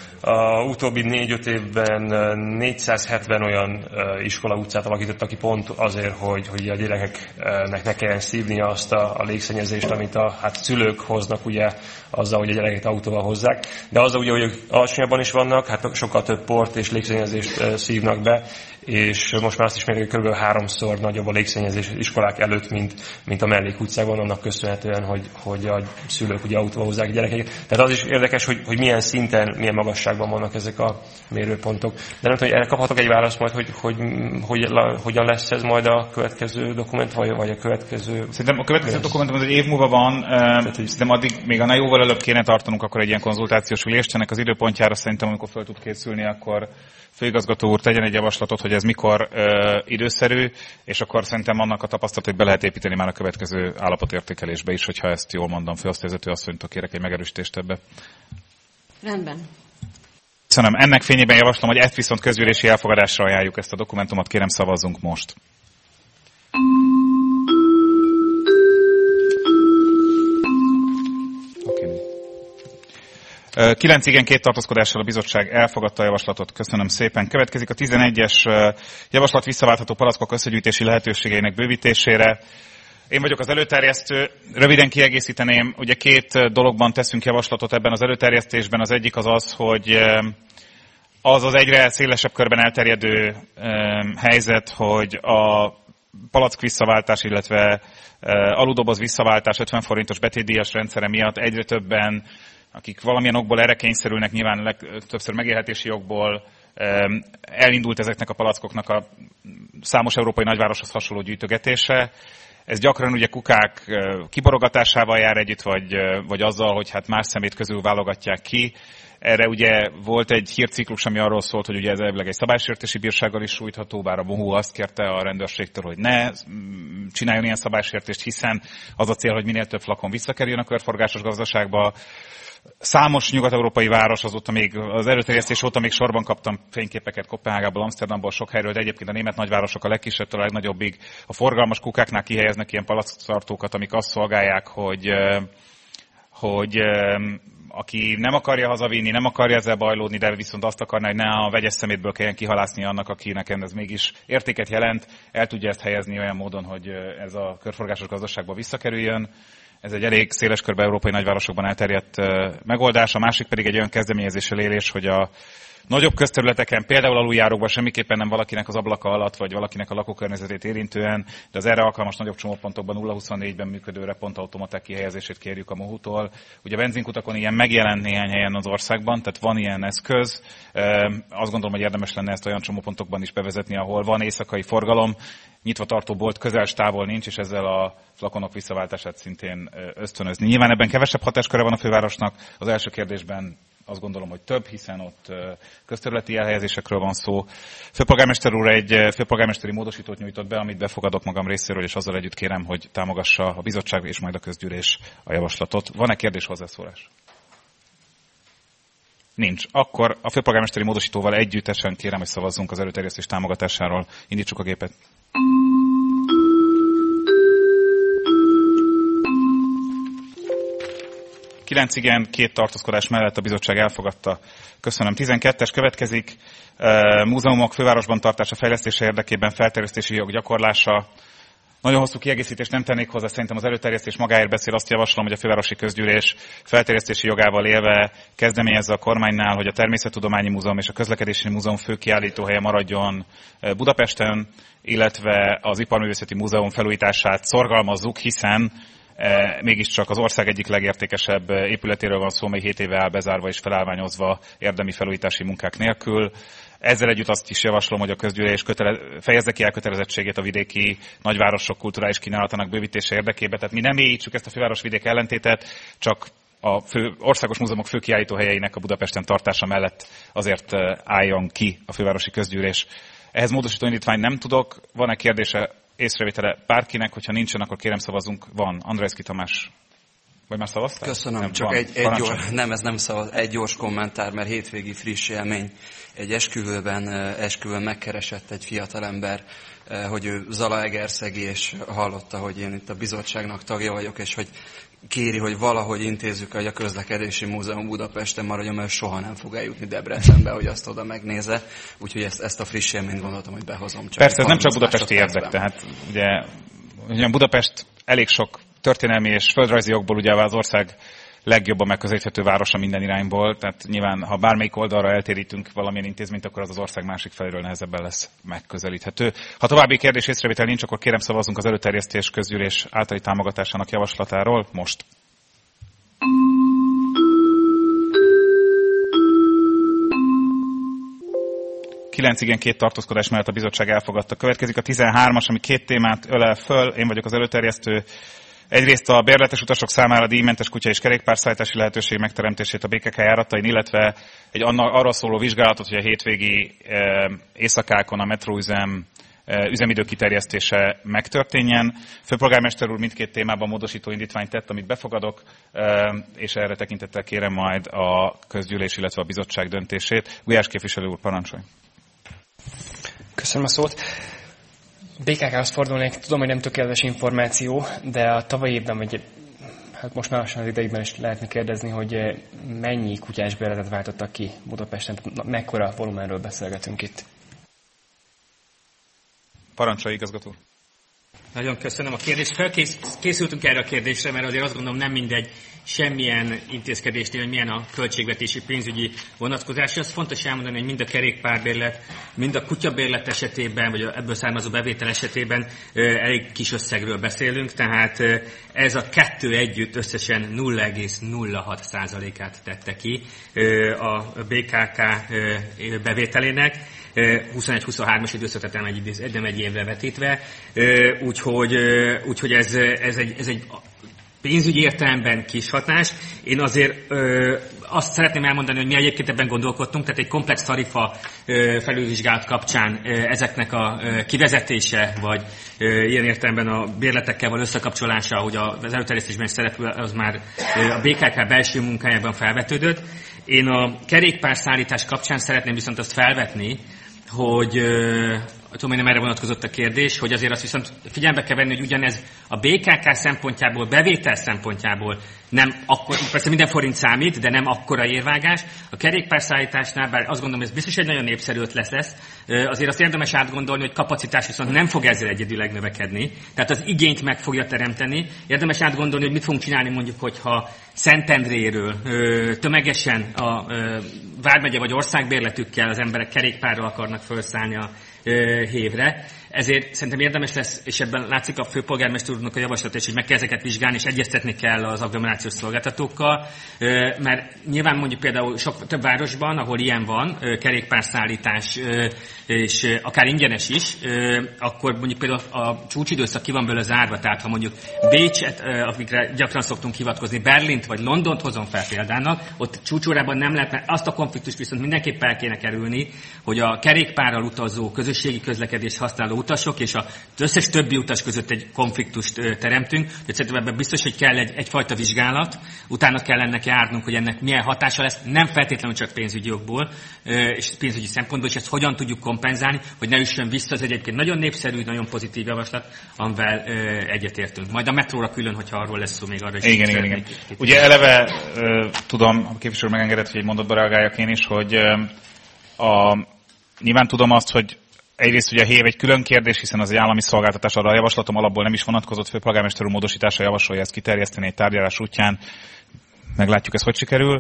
a utóbbi négy-öt évben négyszázhetven olyan iskola utcát alakítottak ki pont azért, hogy, hogy a gyerekeknek ne kelljen szívnia azt a, a légszennyezést, amit a hát szülők hoznak ugye azzal, hogy a gyereket autóval hozzák. De azzal ugye, hogy alacsonyabban is vannak, hát sokkal több port és légszennyezést szívnak be, és most már azt is mérjük, hogy kb. háromszor nagyobb a légszennyezés iskolák előtt, mint, mint a mellékutcákon, annak köszönhetően, hogy, hogy a szülők ugye autóval hozzák a gyerekeket. Tehát az is érdekes, hogy, hogy milyen szinten, milyen magasságban vannak ezek a mérőpontok. De nem tudom, hogy erre kaphatok egy választ majd, hogy, hogy, hogy, hogy hogyan lesz ez majd a következő dokumentum, vagy a következő... Szerintem a következő dokumentum az egy év múlva van, szerintem addig még annál jóval előbb kéne tartanunk akkor egy ilyen konzultációs ülést, ennek az időpontjára szerintem, amikor fel tud készülni, akkor főigazgató úr tegyen egy javaslatot, hogy ez mikor ö, időszerű, és akkor szerintem annak a tapasztalatot be lehet építeni már a következő állapotértékelésbe is, hogyha ezt jól mondom, főosztályvezető asszonytól kérek egy megerősítést ebbe. Rendben. Köszönöm. Ennek fényében javaslom, hogy ezt viszont közgyűlési elfogadásra ajánljuk, ezt a dokumentumot, kérem szavazzunk most. kilenc igen, két tartózkodással a bizottság elfogadta a javaslatot. Köszönöm szépen. Következik a tizenegyes javaslat visszaváltható palackok összegyűjtési lehetőségeinek bővítésére. Én vagyok az előterjesztő. Röviden kiegészíteném, ugye két dologban teszünk javaslatot ebben az előterjesztésben. Az egyik az az, hogy az az egyre szélesebb körben elterjedő helyzet, hogy a palack visszaváltás, illetve aludoboz visszaváltás ötven forintos betétdíjas rendszere miatt egyre többen, akik valamilyen okból erre kényszerülnek, nyilván legtöbbször megélhetési jogból, elindult ezeknek a palackoknak a számos európai nagyvároshoz hasonló gyűjtögetése. Ez gyakran ugye kukák kiborogatásával jár együtt, vagy, vagy azzal, hogy hát más szemét közül válogatják ki. Erre ugye volt egy hírciklus, ami arról szólt, hogy ugye ez elvileg egy szabálysértési bírsággal is sújtható, bár a Mohu azt kérte a rendőrségtől, hogy ne csináljon ilyen szabálysértést, hiszen az a cél, hogy minél több flakon visszakerüljön a körforgásos gazdaságba. Számos nyugat-európai város azóta még, az előterjesztés óta még sorban kaptam fényképeket Koppenhágából, Amsterdamból, sok helyről, de egyébként a német nagyvárosok a legkisebbtől a legnagyobbig a forgalmas kukáknál kihelyeznek ilyen palacktartókat, amik azt szolgálják, hogy, hogy aki nem akarja hazavinni, nem akarja ezzel bajlódni, de viszont azt akarná, hogy ne a vegyes szemétből kelljen kihalászni annak, akinek ez mégis értéket jelent, el tudja ezt helyezni olyan módon, hogy ez a körforgásos gazdaságba visszakerüljön. Ez egy elég széles körben európai nagyvárosokban elterjedt megoldás. A másik pedig egy olyan kezdeményezéssel élés, hogy a nagyobb közterületeken, például aluljárókban semmiképpen nem valakinek az ablaka alatt, vagy valakinek a lakókörnyezetét érintően, de az erre alkalmas nagyobb csomópontokban nulla huszonnégyben működő repontautomaták kihelyezését kérjük a Mohutól. Ugye a benzinkutakon ilyen megjelent néhány helyen az országban, tehát van ilyen eszköz. Azt gondolom, hogy érdemes lenne ezt olyan csomópontokban is bevezetni, ahol van éjszakai forgalom, nyitva tartó bolt közel távol nincs, és ezzel a flakonok visszaváltását szintén ösztönözni. Nyilván ebben kevesebb hatásköre van a fővárosnak. Az első kérdésben azt gondolom, hogy több, hiszen ott közterületi elhelyezésekről van szó. Főpolgármester úr egy főpolgármesteri módosítót nyújtott be, amit befogadok magam részéről, és azzal együtt kérem, hogy támogassa a bizottság és majd a közgyűlés a javaslatot. Van-e kérdés, hozzászólás? Nincs. Akkor a főpolgármesteri módosítóval együttesen kérem, hogy szavazzunk az előterjesztés támogatásáról. Indítsuk a gépet. kilenc igen, két tartózkodás mellett a bizottság elfogadta. Köszönöm. tizenkettes következik. Múzeumok fővárosban tartása fejlesztése érdekében felterjesztési jog gyakorlása. Nagyon hosszú kiegészítést nem tennék hozzá, szerintem az előterjesztés magáért beszél. Azt javaslom, hogy a fővárosi közgyűlés felterjesztési jogával élve kezdeményezze a kormánynál, hogy a Természettudományi Múzeum és a Közlekedési Múzeum fő kiállítóhelye maradjon Budapesten, illetve az Iparművészeti Múzeum felújítását szorgalmazzuk, hiszen E, mégiscsak az ország egyik legértékesebb épületéről van szó, még hét éve áll bezárva és felállványozva érdemi felújítási munkák nélkül. Ezzel együtt azt is javaslom, hogy a közgyűlés kötele, fejezze ki elkötelezettségét a vidéki nagyvárosok kulturális kínálatának bővítése érdekében. Tehát mi nem mélyítsük ezt a főváros-vidék ellentétet, csak a fő, országos múzeumok főkiállítóhelyeinek a Budapesten tartása mellett azért álljon ki a fővárosi közgyűlés. Ehhez módosító indítványt nem tudok. Van-e kérdése, észrevétele bárkinek? Hogyha nincsen, akkor kérem szavazunk. Van. Andrejszki Tamás. Vagy már szavaztál? Köszönöm, nem, csak van. egy, egy gyors, nem, ez nem szavaz, egy gyors kommentár, mert hétvégi friss élmény. Egy esküvőben, esküvőn megkeresett egy fiatalember, hogy ő Zalaegerszegi, és hallotta, hogy én itt a bizottságnak tagja vagyok, és hogy kéri, hogy valahogy intézzük, hogy a Közlekedési Múzeum Budapesten maradjon, mert soha nem fog eljutni Debrecenbe, hogy azt oda megnézze. Úgyhogy ezt, ezt a friss élményt gondoltam, hogy behozom. Csak persze, ez nem csak budapesti érdek, tehát ugye, ugye Budapest elég sok történelmi és földrajzi jogból ugye az ország legjobban megközelíthető városa minden irányból, tehát nyilván, ha bármelyik oldalra eltérítünk valamilyen intézményt, akkor az az ország másik feléről nehezebben lesz megközelíthető. Ha további kérdés észrevétel nincs, akkor kérem szavazzunk az előterjesztés közgyűlés általi támogatásának javaslatáról most. kilenc igen, két tartózkodás mellett a bizottság elfogadta. Következik a tizenhármas, ami két témát ölel föl. Én vagyok az előterjesztő. Egyrészt a bérletes utasok számára díjmentes kutya és kerékpárszállítási lehetőség megteremtését a bé ká ká járatain, illetve egy arra szóló vizsgálatot, hogy a hétvégi éjszakákon a metróüzem üzemidő kiterjesztése megtörténjen. Főpolgármester úr mindkét témában módosító indítványt tett, amit befogadok, és erre tekintettel kérem majd a közgyűlés, illetve a bizottság döntését. Gulyás képviselő úr, parancsolj! Köszönöm a szót. bé ká ká-hoz fordulnék, tudom, hogy nem tökéletes információ, de a tavalyi évben, vagy hát most már lassan az idejében is lehetne kérdezni, hogy mennyi kutyás bérletet váltottak ki Budapesten, mekkora volumenről beszélgetünk itt. Parancsolj, igazgató! Nagyon köszönöm a kérdést. Felkészültünk erre a kérdésre, mert azért azt gondolom nem mindegy semmilyen intézkedésnél, hogy milyen a költségvetési pénzügyi vonatkozás. Az fontos elmondani, hogy mind a kerékpárbérlet, mind a kutyabérlet esetében, vagy ebből származó bevétel esetében elég kis összegről beszélünk, tehát ez a kettő együtt összesen nulla egész nulla hat százalékát tette ki a bé ká ká bevételének. huszonegy huszonhármas időszakot nem egy, nem egy évre vetítve, úgyhogy, úgyhogy ez, ez, egy, ez egy pénzügyi értelemben kis hatás. Én azért ö, azt szeretném elmondani, hogy mi egyébként ebben gondolkodtunk, tehát egy komplex tarifa ö, felülvizsgálat kapcsán ö, ezeknek a ö, kivezetése, vagy ö, ilyen értelemben a bérletekkel való összekapcsolása, ahogy az előterjesztésben szerepel, az már ö, a bé ká ká belső munkájában felvetődött. Én a kerékpárszállítás kapcsán szeretném viszont azt felvetni, hogy ö, tudom, hogy nem erre vonatkozott a kérdés, hogy azért azt viszont figyelembe kell venni, hogy ugyanez a bé ká ká szempontjából, bevétel szempontjából nem akkor, persze minden forint számít, de nem akkora érvágás. A kerékpárszállításnál, bár azt gondolom, ez biztos egy nagyon népszerű ötlet lesz, azért azt érdemes átgondolni, hogy kapacitás viszont nem fog ezzel egyedileg növekedni, tehát az igényt meg fogja teremteni. Érdemes átgondolni, hogy mit fogunk csinálni mondjuk, hogyha Szentendréről tömegesen a vármegye vagy országbérletükkel az emberek kerékpárral akarnak felszállni a hévre. Ezért szerintem érdemes lesz, és ebben látszik a főpolgármester úrnak a javaslat is, hogy meg kell ezeket vizsgálni, és egyeztetni kell az agglomerációs szolgáltatókkal, mert nyilván mondjuk például sok több városban, ahol ilyen van, kerékpárszállítás, és akár ingyenes is, akkor mondjuk például a csúcsidőszak ki van belőle zárva, tehát ha mondjuk Bécset, amikre gyakran szoktunk hivatkozni, Berlint vagy Londont hozom fel példának, ott csúcsórában nem lehet, mert azt a konfliktust viszont mindenképp el kéne kerülni, hogy a kerékpárral utazó, közösségi közlekedést használó utasok és az összes többi utas között egy konfliktust teremtünk, de szerintem ebben biztos, hogy kell egy, egyfajta vizsgálat, utána kell ennek járnunk, hogy ennek milyen hatása lesz, nem feltétlenül csak pénzügyi jogból és pénzügyi szempontból, és ezt hogyan tudjuk kompenzálni, hogy ne üssön vissza az egyébként nagyon népszerű, nagyon pozitív javaslat, amivel egyetértünk. Majd a metróra külön, hogyha arról lesz szó, még arra is. Igen, igen, igen. Ugye eleve tudom, a képviselő megengedett, hogy egy mondatba reagáljak én is, hogy a, nyilván tudom azt, hogy egyrészt ugye a hév egy külön kérdés, hiszen az egy állami szolgáltatás, arra a javaslatom alapból nem is vonatkozott, főpolgármester úr módosítása javasolja ezt kiterjeszteni egy tárgyalás útján, meglátjuk ez hogy sikerül.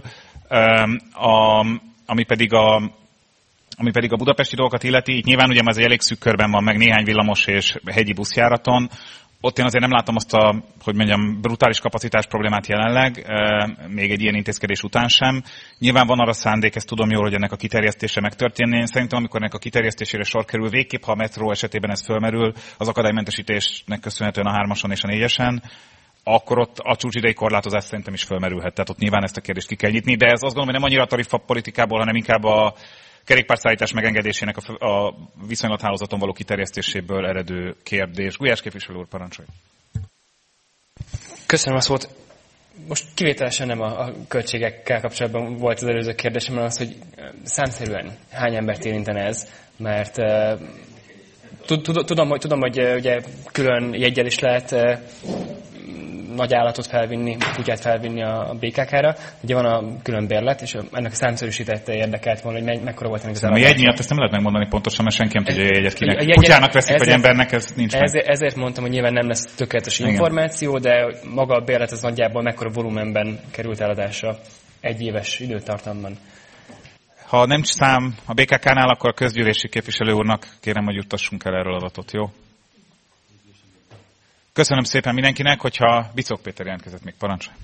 A, ami pedig a Ami pedig a budapesti dolgokat illeti, itt nyilván ugye ez egy elég szűk körben van, meg néhány villamos és hegyi buszjáraton. Ott én azért nem látom azt a, hogy mondjam, brutális kapacitás problémát jelenleg, még egy ilyen intézkedés után sem. Nyilván van arra szándék, ezt tudom jól, hogy ennek a kiterjesztése megtörténni. Én szerintem, amikor ennek a kiterjesztésére sor kerül, végképp, ha a metró esetében ez fölmerül, az akadálymentesítésnek köszönhetően a hármason és a négyesen, akkor ott a csúcsidei korlátozás szerintem is fölmerülhet. Tehát ott nyilván ezt a kérdést ki kell nyitni, de ez azt gondolom, hogy nem annyira a tarifa politikából, hanem inkább a kerékpárszállítás megengedésének a, a viszonylathálózaton való kiterjesztéséből eredő kérdés. Gulyás képviselő úr, parancsolj! Köszönöm a szót. Most kivételesen nem a, a költségekkel kapcsolatban volt az előző kérdésem, hanem az, hogy számszerűen hány embert érintene ez, mert uh, tudom, hogy, tudom, hogy uh, ugye külön jeggyel is lehet uh, nagy állatot felvinni, kutyát felvinni a bé ká ká-ra. Ugye van a külön bérlet, és ennek a számszerűsített érdekelt volna, hogy mekkora volt ennek az eladása. A jegy miatt ezt nem lehet megmondani pontosan, mert senki nem tudja, hogy a jegyet kinek. Jegy, kutyának veszik, ezért, vagy embernek, ez nincs ezért, ezért mondtam, hogy nyilván nem lesz tökéletes információ, de maga a bérlet az nagyjából mekkora volumenben került eladásra egy éves időtartamban. Ha nem szám a bé ká ká-nál, akkor a közgyűlési képviselő úrnak kérem, hogy juttassunk el erről adatot, jó? Köszönöm szépen mindenkinek, hogyha Bicók Péter jelentkezett még, parancsolj.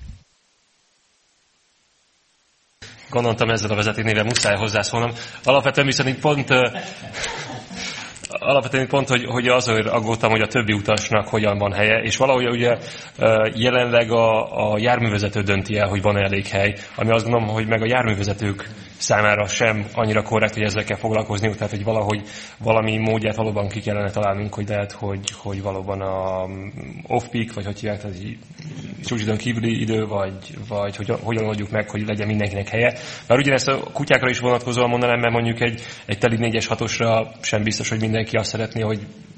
Gondoltam ezzel a vezeték néven muszáj hozzászólnom. Alapvetően viszont pont alapvetően pont, hogy, hogy azért aggódtam, hogy a többi utasnak hogyan van helye, és valahogy ugye jelenleg a, a járművezető dönti el, hogy van elég hely, ami azt gondolom, hogy meg a járművezetők számára sem annyira korrekt, hogy ezzel kell foglalkozni, tehát hogy valahogy valami módját valóban ki kellene találnunk, hogy lehet, hogy, hogy valóban a off-peak, vagy hogy hívják, tehát csúcsidőn kívüli idő, vagy, vagy hogy, hogyan oldjuk meg, hogy legyen mindenkinek helye. Már ugyanezt a kutyákra is vonatkozóan mondanám, mert mondjuk egy, egy teli négyes hatosra sem biztos, hogy mindenki azt szeretné, hogy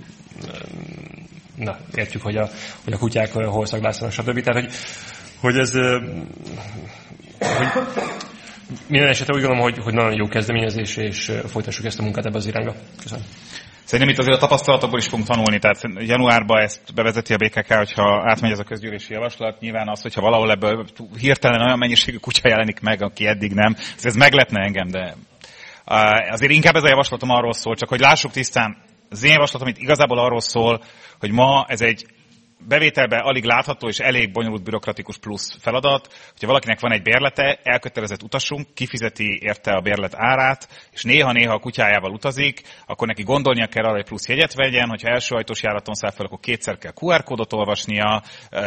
na, értjük, hogy a, hogy a kutyák hol szaglásznak, stb. Tehát, hogy, hogy ez hogy minden esetre úgy gondolom, hogy, hogy nagyon jó kezdeményezés, és folytassuk ezt a munkát ebbe az irányba. Köszönöm. Szerintem itt azért a tapasztalatokból is fogunk tanulni, tehát januárban ezt bevezeti a bé ká ká, hogyha átmegy ez a közgyűlési javaslat, nyilván az, hogyha valahol ebből hirtelen olyan mennyiségű kutya jelenik meg, aki eddig nem, ez meglepne engem, de azért inkább ez a javaslatom arról szól, csak hogy lássuk tisztán, az én javaslatom itt igazából arról szól, hogy ma ez egy bevételben alig látható és elég bonyolult bürokratikus plusz feladat, hogyha valakinek van egy bérlete, elkötelezett utasunk, kifizeti érte a bérlet árát, és néha-néha a kutyájával utazik, akkor neki gondolnia kell arra, hogy plusz jegyet vegyen, hogyha első ajtós járaton száll fel, akkor kétszer kell kú er kódot olvasnia,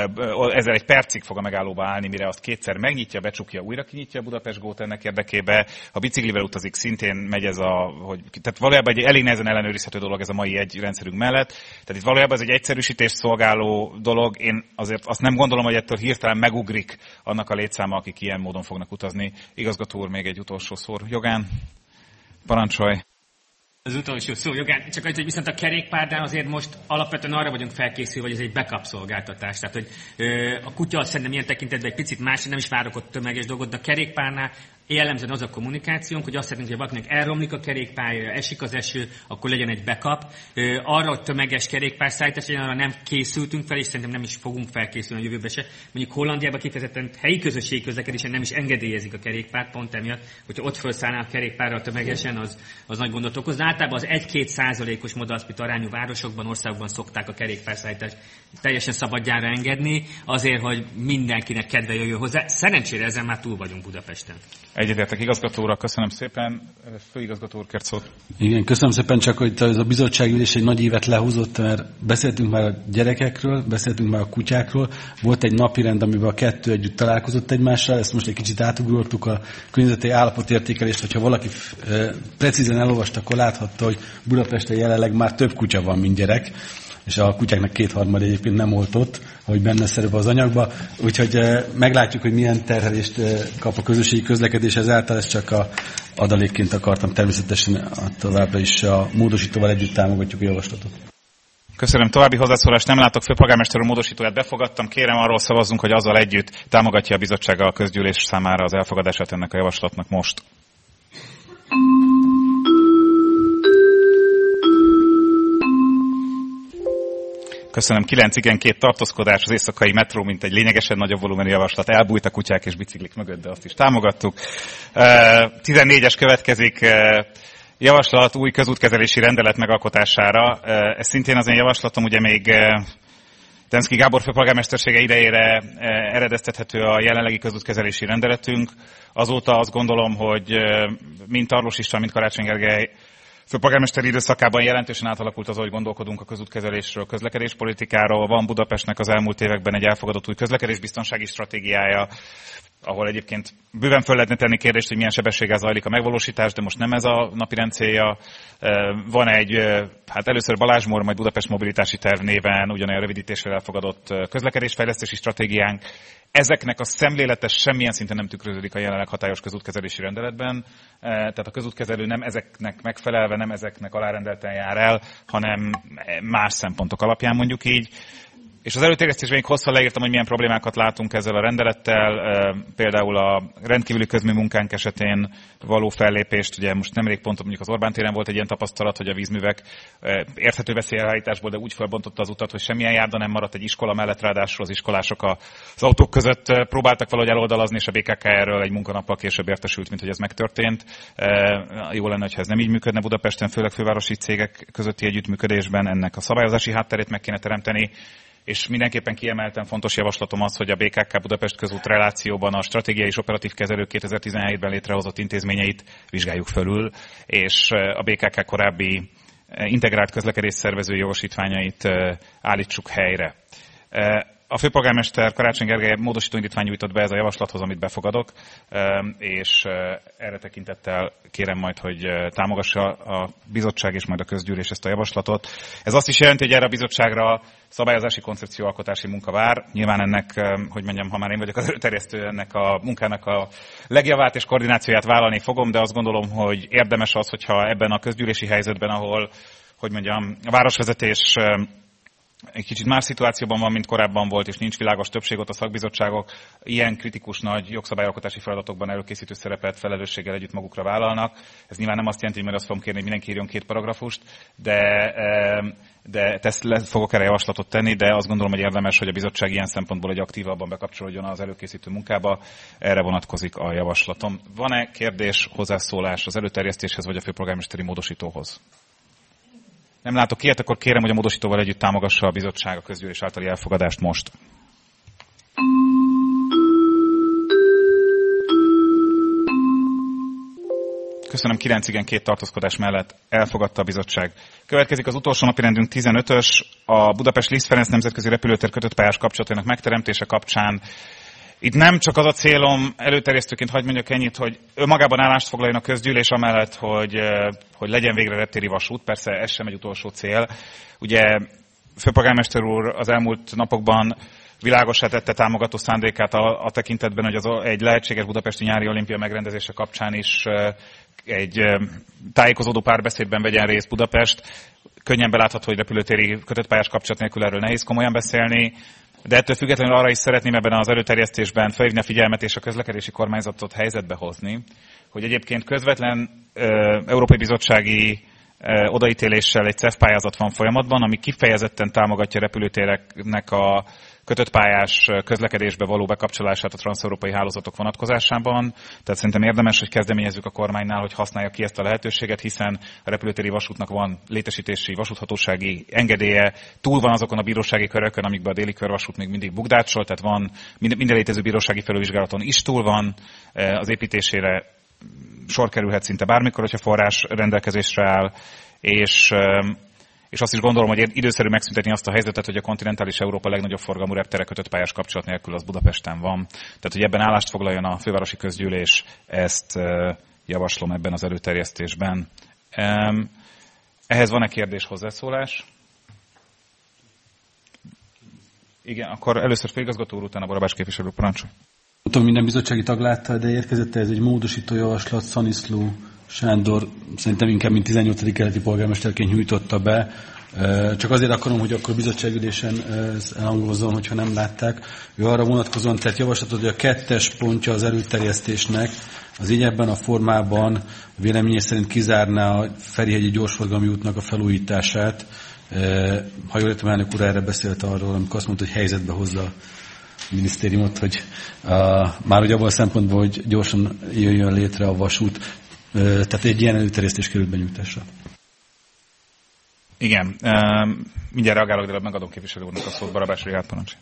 ezzel egy percig fog a megállóba állni, mire azt kétszer megnyitja, becsukja, újra kinyitja a Budapest Go-t ennek érdekébe. Ha biciklivel utazik, szintén megy ez a, hogy, tehát valójában egy elég nehezen ellenőrizhető dolog ez a mai egy rendszerünk mellett. Tehát itt valójában ez egy egyszerűsítést szolgáló dolog. Én azért azt nem gondolom, hogy ettől hirtelen megugrik annak a létszáma, akik ilyen módon fognak utazni. Igazgató úr, még egy utolsó szó jogán. Parancsolj! Az utolsó szó jogán, csak hogy viszont a kerékpárnál azért most alapvetően arra vagyunk felkészülve, hogy ez egy backup szolgáltatás. Tehát, hogy ö, a kutya szerintem ilyen tekintetben egy picit más, nem is várok ott tömeges dolgot, de a kerékpárnál jellemzően az a kommunikációnk, hogy azt szeretnénk, hogy valakinek elromlik a kerékpárja, esik az eső, akkor legyen egy backup. Ö, arra, hogy tömeges kerékpárszállítás legyen, arra nem készültünk fel, és szerintem nem is fogunk felkészülni a jövőbe se. Mondjuk Hollandiában kifejezetten helyi közösségi közlekedésen nem is engedélyezik a kerékpárt, pont emiatt, hogyha ott felszállnál a kerékpárra tömegesen, az, az nagy gondot okoz. Általában az egy-két százalékos modalsplit arányú városokban, országokban szokták a kerékpárszállítást teljesen szabadjára engedni, azért, hogy mindenkinek kedve jöjjön hozzá. Szerencsére ezen már túl vagyunk Budapesten. Egyetértek igazgatóra, köszönöm szépen. Főigazgató úr kért szót. Igen, köszönöm szépen, csak hogy ez a bizottságülés egy nagy évet lehúzott, mert beszéltünk már a gyerekekről, beszéltünk már a kutyákról, volt egy napirend, amiben a kettő együtt találkozott egymással, ezt most egy kicsit átugrottuk a környezeti állapotértékelést, hogyha valaki precízen elolvasta, akkor láthatta, hogy Budapesten jelenleg már több kutya van, mint gyerek, és a kutyáknak kétharmad egyébként nem oltott, ahogy benne szerep az anyagba. Úgyhogy meglátjuk, hogy milyen terhelést kap a közösségi közlekedés, ezáltal ezt csak a adalékként akartam. Természetesen továbbra is a módosítóval együtt támogatjuk a javaslatot. Köszönöm, további hozzászólást nem látok, főpolgármester úr módosítóját befogadtam. Kérem, arról szavazzunk, hogy azzal együtt támogatja a bizottság a közgyűlés számára az elfogadását ennek a javaslatnak most. Köszönöm, kilenc igen, két tartózkodás, az éjszakai metró, mint egy lényegesen nagyobb volumenű javaslat, elbújt a kutyák és biciklik mögött, de azt is támogattuk. tizennégyes következik, javaslat új közútkezelési rendelet megalkotására. Ez szintén az én javaslatom, ugye még Demszky Gábor főpolgármestersége idejére eredeztethető a jelenlegi közútkezelési rendeletünk. Azóta azt gondolom, hogy mind Tarlós István, mind Karácsony Gergely főpolgármesteri időszakában jelentősen átalakult az, ahogy gondolkodunk a közútkezelésről, közlekedéspolitikáról. Van Budapestnek az elmúlt években egy elfogadott új közlekedésbiztonsági stratégiája, ahol egyébként bőven föl lehetne tenni kérdést, hogy milyen sebességgel zajlik a megvalósítás, de most nem ez a napirend célja. Van egy, hát először Balázs Mór, majd Budapest mobilitási terv néven ugyanolyan rövidítéssel elfogadott közlekedésfejlesztési stratégiánk. Ezeknek a szemléletes semmilyen szinten nem tükröződik a jelenleg hatályos közútkezelési rendeletben, tehát a közútkezelő nem ezeknek megfelelve, nem ezeknek alárendelten jár el, hanem más szempontok alapján, mondjuk így. És az előterjesztésben még hosszan leírtam, hogy milyen problémákat látunk ezzel a rendelettel, például a rendkívüli közműmunkánk esetén való fellépést, ugye most nemrég pont mondjuk az Orbán téren volt egy ilyen tapasztalat, hogy a vízművek érthető veszélyelhárításból, de úgy felbontotta az utat, hogy semmilyen járda nem maradt egy iskola mellett, ráadásul az iskolások az autók között próbáltak valahogy eloldalazni, és a bé ká ká erről egy munkanappal később értesült, mint hogy ez megtörtént. Jó lenne, hogyha ez nem így működne Budapesten, főleg fővárosi cégek közötti együttműködésben, ennek a szabályozási hátterét meg kéne teremteni. És mindenképpen kiemelten fontos javaslatom az, hogy a bé ká ká Budapest közút relációban a stratégiai és operatív kezelő kétezer-tizenhétben létrehozott intézményeit vizsgáljuk fölül, és a bé ká ká korábbi integrált közlekedés szervező jogosítványait állítsuk helyre. A főpolgármester Karácsony Gergely módosító indítvány nyújtott be ez a javaslathoz, amit befogadok, és erre tekintettel kérem majd, hogy támogassa a bizottság és majd a közgyűlés ezt a javaslatot. Ez azt is jelenti, hogy erre a bizottságra szabályozási koncepcióalkotási munka vár. Nyilván ennek, hogy mondjam, ha már én vagyok az előterjesztő, ennek a munkának a legjavát és koordinációját vállalni fogom, de azt gondolom, hogy érdemes az, hogyha ebben a közgyűlési helyzetben, ahol, hogy mondjam, a városvezetés egy kicsit más szituációban van, mint korábban volt, és nincs világos többség, ott a szakbizottságok ilyen kritikus nagy jogszabályalkotási feladatokban előkészítő szerepet felelősséggel együtt magukra vállalnak. Ez nyilván nem azt jelenti, hogy majd azt fogom kérni, hogy mindenki írjon két paragrafust, de, de ezt fogok erre javaslatot tenni, de azt gondolom, hogy érdemes, hogy a bizottság ilyen szempontból egy aktívabban bekapcsolódjon az előkészítő munkába. Erre vonatkozik a javaslatom. Van-e kérdés, hozzászólás az előterjesztéshez vagy a főpolgármesteri módosítóhoz? Nem látok ilyet, akkor kérem, hogy a módosítóval együtt támogassa a bizottság a közgyűlés általi elfogadást most. Köszönöm, kilenc igen, két tartózkodás mellett elfogadta a bizottság. Következik az utolsó napirendünk tizenötös, a Budapest-Liszt Ferenc nemzetközi repülőtér kötött pályás kapcsolatainak megteremtése kapcsán. Itt nem csak az a célom, előterjesztőként hagy mondjak ennyit, hogy önmagában állást foglaljon a közgyűlés amellett, hogy, hogy legyen végre reptéri vasút, persze ez sem egy utolsó cél. Ugye főpolgármester úr az elmúlt napokban világossá tette támogató szándékát a, a tekintetben, hogy az egy lehetséges budapesti nyári olimpia megrendezése kapcsán is egy tájékozódó párbeszédben vegyen részt Budapest. Könnyen belátható, hogy repülőtéri kötött pályás kapcsolat nélkül erről nehéz komolyan beszélni. De ettől függetlenül arra is szeretném ebben az előterjesztésben felhívni a figyelmet és a közlekedési kormányzatot helyzetbe hozni, hogy egyébként közvetlen ö, Európai Bizottsági ö, odaítéléssel egy cé e ef pályázat van folyamatban, ami kifejezetten támogatja repülőtéreknek a kötött pályás közlekedésbe való bekapcsolását a transzeurópai hálózatok vonatkozásában. Tehát szerintem érdemes, hogy kezdeményezzük a kormánynál, hogy használja ki ezt a lehetőséget, hiszen a repülőtéri vasútnak van létesítési, vasúthatósági engedélye, túl van azokon a bírósági körökön, amikben a déli körvasút még mindig bukdácsol, tehát van minden létező bírósági felülvizsgálaton is túl van, az építésére sor kerülhet szinte bármikor, hogyha forrás rendelkezésre áll, és és azt is gondolom, hogy időszerű megszüntetni azt a helyzetet, hogy a kontinentális Európa legnagyobb forgalmú reptere kötött pályás kapcsolat nélkül az Budapesten van. Tehát, hogy ebben állást foglaljon a fővárosi közgyűlés, ezt javaslom ebben az előterjesztésben. Ehhez van-e kérdés, hozzászólás? Igen, akkor először főigazgató úr, utána Barabás képviselő, parancsolj. Nem tudom, minden bizottsági tag látta, de érkezett ez egy módosító javaslat, Szaniszló Sándor szerintem inkább mint tizennyolcadik kerületi polgármesterként nyújtotta be. Csak azért akarom, hogy akkor bizottságülésen elhangozzon, hogyha nem látták. Ő arra vonatkozóan tett javaslatot, hogy a kettes pontja az előterjesztésnek az így ebben a formában véleménye szerint kizárná a Ferihegyi gyorsforgalmi útnak a felújítását. Ha jól értem, elnök úr erre beszélt arról, amikor azt mondta, hogy helyzetbe hozza a minisztériumot, hogy uh, már ugye abban a szempontból, hogy gyorsan jöjjön létre a vasút. Tehát egy ilyen előterjesztés került benyújtásra. Igen. Mindjárt reagálok, de megadom képviselő úrnak a szót. Barabás Rihárd, parancsolj.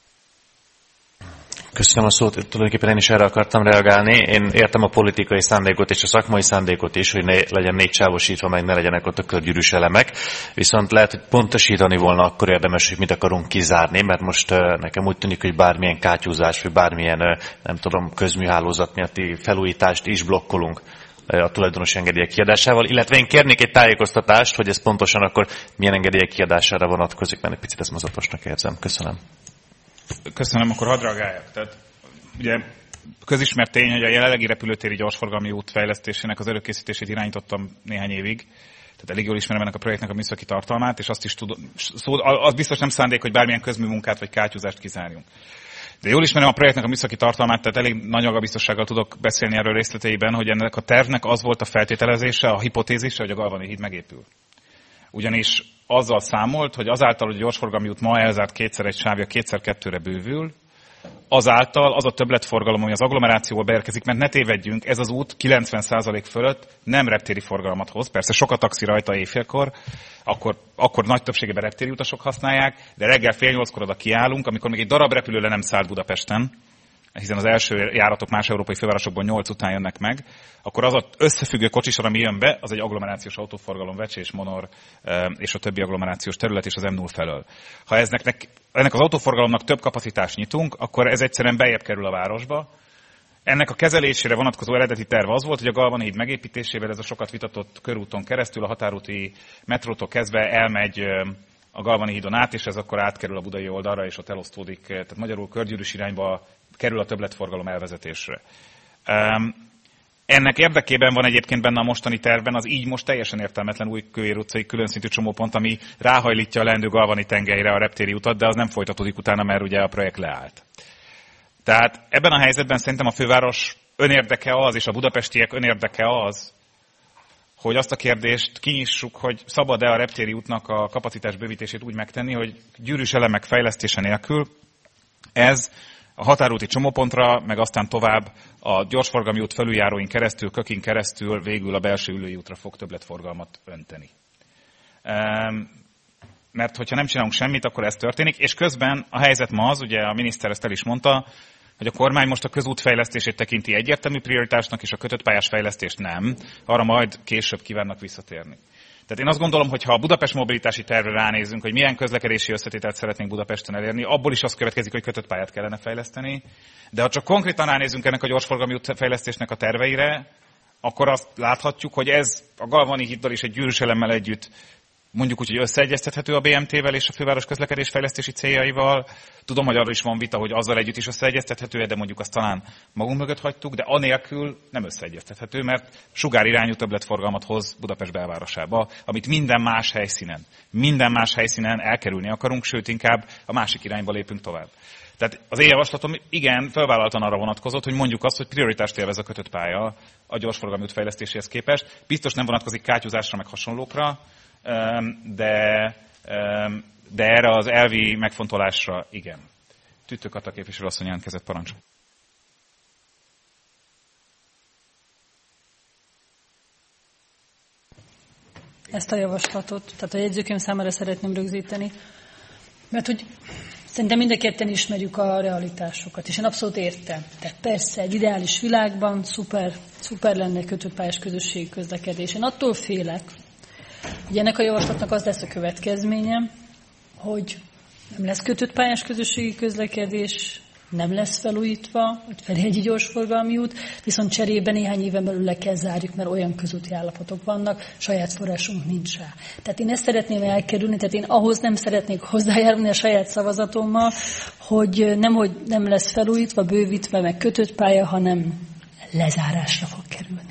Köszönöm a szót. Tulajdonképpen én is erre akartam reagálni. Én értem a politikai szándékot és a szakmai szándékot is, hogy ne legyen négy sávosítva, meg ne legyenek ott a körgyűrűs elemek. Viszont lehet, hogy pontosítani volna akkor érdemes, hogy mit akarunk kizárni, mert most nekem úgy tűnik, hogy bármilyen kátyúzás, vagy bármilyen, nem tudom, közműhálózat miatti felújítást is blokkolunk a tulajdonos engedélyek kiadásával, illetve én kérnék egy tájékoztatást, hogy ez pontosan akkor milyen engedélyek kiadására vonatkozik, mert egy picit ezt mozatosnak érzem. Köszönöm. Köszönöm, akkor hadd reagáljak. Tehát ugye közismert tény, hogy a jelenlegi repülőtéri gyorsforgalmi út fejlesztésének az előkészítését irányítottam néhány évig. Tehát elég jól ismerem ennek a projektnek a műszaki tartalmát, és azt is tudom, szó, az biztos nem szándék, hogy bármilyen közműmunkát vagy kátyúzást kizárjunk. De jól ismerem a projektnek a műszaki tartalmát, tehát elég nagy magabiztossággal tudok beszélni erről részleteiben, hogy ennek a tervnek az volt a feltételezése, a hipotézise, hogy a Galvani híd megépül. Ugyanis azzal számolt, hogy azáltal, hogy a gyorsforgalmi út ma elzárt kétszer egy sávja, kétszer kettőre bővül, azáltal az a többletforgalom, ami az agglomerációból beérkezik, mert ne tévedjünk, ez az út kilencven százalék fölött nem reptéri forgalmat hoz. Persze sok a taxi rajta éjfélkor, akkor, akkor nagy többségében reptéri utasok használják, de reggel fél nyolckor oda kiállunk, amikor még egy darab repülő le nem szállt Budapesten, hiszen az első járatok más európai fővárosokból nyolc után jönnek meg, akkor az az összefüggő kocsisor, ami jön be, az egy agglomerációs autóforgalom, Vecsés, Monor és a többi agglomerációs terület és az em nulla felől. Ha eznek, ennek az autóforgalomnak több kapacitást nyitunk, akkor ez egyszerűen bejebb kerül a városba. Ennek a kezelésére vonatkozó eredeti terv az volt, hogy a Galvani híd megépítésével ez a sokat vitatott körúton keresztül, a határúti metrótól kezdve elmegy a Galvani hídon át, és ez akkor átkerül a budai oldalra, és ott elosztódik, tehát magyarul körgyűrűs irányba kerül a többletforgalom elvezetésre. Ennek érdekében van egyébként benne a mostani tervben az így most teljesen értelmetlen új Kőér utcai különszintű csomópont, ami ráhajlítja a leendő Galvani tengelyre a reptéri utat, de az nem folytatódik utána, mert ugye a projekt leállt. Tehát ebben a helyzetben szerintem a főváros önérdeke az, és a budapestiek önérdeke az, hogy azt a kérdést kinyissuk, hogy szabad-e a reptéri útnak a kapacitás bővítését úgy megtenni, hogy gyűrűs elemek fejlesztése nélkül ez a határúti csomópontra, meg aztán tovább a gyorsforgalmi út felüljáróin keresztül, Kökin keresztül végül a belső ülői útra fog többletforgalmat önteni. Mert hogyha nem csinálunk semmit, akkor ez történik, és közben a helyzet ma az, ugye a miniszter ezt el is mondta, hogy a kormány most a közút fejlesztését tekinti egyértelmű prioritásnak, és a kötött pályás fejlesztést nem, arra majd később kívánnak visszatérni. Tehát én azt gondolom, hogy ha a Budapest mobilitási tervre ránézünk, hogy milyen közlekedési összetételt szeretnénk Budapesten elérni, abból is az következik, hogy kötött pályát kellene fejleszteni, de ha csak konkrétan ránézünk ennek a gyorsforgalmi útfejlesztésnek a terveire, akkor azt láthatjuk, hogy ez a Galvani híddal és egy gyűrűs elemmel együtt mondjuk úgy, hogy összeegyeztethető a bé em té-vel és a főváros közlekedés fejlesztési céljaival. Tudom, hogy arra is van vita, hogy azzal együtt is összeegyeztethető, de mondjuk azt talán magunk mögött hagytuk, de anélkül nem összeegyeztethető, mert sugárirányú többletforgalmat hoz Budapest belvárosába, amit minden más helyszínen, minden más helyszínen elkerülni akarunk, sőt inkább a másik irányba lépünk tovább. Tehát az én javaslatom igen, felvállaltan arra vonatkozott, hogy mondjuk azt, hogy prioritást élvez a kötött pálya a gyorsforgalmi út fejlesztéséhez képest. Biztos nem vonatkozik kátyúzásra, meg hasonlókra, de, de erre az elvi megfontolásra igen. Tüttő Kata képviselő asszony jelentkezett, parancsol. Ezt a javaslatot, tehát a jegyzőkönyv számára szeretném rögzíteni, mert hogy szerintem mind a ketten ismerjük a realitásokat, és én abszolút értem. Tehát persze, egy ideális világban szuper, szuper lenne kötőpályás közösségi közlekedés. Én attól félek, hogy ennek a javaslatnak az lesz a következménye, hogy nem lesz kötött pályás közösségi közlekedés, nem lesz felújítva, vagy felé egy gyorsforgalmi út, viszont cserében néhány éven belül le kell zárjuk, mert olyan közúti állapotok vannak, saját forrásunk nincs rá. Tehát én ezt szeretném elkerülni, tehát én ahhoz nem szeretnék hozzájárulni a saját szavazatommal, hogy nem, hogy nem lesz felújítva, bővítve, meg kötött pálya, hanem lezárásra fog kerülni.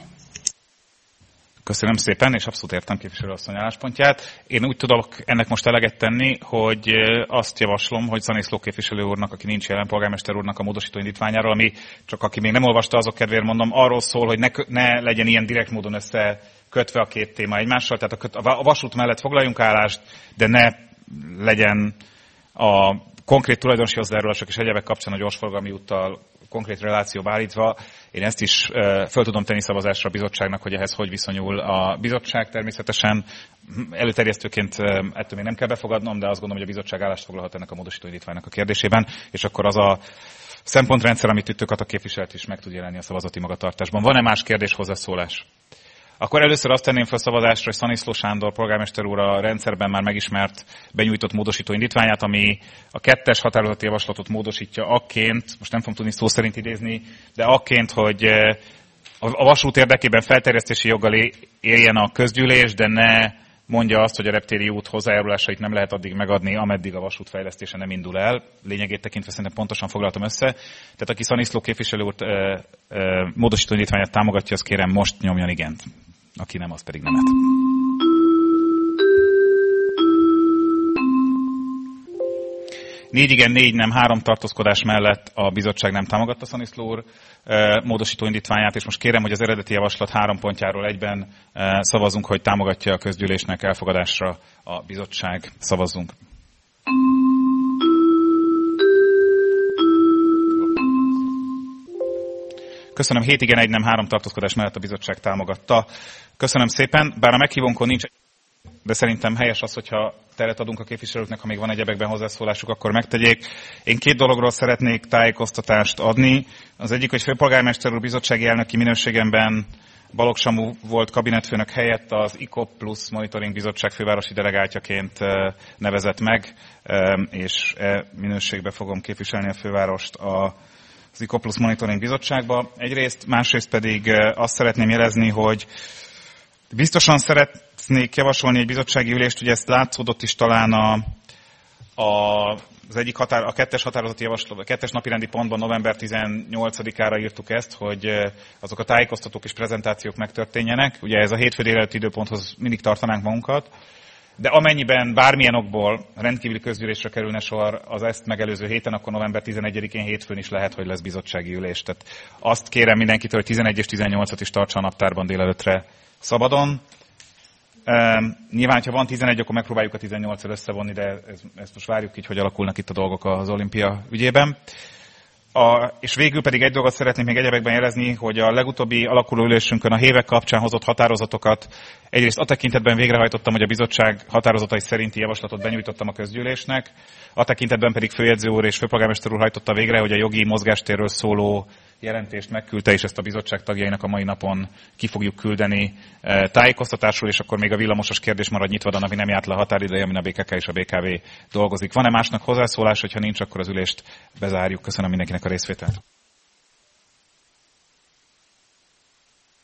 Köszönöm szépen, és abszolút értem képviselő asszony álláspontját. Én úgy tudok ennek most eleget tenni, hogy azt javaslom, hogy Zaniszló képviselő úrnak, aki nincs jelen, polgármester úrnak a módosító indítványáról, ami csak aki még nem olvasta, azok kedvéért mondom, arról szól, hogy ne, ne legyen ilyen direkt módon összekötve a két téma egymással, tehát a, köt, a vasút mellett foglaljunk állást, de ne legyen a konkrét tulajdonosi hozzárulások és egyebek kapcsán a gyorsforgalmi úttal konkrét reláció állítva. Én ezt is föl tudom tenni szavazásra a bizottságnak, hogy ehhez hogy viszonyul a bizottság. Természetesen előterjesztőként ettől még nem kell befogadnom, de azt gondolom, hogy a bizottság állást foglalhat ennek a módosító indítványnak a kérdésében, és akkor az a szempontrendszer, amit Tüttő Kata képviselt is meg tud jelenni a szavazati magatartásban. Van-e más kérdés, hozzászólás? Akkor először azt tenném fel szavazásra, hogy Szaniszló Sándor polgármester úr a rendszerben már megismert benyújtott módosító indítványát, ami a kettes határozati javaslatot módosítja akként, most nem fogom tudni szó szerint idézni, de akként, hogy a vasút érdekében felterjesztési joggal éljen a közgyűlés, de ne mondja azt, hogy a reptéri út hozzájárulásait nem lehet addig megadni, ameddig a vasút fejlesztése nem indul el. Lényegét tekintve szerintem pontosan foglaltam össze. Tehát aki Szaniszló képviselő úr módosító indítványát támogatja, azt kérem most nyomjon igent. Aki nem, az pedig nemet. Négy igen, négy nem, három tartózkodás mellett a bizottság nem támogatta Szaniszló úr módosító indítványát, és most kérem, hogy az eredeti javaslat három pontjáról egyben szavazunk, hogy támogatja a közgyűlésnek elfogadásra a bizottság. Szavazzunk. Köszönöm, hét igen, egy nem, három tartózkodás mellett a bizottság támogatta. Köszönöm szépen, bár a meghívónkon nincs de szerintem helyes az, hogyha teret adunk a képviselőknek, ha még van egyebekben hozzászólásuk, akkor megtegyék. Én két dologról szeretnék tájékoztatást adni. Az egyik, hogy főpolgármester úr bizottsági elnöki minőségemben Balogh Samu volt kabinetfőnök helyett az i cé o pé plusz monitoring bizottság fővárosi delegáltjaként nevezett meg, és e minőségben fogom képviselni a fővárost a az i cé o pé plusz monitoring bizottságba. Egyrészt, másrészt pedig azt szeretném jelezni, hogy biztosan szeretnék javasolni egy bizottsági ülést, ugye ezt látszódott is talán a, a, az egyik határ, a kettes határozati javaslat, a kettes napirendi pontban november tizennyolcadikára írtuk ezt, hogy azok a tájékoztatók és prezentációk megtörténjenek. Ugye ez a hétfő délelőtti időponthoz mindig tartanánk magunkat, de amennyiben bármilyen okból rendkívüli közgyűlésre kerülne sor az ezt megelőző héten, akkor november tizenegyedikén hétfőn is lehet, hogy lesz bizottsági ülés. Tehát azt kérem mindenkitől, hogy tizenegy és tizennyolcat is tartsa a naptárban délelőttre szabadon. Um, nyilván, ha van tizenegy, akkor megpróbáljuk a tizennyolccal összevonni, de ez, ezt most várjuk így, hogy alakulnak itt a dolgok az olimpia ügyében. A, és végül pedig egy dolgot szeretnék még egyebekben jelezni, hogy a legutóbbi alakuló ülésünkön a hévek kapcsán hozott határozatokat egyrészt a tekintetben végrehajtottam, hogy a bizottság határozatai szerinti javaslatot benyújtottam a közgyűlésnek, a tekintetben pedig főjegyző úr és főpolgármester úr hajtotta végre, hogy a jogi mozgástérről szóló jelentést megküldte, és ezt a bizottság tagjainak a mai napon ki fogjuk küldeni tájékoztatásról, és akkor még a villamosos kérdés marad nyitva, ami nem járt le a határideje, amin a bé ká ká és a bé ká vé dolgozik. Van-e másnak hozzászólás, hogyha nincs, akkor az ülést bezárjuk. Köszönöm mindenkinek a részvételt.